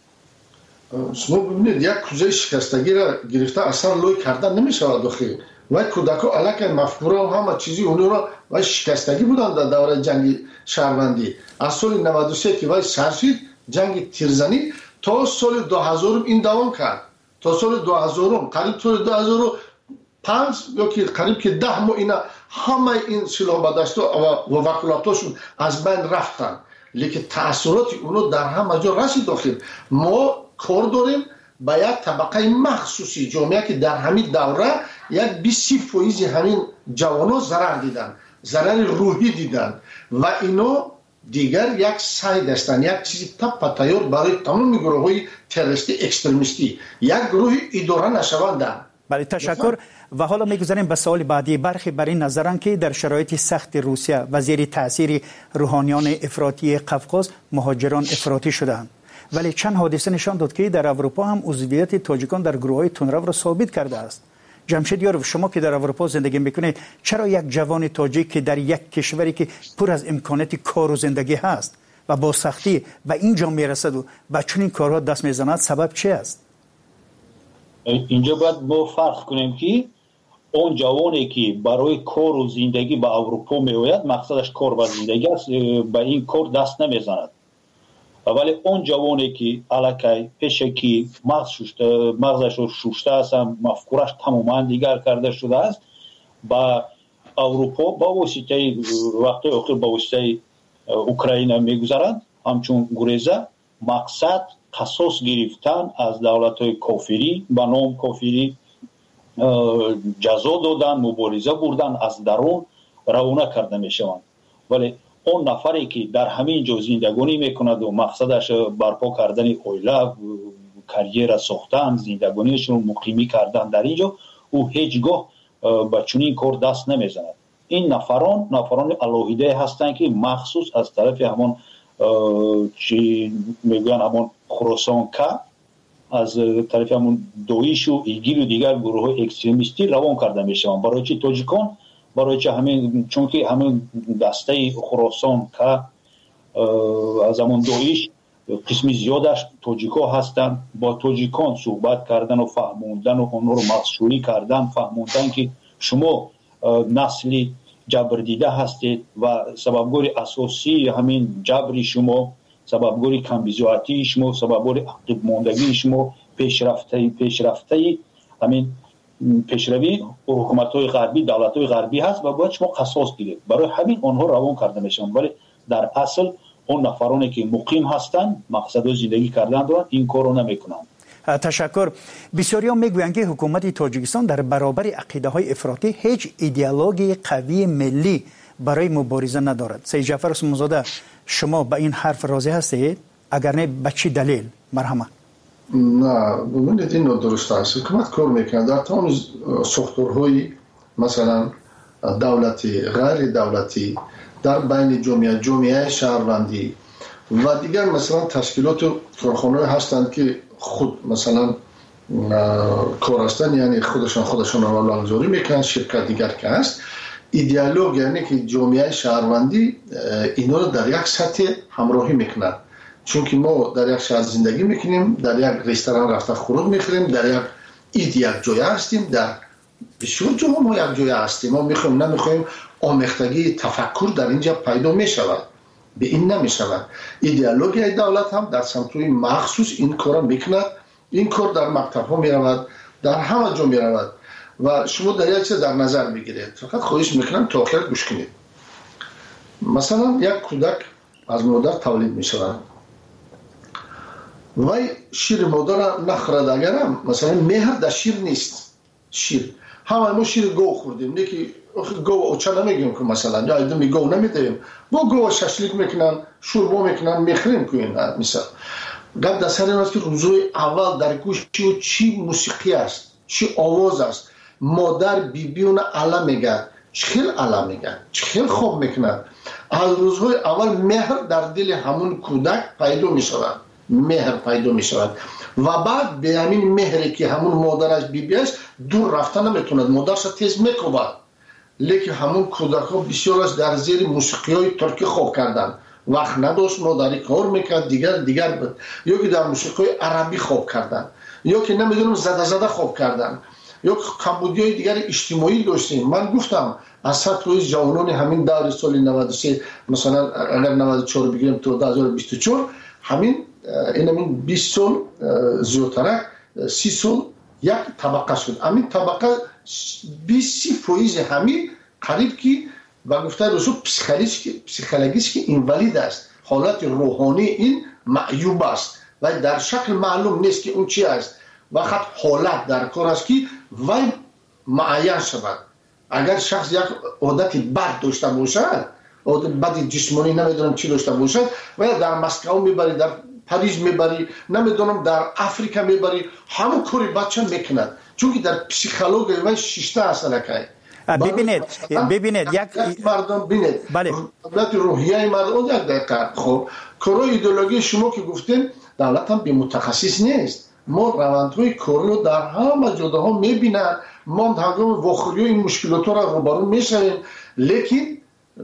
Speaker 15: شما ببینید یک کوزه شکستگی را گرفته اثر لوی کردن نمیشود داخل و کودکا الک مفکوره و همه چیزی اونو را و شکستگی بودن در دوره جنگ شهروندی. از سال نود و سه که وای سرشید جنگ تیرزنی تا سال دو هزار این دوام کرد، تا سال دو هزار قریب سال دو هزار و پنج یا که قریب که ده ماه اینا همه این سلاح بدستا و وکالتاشون از بین رفتن، لیکن تأثیرات اونو در همه جا رسید داخل. ما کار داریم با یک طبقه مخصوصی جامعه که در همین دوره یک بیست فیصد همین جوانا ضرر دیدن، ضرر روحی دیدن و اینو دیگر یک سعی داشتن یک چیزی تپ تیار برای تمام گروه های تروریستی اکستریمیستی یک گروه اداره نشوندن.
Speaker 16: بله تشکر. و حالا میگذاریم به سوال بعدی. برخی بر این نظرن که در شرایط سخت روسیه و زیر تاثیر روحانیان افراطی قفقاز مهاجران افراطی شدند، ولی چند حادثه نشان داد که در اروپا هم عضویت تاجیکان در گروه‌های تندرو را ثابت کرده است. جمشید یاروف، شما که در اروپا زندگی میکنید، چرا یک جوان تاجیک که در یک کشوری که پر از امکانات کار و زندگی هست و با سختی و اینجا میرسد و با چنین کارها دست میزند، سبب چی است؟
Speaker 20: اینجا باید ما فرق کنیم که اون جوانی که برای کار و زندگی به اروپا میآید مقصدش کار و زندگی است، به این کار دست نمیزند. ولی اون جوانی که الکی پیشه که مغز شوشته مغزش رو شوشته است، مفکورش تماما دیگر کرده شده است، با اروپا با واسطه وقتی آخر با واسطه اوکراین میگذارند، همچون گریزه مقصد قصاص گرفتن از دولت‌های کافری به نام کافری جزا دادن، مبارزه بردن، از درون روانه کرده میشوند. ولی اون نفری که در همین جا زندگانی میکند و مقصدش برپا کردن اویله، کریر ساختن، زندگانیشون مقیمی کردن در اینجا، او هیچگاه به چنین کار دست نمیزند. این نفران نفران الهیده هستند که مخصوص از طرف همون چی میگن همون خراسان که از طرف همون دویش و ایگیل و دیگر گروه های اکستریمیستی روان کرده میشوند. برای چی تاجیکان؟ برای چه همین چون که همین دسته خراسان که از همون دویش قسمی زیادش تاجیکا هستند، با تاجیکان صحبت کردن و فهموندن و اونها رو مخشوری کردن، فهموندن که شما نسلی جبر دیده هستید و سببگوری اساسی همین جبری شما، سببگوری کمبیزواتی شما، سببگوری عقب ماندگی شما، پیشرفته پیشرفته همین پیشروی حکومت‌های غربی، دولت‌های غربی هست و باید شما قصاص گیرید. برای همین آنها روان کرده میشن، ولی در اصل اون نفرانی که مقیم هستند، مقصد زندگی کردن دارن، این کارو نمیکنن.
Speaker 16: تشکر. بسیاریان میگویند که حکومت تاجیکستان در برابر عقیده‌های افراطی هیچ ایدئولوژی قوی ملی برای مبارزه ندارد. سید جعفر اسمانزاده، شما به این حرف راضی هستید؟ اگر نه به چه دلیل؟ مرحمت.
Speaker 15: نه، ببینید این درست است. حکومت کار میکنه در تمام ساختارهای مثلا دولتی، غیر دولتی، در بین جامعه، جامعه شهروندی و دیگر مثلا تشکیلات و کارخانه‌ای هستند که خود مثلا کار هستند، یعنی خودشان خودشان را لازوری میکنن، شرکت دیگر که هست. ایدئولوژی یعنی که جامعه شهروندی اینا رو در یک سطح همراهی میکنن، چون که ما در یک شهر زندگی میکنیم، در یک رستوران رفته خوراک میخوریم، در یک اید یک جای هستیم، در بسیار جاها ما یک جای هستیم. ما میخوایم نمیخوایم آمیختگی تفکر در اینجا پیدا میشود، به این نمیشود. ایدئولوژی دولت هم در سمت‌های مخصوص این کار میکند. این کار در مکتب ها میرود، در همه جا میرود و شما در یک چیز در نظر بگیرید. فقط خواهش میکنم تا آخر گوش کنید. مثلا یک کودک از مادر تولید میشود، وای شیر مادر نخورد، اگرم مثلا مهر در شیر نیست. شیر همه ما شیر گو خوردیم، یکی گو اوچه نمیگیم که مثلا یا ایدمی گو نمیدیم، با گو ششلیک میکنن، شوربا میکنن، میخریم که این مثلا گفت در سر این است که روزوی اول در گوش چی و چی موسیقی است، چی آواز است. مادر بی بی اون علا میگه، چخیل علا میگه، چخیل خوب میکنن. از روزهای اول مهر در دل همون کودک پیدا میشود، مهر پیدا میشود و بعد به همین مهری که همون مادرش بی بی است دور رفتن نمیتوند، مادرش تیز میکوبد. لیکن همون کودک ها بسیار از در زیر موسیقی های ترکی خوب کردن، وقت نداشت مادری کار میکرد، دیگر دیگر بود، یا که در موسیقی عربی خوب کردن، یا که نمیدونم زده زده خوب کردن، یا کمبودی های دیگر اجتماعی داشتیم. من گفتم از سطح جوانان همین دور سال نود و سه مثلا اگر نود و چهار بگیریم تا دو هزار و بیست و چهار، همین این همین بیست سال زیادتر، سی سال یک طبقه شد. همین طبقه بیست فیصد همین قریب که و گفته رسول پسیکولوژیش که اینوالید است، حالت روحانی این معیوب است و در شکل معلوم نیست که اون چی است. وقت حالت در کار است که وای معین شود. اگر شخص یک عادت بد داشته باشد، عادت بد جسمانی نمیدونم چی داشته باشد، و در مسکو میبری، در پاریس میبری، نمیدونم در افریقا میبری، همون کاری بچه میکند، چون که در پسیکولوژی و شیشته اصلا که
Speaker 16: ببینید ببینید یک
Speaker 15: مردم ببینید
Speaker 16: بله
Speaker 15: دولت روحیه مردم یک دقیقه. خب کارو ایدئولوژی شما که گفتین دولت هم به متخصص نیست. ما روندهای کارو در همه جاها میبینن، ما هنگام واخوری این مشکلات را روبرو میشویم، لیکن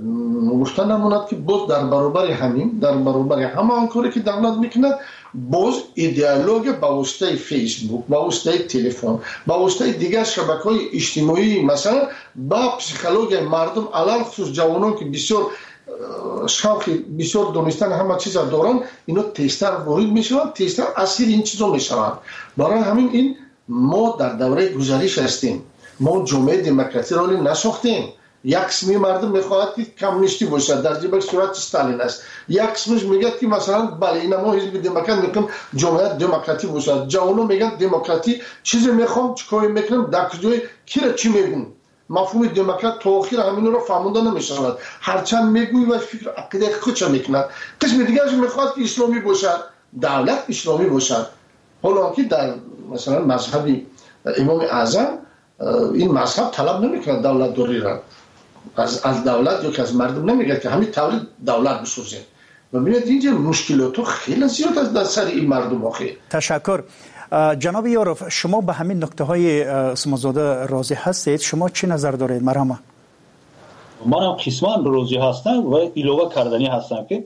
Speaker 15: گفتن نموند که باز در برابر همین در برابر همه آن کاری که دولت میکند، باز ایدئولوژی با واسطه فیسبوک، با واسطه تلفن، با واسطه دیگر شبکه‌های اجتماعی مثلا با پسیکولوژی مردم علل خصوص جوانان که بسیار شوق بسیار دونستن همه چیز دارن، اینا تیستر وارد میشوند، تیستر اسیر این چیزا میشوند. برای همین این ما در دوره گذشته هستیم، ما جامعه دموکراسی را نساختیم. یک قسمی مردم میخواهد که کمونیستی باشد، در جبه صورت استالین است. یک قسمش میگه که مثلا بله این ما حزب دموکرات میگم جامعه دموکراتی باشد. جوانو میگن دموکراتی چیزی میخوام چیکار میکنم، در کجای کی را چی میگن. مفهوم دموکرات تا آخر همین رو فهمونده نمیشود. هرچند میگوی و فکر عقیده خودش میکنند. قسم دیگرش میخواد که اسلامی باشد، دولت اسلامی باشد. حالا که در مثلا مذهب امام اعظم این مذهب طلب نمیکنه دولت دوری را از از دولت یا که از مردم نمیگه که همین تولید دولت بسازه. و ببینید اینجا مشکلات خیلی زیاد است در سر این مردم آخه.
Speaker 16: تشکر. جناب یاروف، شما به همین نکته های اسمانزاده راضی هستید؟ شما چه نظر دارید؟ مرحبا.
Speaker 20: من هم قسمان راضی هستم و ایلوه کردنی هستم که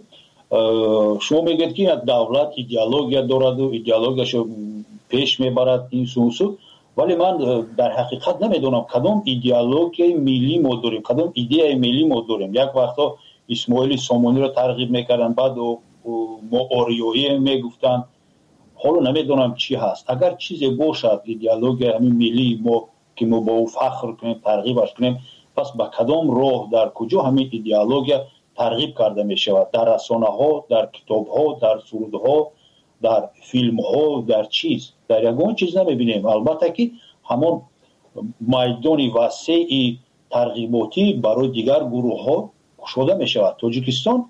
Speaker 20: شما میگید که دولت ایدئولوژی دارد و ایدئولوژیشو پیش میبرد این سوسو، ولی من در حقیقت نمیدونم کدام ایدئولوژی ملی ما داریم، کدام ایده ملی ما داریم. یک وقتا اسماعیل سامانی رو ترغیب میکردن، بعد ما آریایی میگفتن، حالا نمیدونم چی هست. اگر چیزی باشد ایدئولوژی همین ملی ما که ما با او فخر کنیم، ترغیبش کنیم. پس با کدام راه در کجا همین ایدئولوژیا ترغیب کرده می شود؟ در رسانه ها، در کتاب ها، در سرود ها، در فیلم ها، در چیز در یگان چیز نمیبینیم. البته که همون میدان وسیع ترغیباتی برای دیگر گروه ها شده می شود. تاجیکستان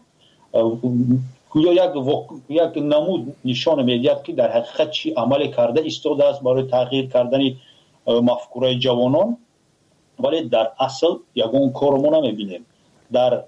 Speaker 20: یک یک نمود نشان میدهد که در حقیقت چی عمل کرده ایستاده است برای تغییر کردن مفکوره جوانان، ولی در اصل یگان کار ما نمیبینیم. در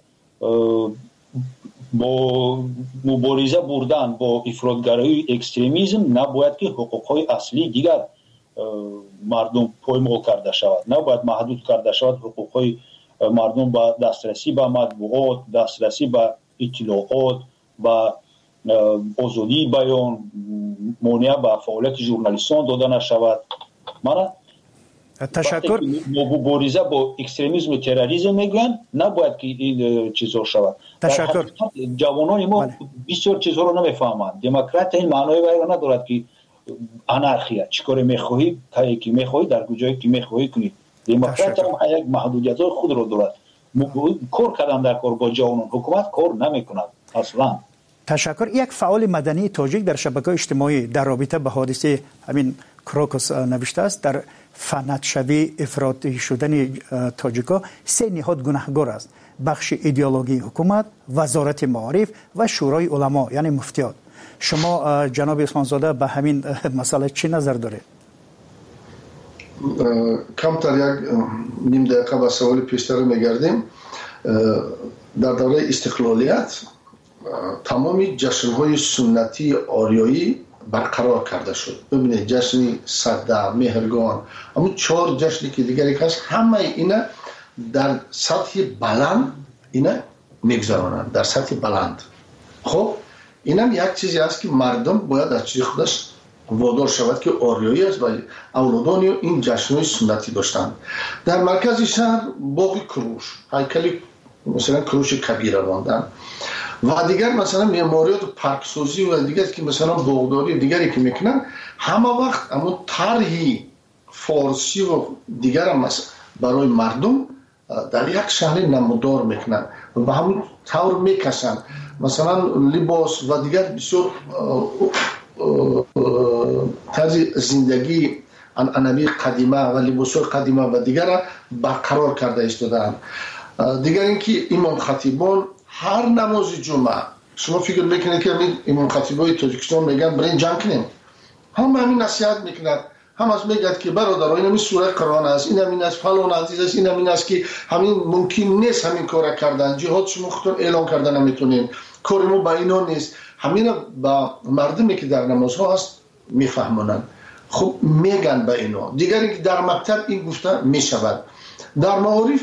Speaker 20: با مبارزه بردن با افراطگرایی اکستریمیسم نباید که حقوقهای اصلی دیگر مردم پایمال کرده شود، نباید محدود کرده شود حقوقهای مردم به دسترسی به مطبوعات، دسترسی به اطلاعات، به آزادی بیان، مانع به فعالیت ژورنالیستان داده نشود. من
Speaker 16: تشکر.
Speaker 20: مبارزه با اکستریمیسم و تروریسم میگن نباید که این چیزا شود.
Speaker 16: تشکر.
Speaker 20: جوانان ما بسیار چیزها رو نمیفهمند. دموکرات این معنای وای ندارد که انارخیا چیکار میخواهی تا کی میخواهی در کجایی که میخواهی کنی. دموکرات هم یک محدودیت‌های خود رو دارد. کار کردن در کار با جوانان، حکومت کار نمیکند اصلا.
Speaker 16: تشکر. یک فعال مدنی تاجیک در شبکه اجتماعی در رابطه به حادثه همین کروکوس نوشته است در فنتشوی افراطی شدن تاجیکا سه نهاد گناهگار است: بخش ایدئولوژی حکومت، وزارت معارف و شورای علما یعنی مفتیات. شما جناب عثمانزاده به همین مسئله چی نظر دارید؟
Speaker 15: کمتر یک نیم دقیقه به سوال پیشتر میگردیم. در دوره استقلالیت تمامی جشن‌های سنتی آریایی برقرار کرده شد. ببینید جشن سده، مهرگان، اما چهار جشنی که دیگری هست، همه اینا در سطح بلند اینا میگذرانند، در سطح بلند. خب اینم یک چیزی است که مردم باید از چیز خودش وادار شود که آریایی است و اولادان این جشن‌های سنتی داشتند. در مرکز شهر باغ کروش، هیکل مثلا کروش کبیره ماندن و دیگر مثلا معماریات و پارکسازی و دیگر که مثلا باغداری دیگری که میکنن، همه وقت اما طرحی فارسی و دیگر هم برای مردم در یک شهر نمودار میکنن و به همون طور میکشن. مثلا لباس و دیگر بسیار طرز زندگی عنعنوی قدیمه و لباس‌های قدیمه و دیگر برقرار کرده ایستادند. دیگر اینکه امام خطیبان هر نماز جمعه، شما فکر میکنید که امام خطیبای تاجیکستان میگن برین جمع کنیم، هم همین نصیحت میکنند، هم از میگد که برادران این همین سوره قرآن است، این همین است، فلان عزیز است، این همین است که همین ممکن نیست همین کار کردن، جهاد شما خودتون اعلان کردن نمیتونین، کار ما با اینا نیست. همین با مردمی که در نمازها هست میفهمونن، خب میگن به اینا. دیگری که در مکتب این گفته میشود. در معارف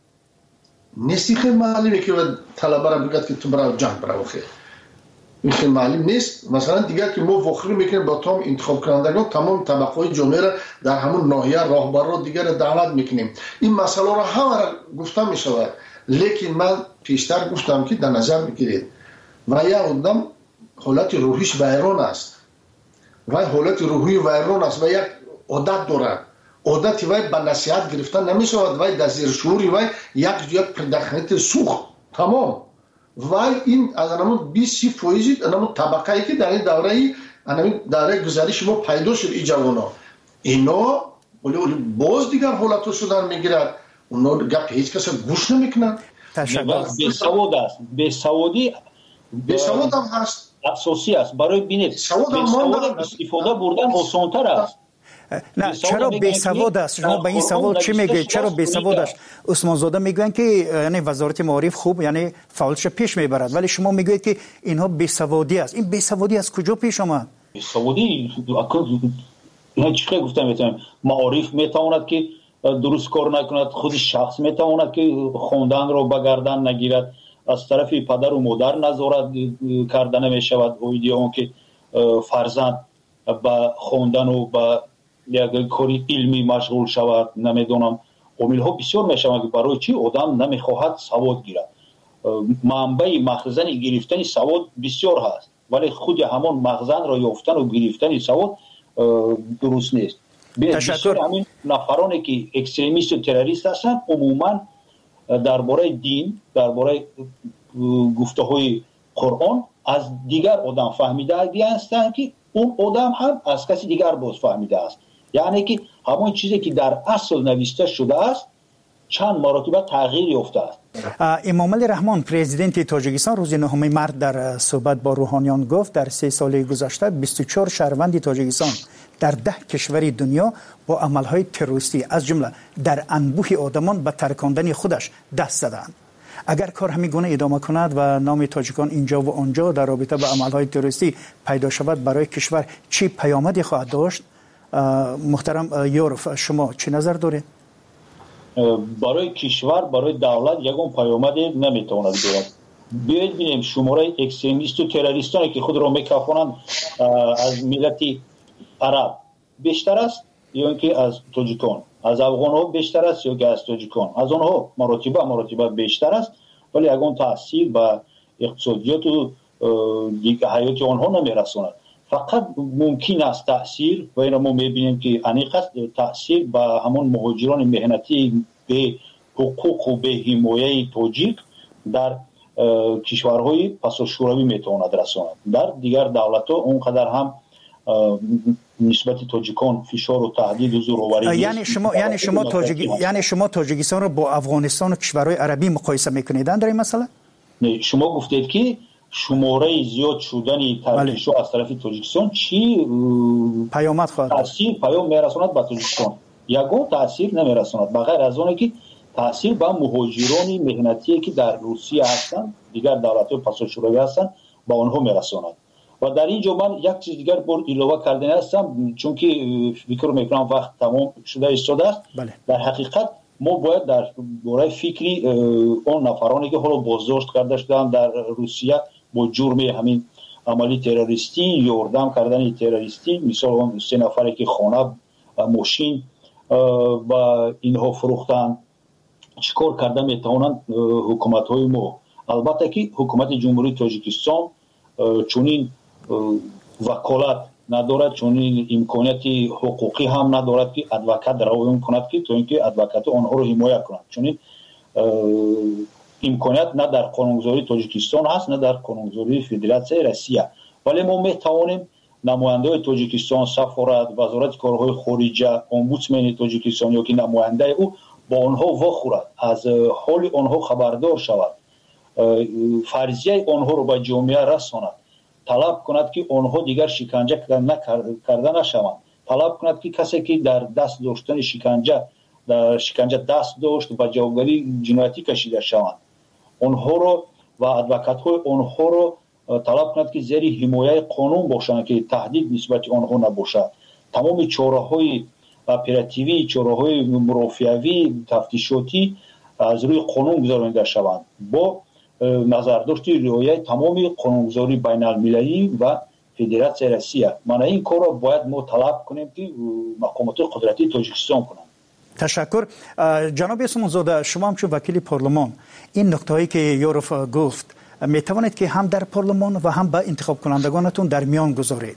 Speaker 15: نیستی خیلی معلومه که طلبه را بگد که تو برای جنگ برای خیلی این خیلی معلوم نیست. مثلا دیگر که ما وخری میکنیم با تمام انتخاب کنندگان، تمام طبقه های جامعه را در همون ناحیه راهبر را دیگر دعوت میکنیم. این مسئله را همه را گفته میشود، لیکن من پیشتر گفتم که در نظر بگیرید و یک آدم حالت روحیش ویران است و حالت روحی ویران است و یک عادت دارد. عادت وای به نصیحت گرفتن نمیشود، وای در زیر شعوری وای یک یک پرداخت سوخت تمام. وای این از همون بیست فیصد همون طبقه‌ای که در این دوره همین دوره گذشته ما پیدا شد این جوانا، اینا ولی باز دیگر حالتو شدن میگیرد، اونا گپ هیچ کس گوش نمیکنن.
Speaker 20: تشکر. بیسواد است، بیسوادی
Speaker 15: بیسواد هم هست،
Speaker 20: اساسی است. برای بینید بیسواد استفاده بردن آسان‌تر است.
Speaker 16: نه چرا بیسواد است؟ شما به این سوال چی میگید؟ چرا بیسواد است؟ عثمانزاده میگن که یعنی وزارت معارف خوب یعنی فعالش پیش میبرد، ولی شما میگید که اینها بیسوادی است. این بیسوادی از کجا پیش آمد؟
Speaker 20: بیسوادی نه چی گفتم میتونم معارف میتواند که درست کار نکند، خود شخص میتواند که خوندن رو بگردن نگیرد، از طرف پدر و مادر نظارت کردن میشود، اون که فرزند با خوندن و با یک کاری علمی مشغول شود. نمیدونم عامل ها بسیار میشود که برای چی آدم نمیخواهد سواد گیرد. منبع مخزن گرفتن سواد بسیار هست، ولی خود همان مخزن را یافتن و گرفتن سواد درست نیست. تشکر. همین نفرانی که اکستریمیست و تروریست هستند عموما درباره دین، درباره گفته‌های قرآن از دیگر آدم فهمیده هستند که اون آدم هم از کسی دیگر باز فهمیده است. یعنی که همون چیزی که در اصل نوشته شده است چند مرتبه تغییر یافته است.
Speaker 16: امام علی رحمان پرزیدنت تاجیکستان روز نهم مارس در صحبت با روحانیان گفت در سه سال گذشته بیست و چهار شهروند تاجیکستان در ده کشور دنیا با عملهای تروریستی از جمله در انبوه آدمان به ترکاندن خودش دست زدند. اگر کار همین گونه ادامه کند و نام تاجیکان اینجا و آنجا در رابطه با عملهای تروریستی پیدا شود، برای کشور چه پیامدی خواهد داشت؟ محترم یوروف، شما چه نظر دارید؟
Speaker 20: برای کشور، برای دولت یگان پیامدی نمیتواند دارد. بیایید ببینیم شماره اکستریمیست و تروریستانی که خود را میکافانند از ملت عرب بیشتر است یا اینکه از تاجیکان، از افغان‌ها بیشتر است یا که از تاجیکان، از آنها مراتبه مراتبه بیشتر است، ولی یگان تاثیر به اقتصادیات و دیگر حیات آنها نمیرساند. فقط ممکن است تاثیر و این ما میبینیم که انیق است تاثیر به همون مهاجران مهنتی به حقوق و به حمایه تاجیک در کشورهای پسا شوروی میتواند رساند. در دیگر دولت‌ها اونقدر هم نسبت تاجیکان فشار و تهدید و زورآوری
Speaker 16: یعنی شما یعنی شما تاجیک یعنی شما تاجیکستان رو با افغانستان و کشورهای عربی مقایسه میکنید در این مسئله؟
Speaker 20: نه، شما گفتید که شماره زیاد شدن ترکیش از طرف تاجیکستان چی
Speaker 16: پیامد خواهد
Speaker 20: تاثیر پیام میرساند به تاجیکستان؟ یگان تاثیر نمیرساند بغیر از اون که تاثیر به مهاجران مهنتی که در روسیه هستند، دیگر دولت‌های پسا شوروی هستند، با آنها میرساند. و در اینجا من یک چیز دیگر بر علاوه کردن هستم، چون که فکر میکنم وقت تمام شده ایستاده است.
Speaker 16: بله.
Speaker 20: در حقیقت ما باید در باره فکری اون نفرانی که حالا بازداشت کرده شدند در روسیه با جرم همین عملی تروریستی، یاردم کردن تروریستی، مثال اون سه نفری که خانه ماشین و اینها فروختن، چیکار کرده میتوانند حکومت های ما؟ البته که حکومت جمهوری تاجیکستان چونین وکالت ندارد، چونین امکانیت حقوقی هم ندارد که ادوکات روی کند که تو اینکه ادوکات آنها رو حمایت کند. چونین امکانیت نه در قانونگذاری تاجیکستان هست نه در قانونگذاری فدراسیون روسیه. ولی ما میتوانیم نماینده تاجیکستان، سفارت، وزارت کارهای خارجه، امبودسمن تاجیکستان یا که نماینده او با آنها واخورد، از حال آنها خبردار شود، فرضیه آنها رو به جامعه رساند، طلب کند که آنها دیگر شکنجه کرده نشوند، طلب کند که کسی که در دست داشتن شکنجه در شکنجه دست داشت و جوابگری جنایتی کشیده شوند، آنها رو و ادوکات های آنها رو طلب کند که زیر حمایه قانون باشند که تهدید نسبت آنها نباشد. تمام چاره‌های اپراتیوی، چاره‌های مرافعوی، تفتیشاتی از روی قانون گذارانده شوند با نظرداشت رعایت تمام قانونگذاری بین المللی و فدراسیون روسیه. من این کار را باید ما طلب کنیم که مقامات قدرتی تاجیکستان کنند.
Speaker 16: تشکر. جناب اسمانزاده، شما هم چون وکیل پارلمان این نکته‌ای که یوروف گفت می توانید که هم در پارلمان و هم با انتخاب کنندگانتون در میان گذارید؟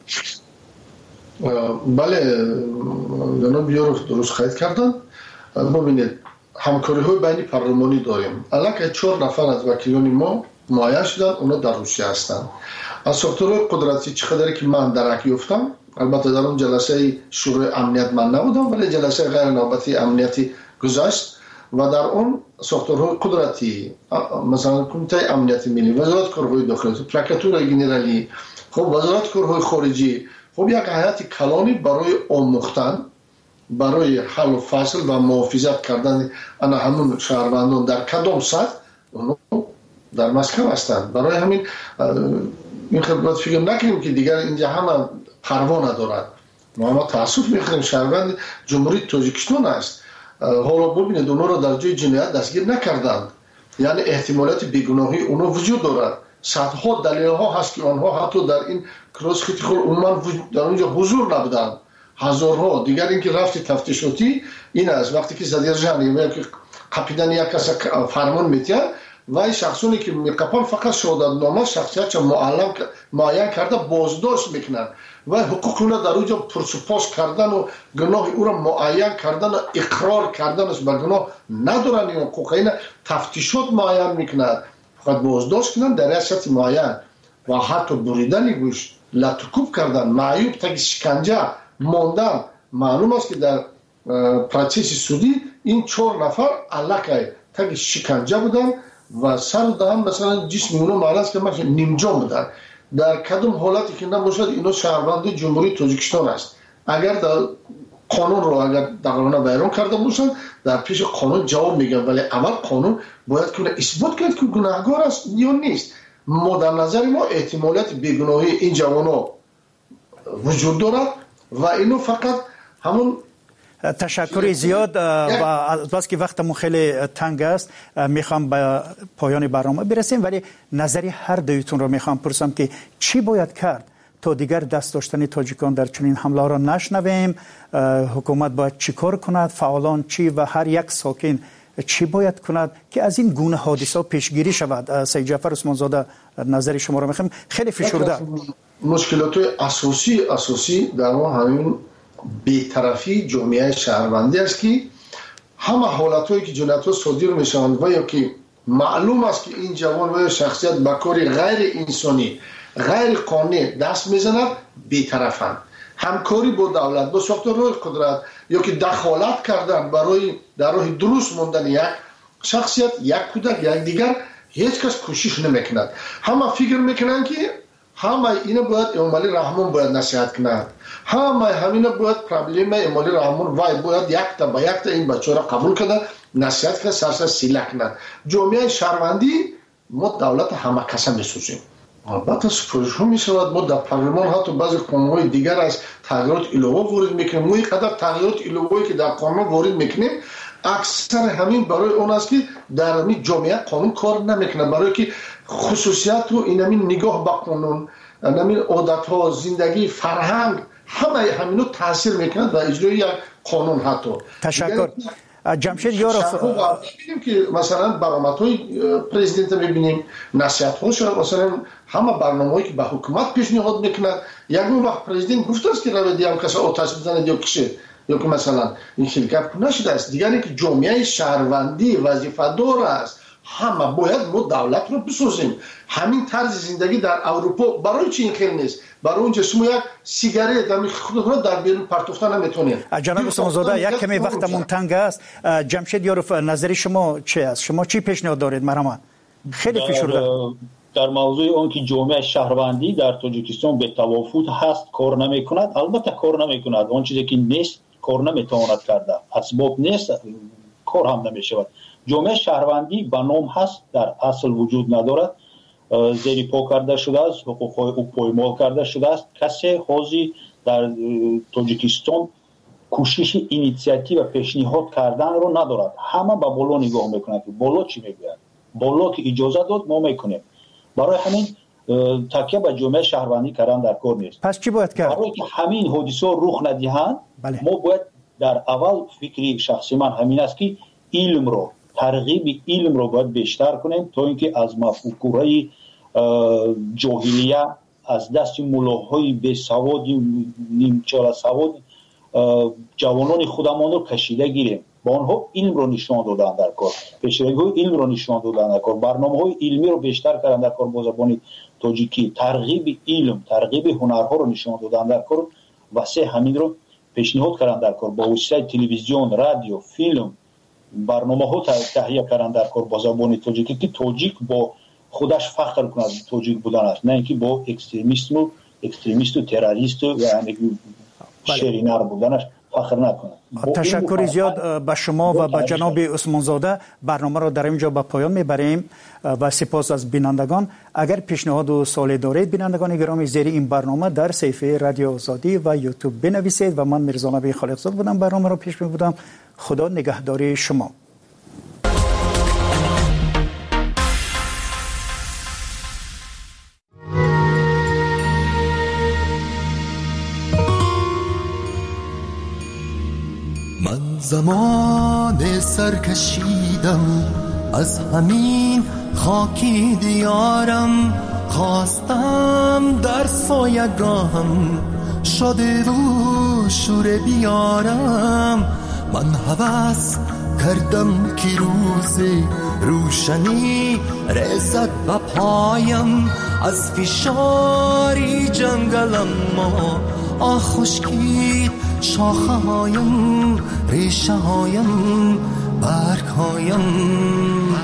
Speaker 15: بله جناب یوروف درست خواهید کردن. ببینید همکاری های بین پارلمانی داریم. الان چهار نفر از وکیلان ما معین شدن، اونا در روسیه هستند. از ساختارهای قدرتی چقدری که من درک یافتم، البته در اون جلسه شورای امنیت من نبودم ولی جلسه غیر نوبتی امنیتی گذشت و در اون ساختارهای قدرتی مثلا کمیته امنیت ملی، وزارت کارهای داخلی، پروکراتور ژنرالی، خب وزارت کارهای خارجی، خب یک هیئت کلانی برای آموختن، برای حل و فصل و محافظت کردن انا همون شهروندان در کدام سطح اونو در مسکو هستند. برای همین این خدمت فکر نکنیم که دیگر اینجا همه پروا ندارد. ما ما تاسف می‌خوریم شهروند جمهوری تاجیکستان است. حالا ببینید اونها را در جای جنایت دستگیر نکردند، یعنی احتمالات بیگناهی اونها وجود دارد. صدها دلیل ها هست که آنها حتی در این کراس خیلی خود عموما در اونجا حضور نبودند، هزارها. دیگر اینکه رفت تفتیشاتی این است وقتی که زدیر جانی یا که قپیدن یک کس فرمان میتید و شخصونی که میقپن فقط شهادتنامه شخصیت معلم معین کرده بازداشت میکنن و حقوق اونا در اونجا پرسپاس کردن و گناه او را معین کردن و اقرار کردنش به گناه ندارن. این حقوق اینا تفتیشات معین میکنن، فقط بازداشت کنن در ریاست معین و حتی بریدن گوش، لطکوب کردن، معیوب تا شکنجه ماندن. معلوم است که در پروسس سودی این چهار نفر علاقه تا شکنجه بودن و سر دادن، مثلا جسم اونا معنیست که مثلا نیمجان بودن. در کدوم حالتی که نباشد اینا شهروند جمهوری تاجیکستان است. اگر در قانون رو اگر دقیقاً بیان کرده باشن در پیش قانون جواب میگن، ولی اول قانون باید که اثبات کرد که گناهکار است یا نیست. ما در نظر ما احتمالیت بیگناهی این جوانا وجود دارد و اینو فقط همون.
Speaker 16: تشکر زیاد و از بس که وقتمون خیلی تنگ است میخوام به پایان برنامه برسیم، ولی نظری هر دویتون رو میخوام پرسم که چی باید کرد تا دیگر دست داشتن تاجیکان در چنین حمله را نشنویم؟ حکومت باید چی کار کند؟ فعالان چی و هر یک ساکن چی باید کند که از این گونه حادثه پیشگیری شود؟ سید جعفر عثمان زاده نظر شما رو میخوام. خیلی فشرده.
Speaker 15: مشکلات اساسی اساسی در ما همین بی‌طرفی جامعه شهروندی است که همه حالتایی که جنایت‌ها صادر میشوند و یا که معلوم است که این جوان و شخصیت به کاری غیر انسانی غیر قانونی دست میزند، بی‌طرفند. همکاری با دولت با ساختارهای قدرت یا که دخالت کردن برای در راه درست ماندن یک شخصیت، یک کودک، یک دیگر، هیچ کس کوشش نمیکند. همه فکر میکنن که همه اینا باید امالی رحمان باید نصیحت کند، همه همینا باید پرابلم امالی رحمان وای باید یک تا با یک تا این بچه را قبول کند، نصیحت کند، سرسر سیله کند. جامعه شهروندی ما دولت همه کسا میسوزیم. البته سفارش ها می شود ما در پارلمان حتی بعضی قانون‌های دیگر از تغییرات ایلوه وارد میکنیم. ما اینقدر تغییرات ایلوه‌ای که در قانون وارد میکنیم اکثر همین برای اون است که در همین جامعه قانون کار نمیکنه، برای که خصوصیت و این همین نگاه به قانون، همین عادت ها، زندگی، فرهنگ، همه همینو تاثیر میکنه و اجرای یک قانون. حتی
Speaker 16: تشکر. جمشید یاروف
Speaker 15: میبینیم که مثلا برآمدهای پرزیدنت میبینیم، نصیحت هاش، مثلا همه برنامه‌ای که به حکومت پیشنهاد میکنه. یک وقت پرزیدنت گفته است که روی دیام کسی آتش بزنه یا کشه یا که مثلا این شرکت نشده است. دیگری که جامعه شهروندی وظیفه دار است، همه باید ما دولت رو بسازیم. همین طرز زندگی در اروپا برای چی این خیلی نیست؟ برای اونجا شما یک سیگارت همین خودتون در بیرون پرتوفتن نمیتونید.
Speaker 16: جناب عثمان زاده یک کمی وقتمون تنگ است. جمشید یاروف نظری شما چی است؟ شما چی پیشنهاد دارید؟ مرحبا. خیلی فشرده.
Speaker 20: در موضوع اون که جامعه شهروندی در تاجیکستان به توافق هست کار نمیکند، البته کار نمیکند. اون چیزی که نیست کار نمیتواند کرده، اسباب نیست کار هم نمیشود. جامعه شهروندی به نام هست، در اصل وجود ندارد، زیر پا کرده شده است، حقوقهای او پایمال کرده شده است. کسی حاضر در تاجیکستان کوشش اینیشیاتیو و پیشنهاد کردن رو ندارد. همه به بالا نگاه میکنند که بالا چی میگوید، بالا که اجازه داد ما میکنیم. برای همین تکیه به جامعه شهروندی کردن در کار نیست.
Speaker 16: پس چی باید کرد؟
Speaker 20: برای که همین حادثه رخ ندهند بله. ما باید در اول فکری شخصی من همین است که علم رو، ترغیب علم رو باید بیشتر کنیم تا اینکه از مفکورهای جاهلیه، از دست ملاهای بی سواد، نیمچال سواد جوانان خودمان رو کشیده گیریم. با آنها علم رو نشان دادن در کار، پیشروی علم رو نشان دادن در کار، برنامه‌های علمی رو بیشتر کردن در کار با زبان تاجیکی، ترغیب علم، ترغیب هنرها رو نشان دادن در کار و سه همین رو پیشنهاد کردن در کار با وسیله تلویزیون، رادیو، فیلم، برنامه‌ها تهیه کردن در کار با زبان تاجیکی که تاجیک با خودش فخر کند تاجیک بودن است، نه اینکه با اکستریمیسم و اکستریمیست و تروریست و یعنی شرینر بودنش فخر نکنه.
Speaker 16: تشکر زیاد به شما و به جناب عثمان زاده. برنامه را در اینجا به پایان میبریم و سپاس از بینندگان. اگر پیشنهاد و سوالی دارید بینندگان گرامی زیر این برنامه در صفحه رادیو آزادی و یوتیوب بنویسید و من میرزا نبی خالقزاد بودم برنامه را پیش میبردم. خدا نگهداری شما.
Speaker 17: زمان سر کشیدم از همین
Speaker 18: خاکی دیارم خواستم در سایگاهم شده و شور بیارم من هوس کردم که روز روشنی رسد به پایم از فشاری جنگلم ما آه خشکید شاخه هایم ریشه هایم برگ هایم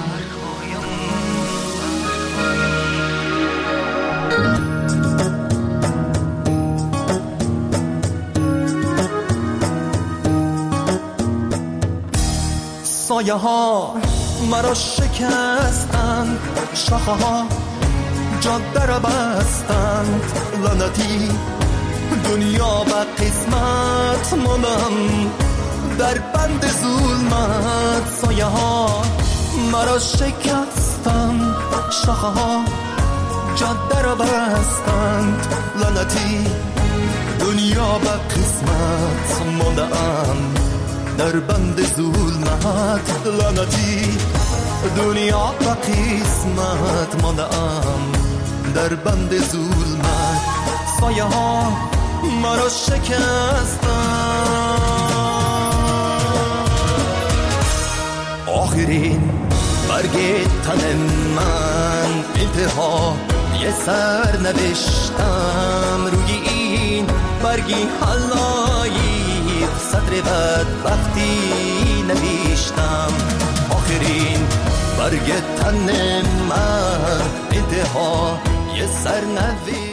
Speaker 18: سایه ها مرا شکستند شاخه ها جاده را بستند لعنتی دنیا به قسمت مانم در بند ظلمت سایه ها مرا شکستند شاخه ها جاده را بستند لعنتی دنیا به قسمت ماندم در بند ظلمت لعنتی دنیا به قسمت ماندم در بند ظلمت سایه ها مرا شکستند آخرین برگ تن من انتها یه سر نوشتم روی این برگی حلایی سطر بدبختی نوشتم آخرین برگ تن من انتها یه سر نوشتم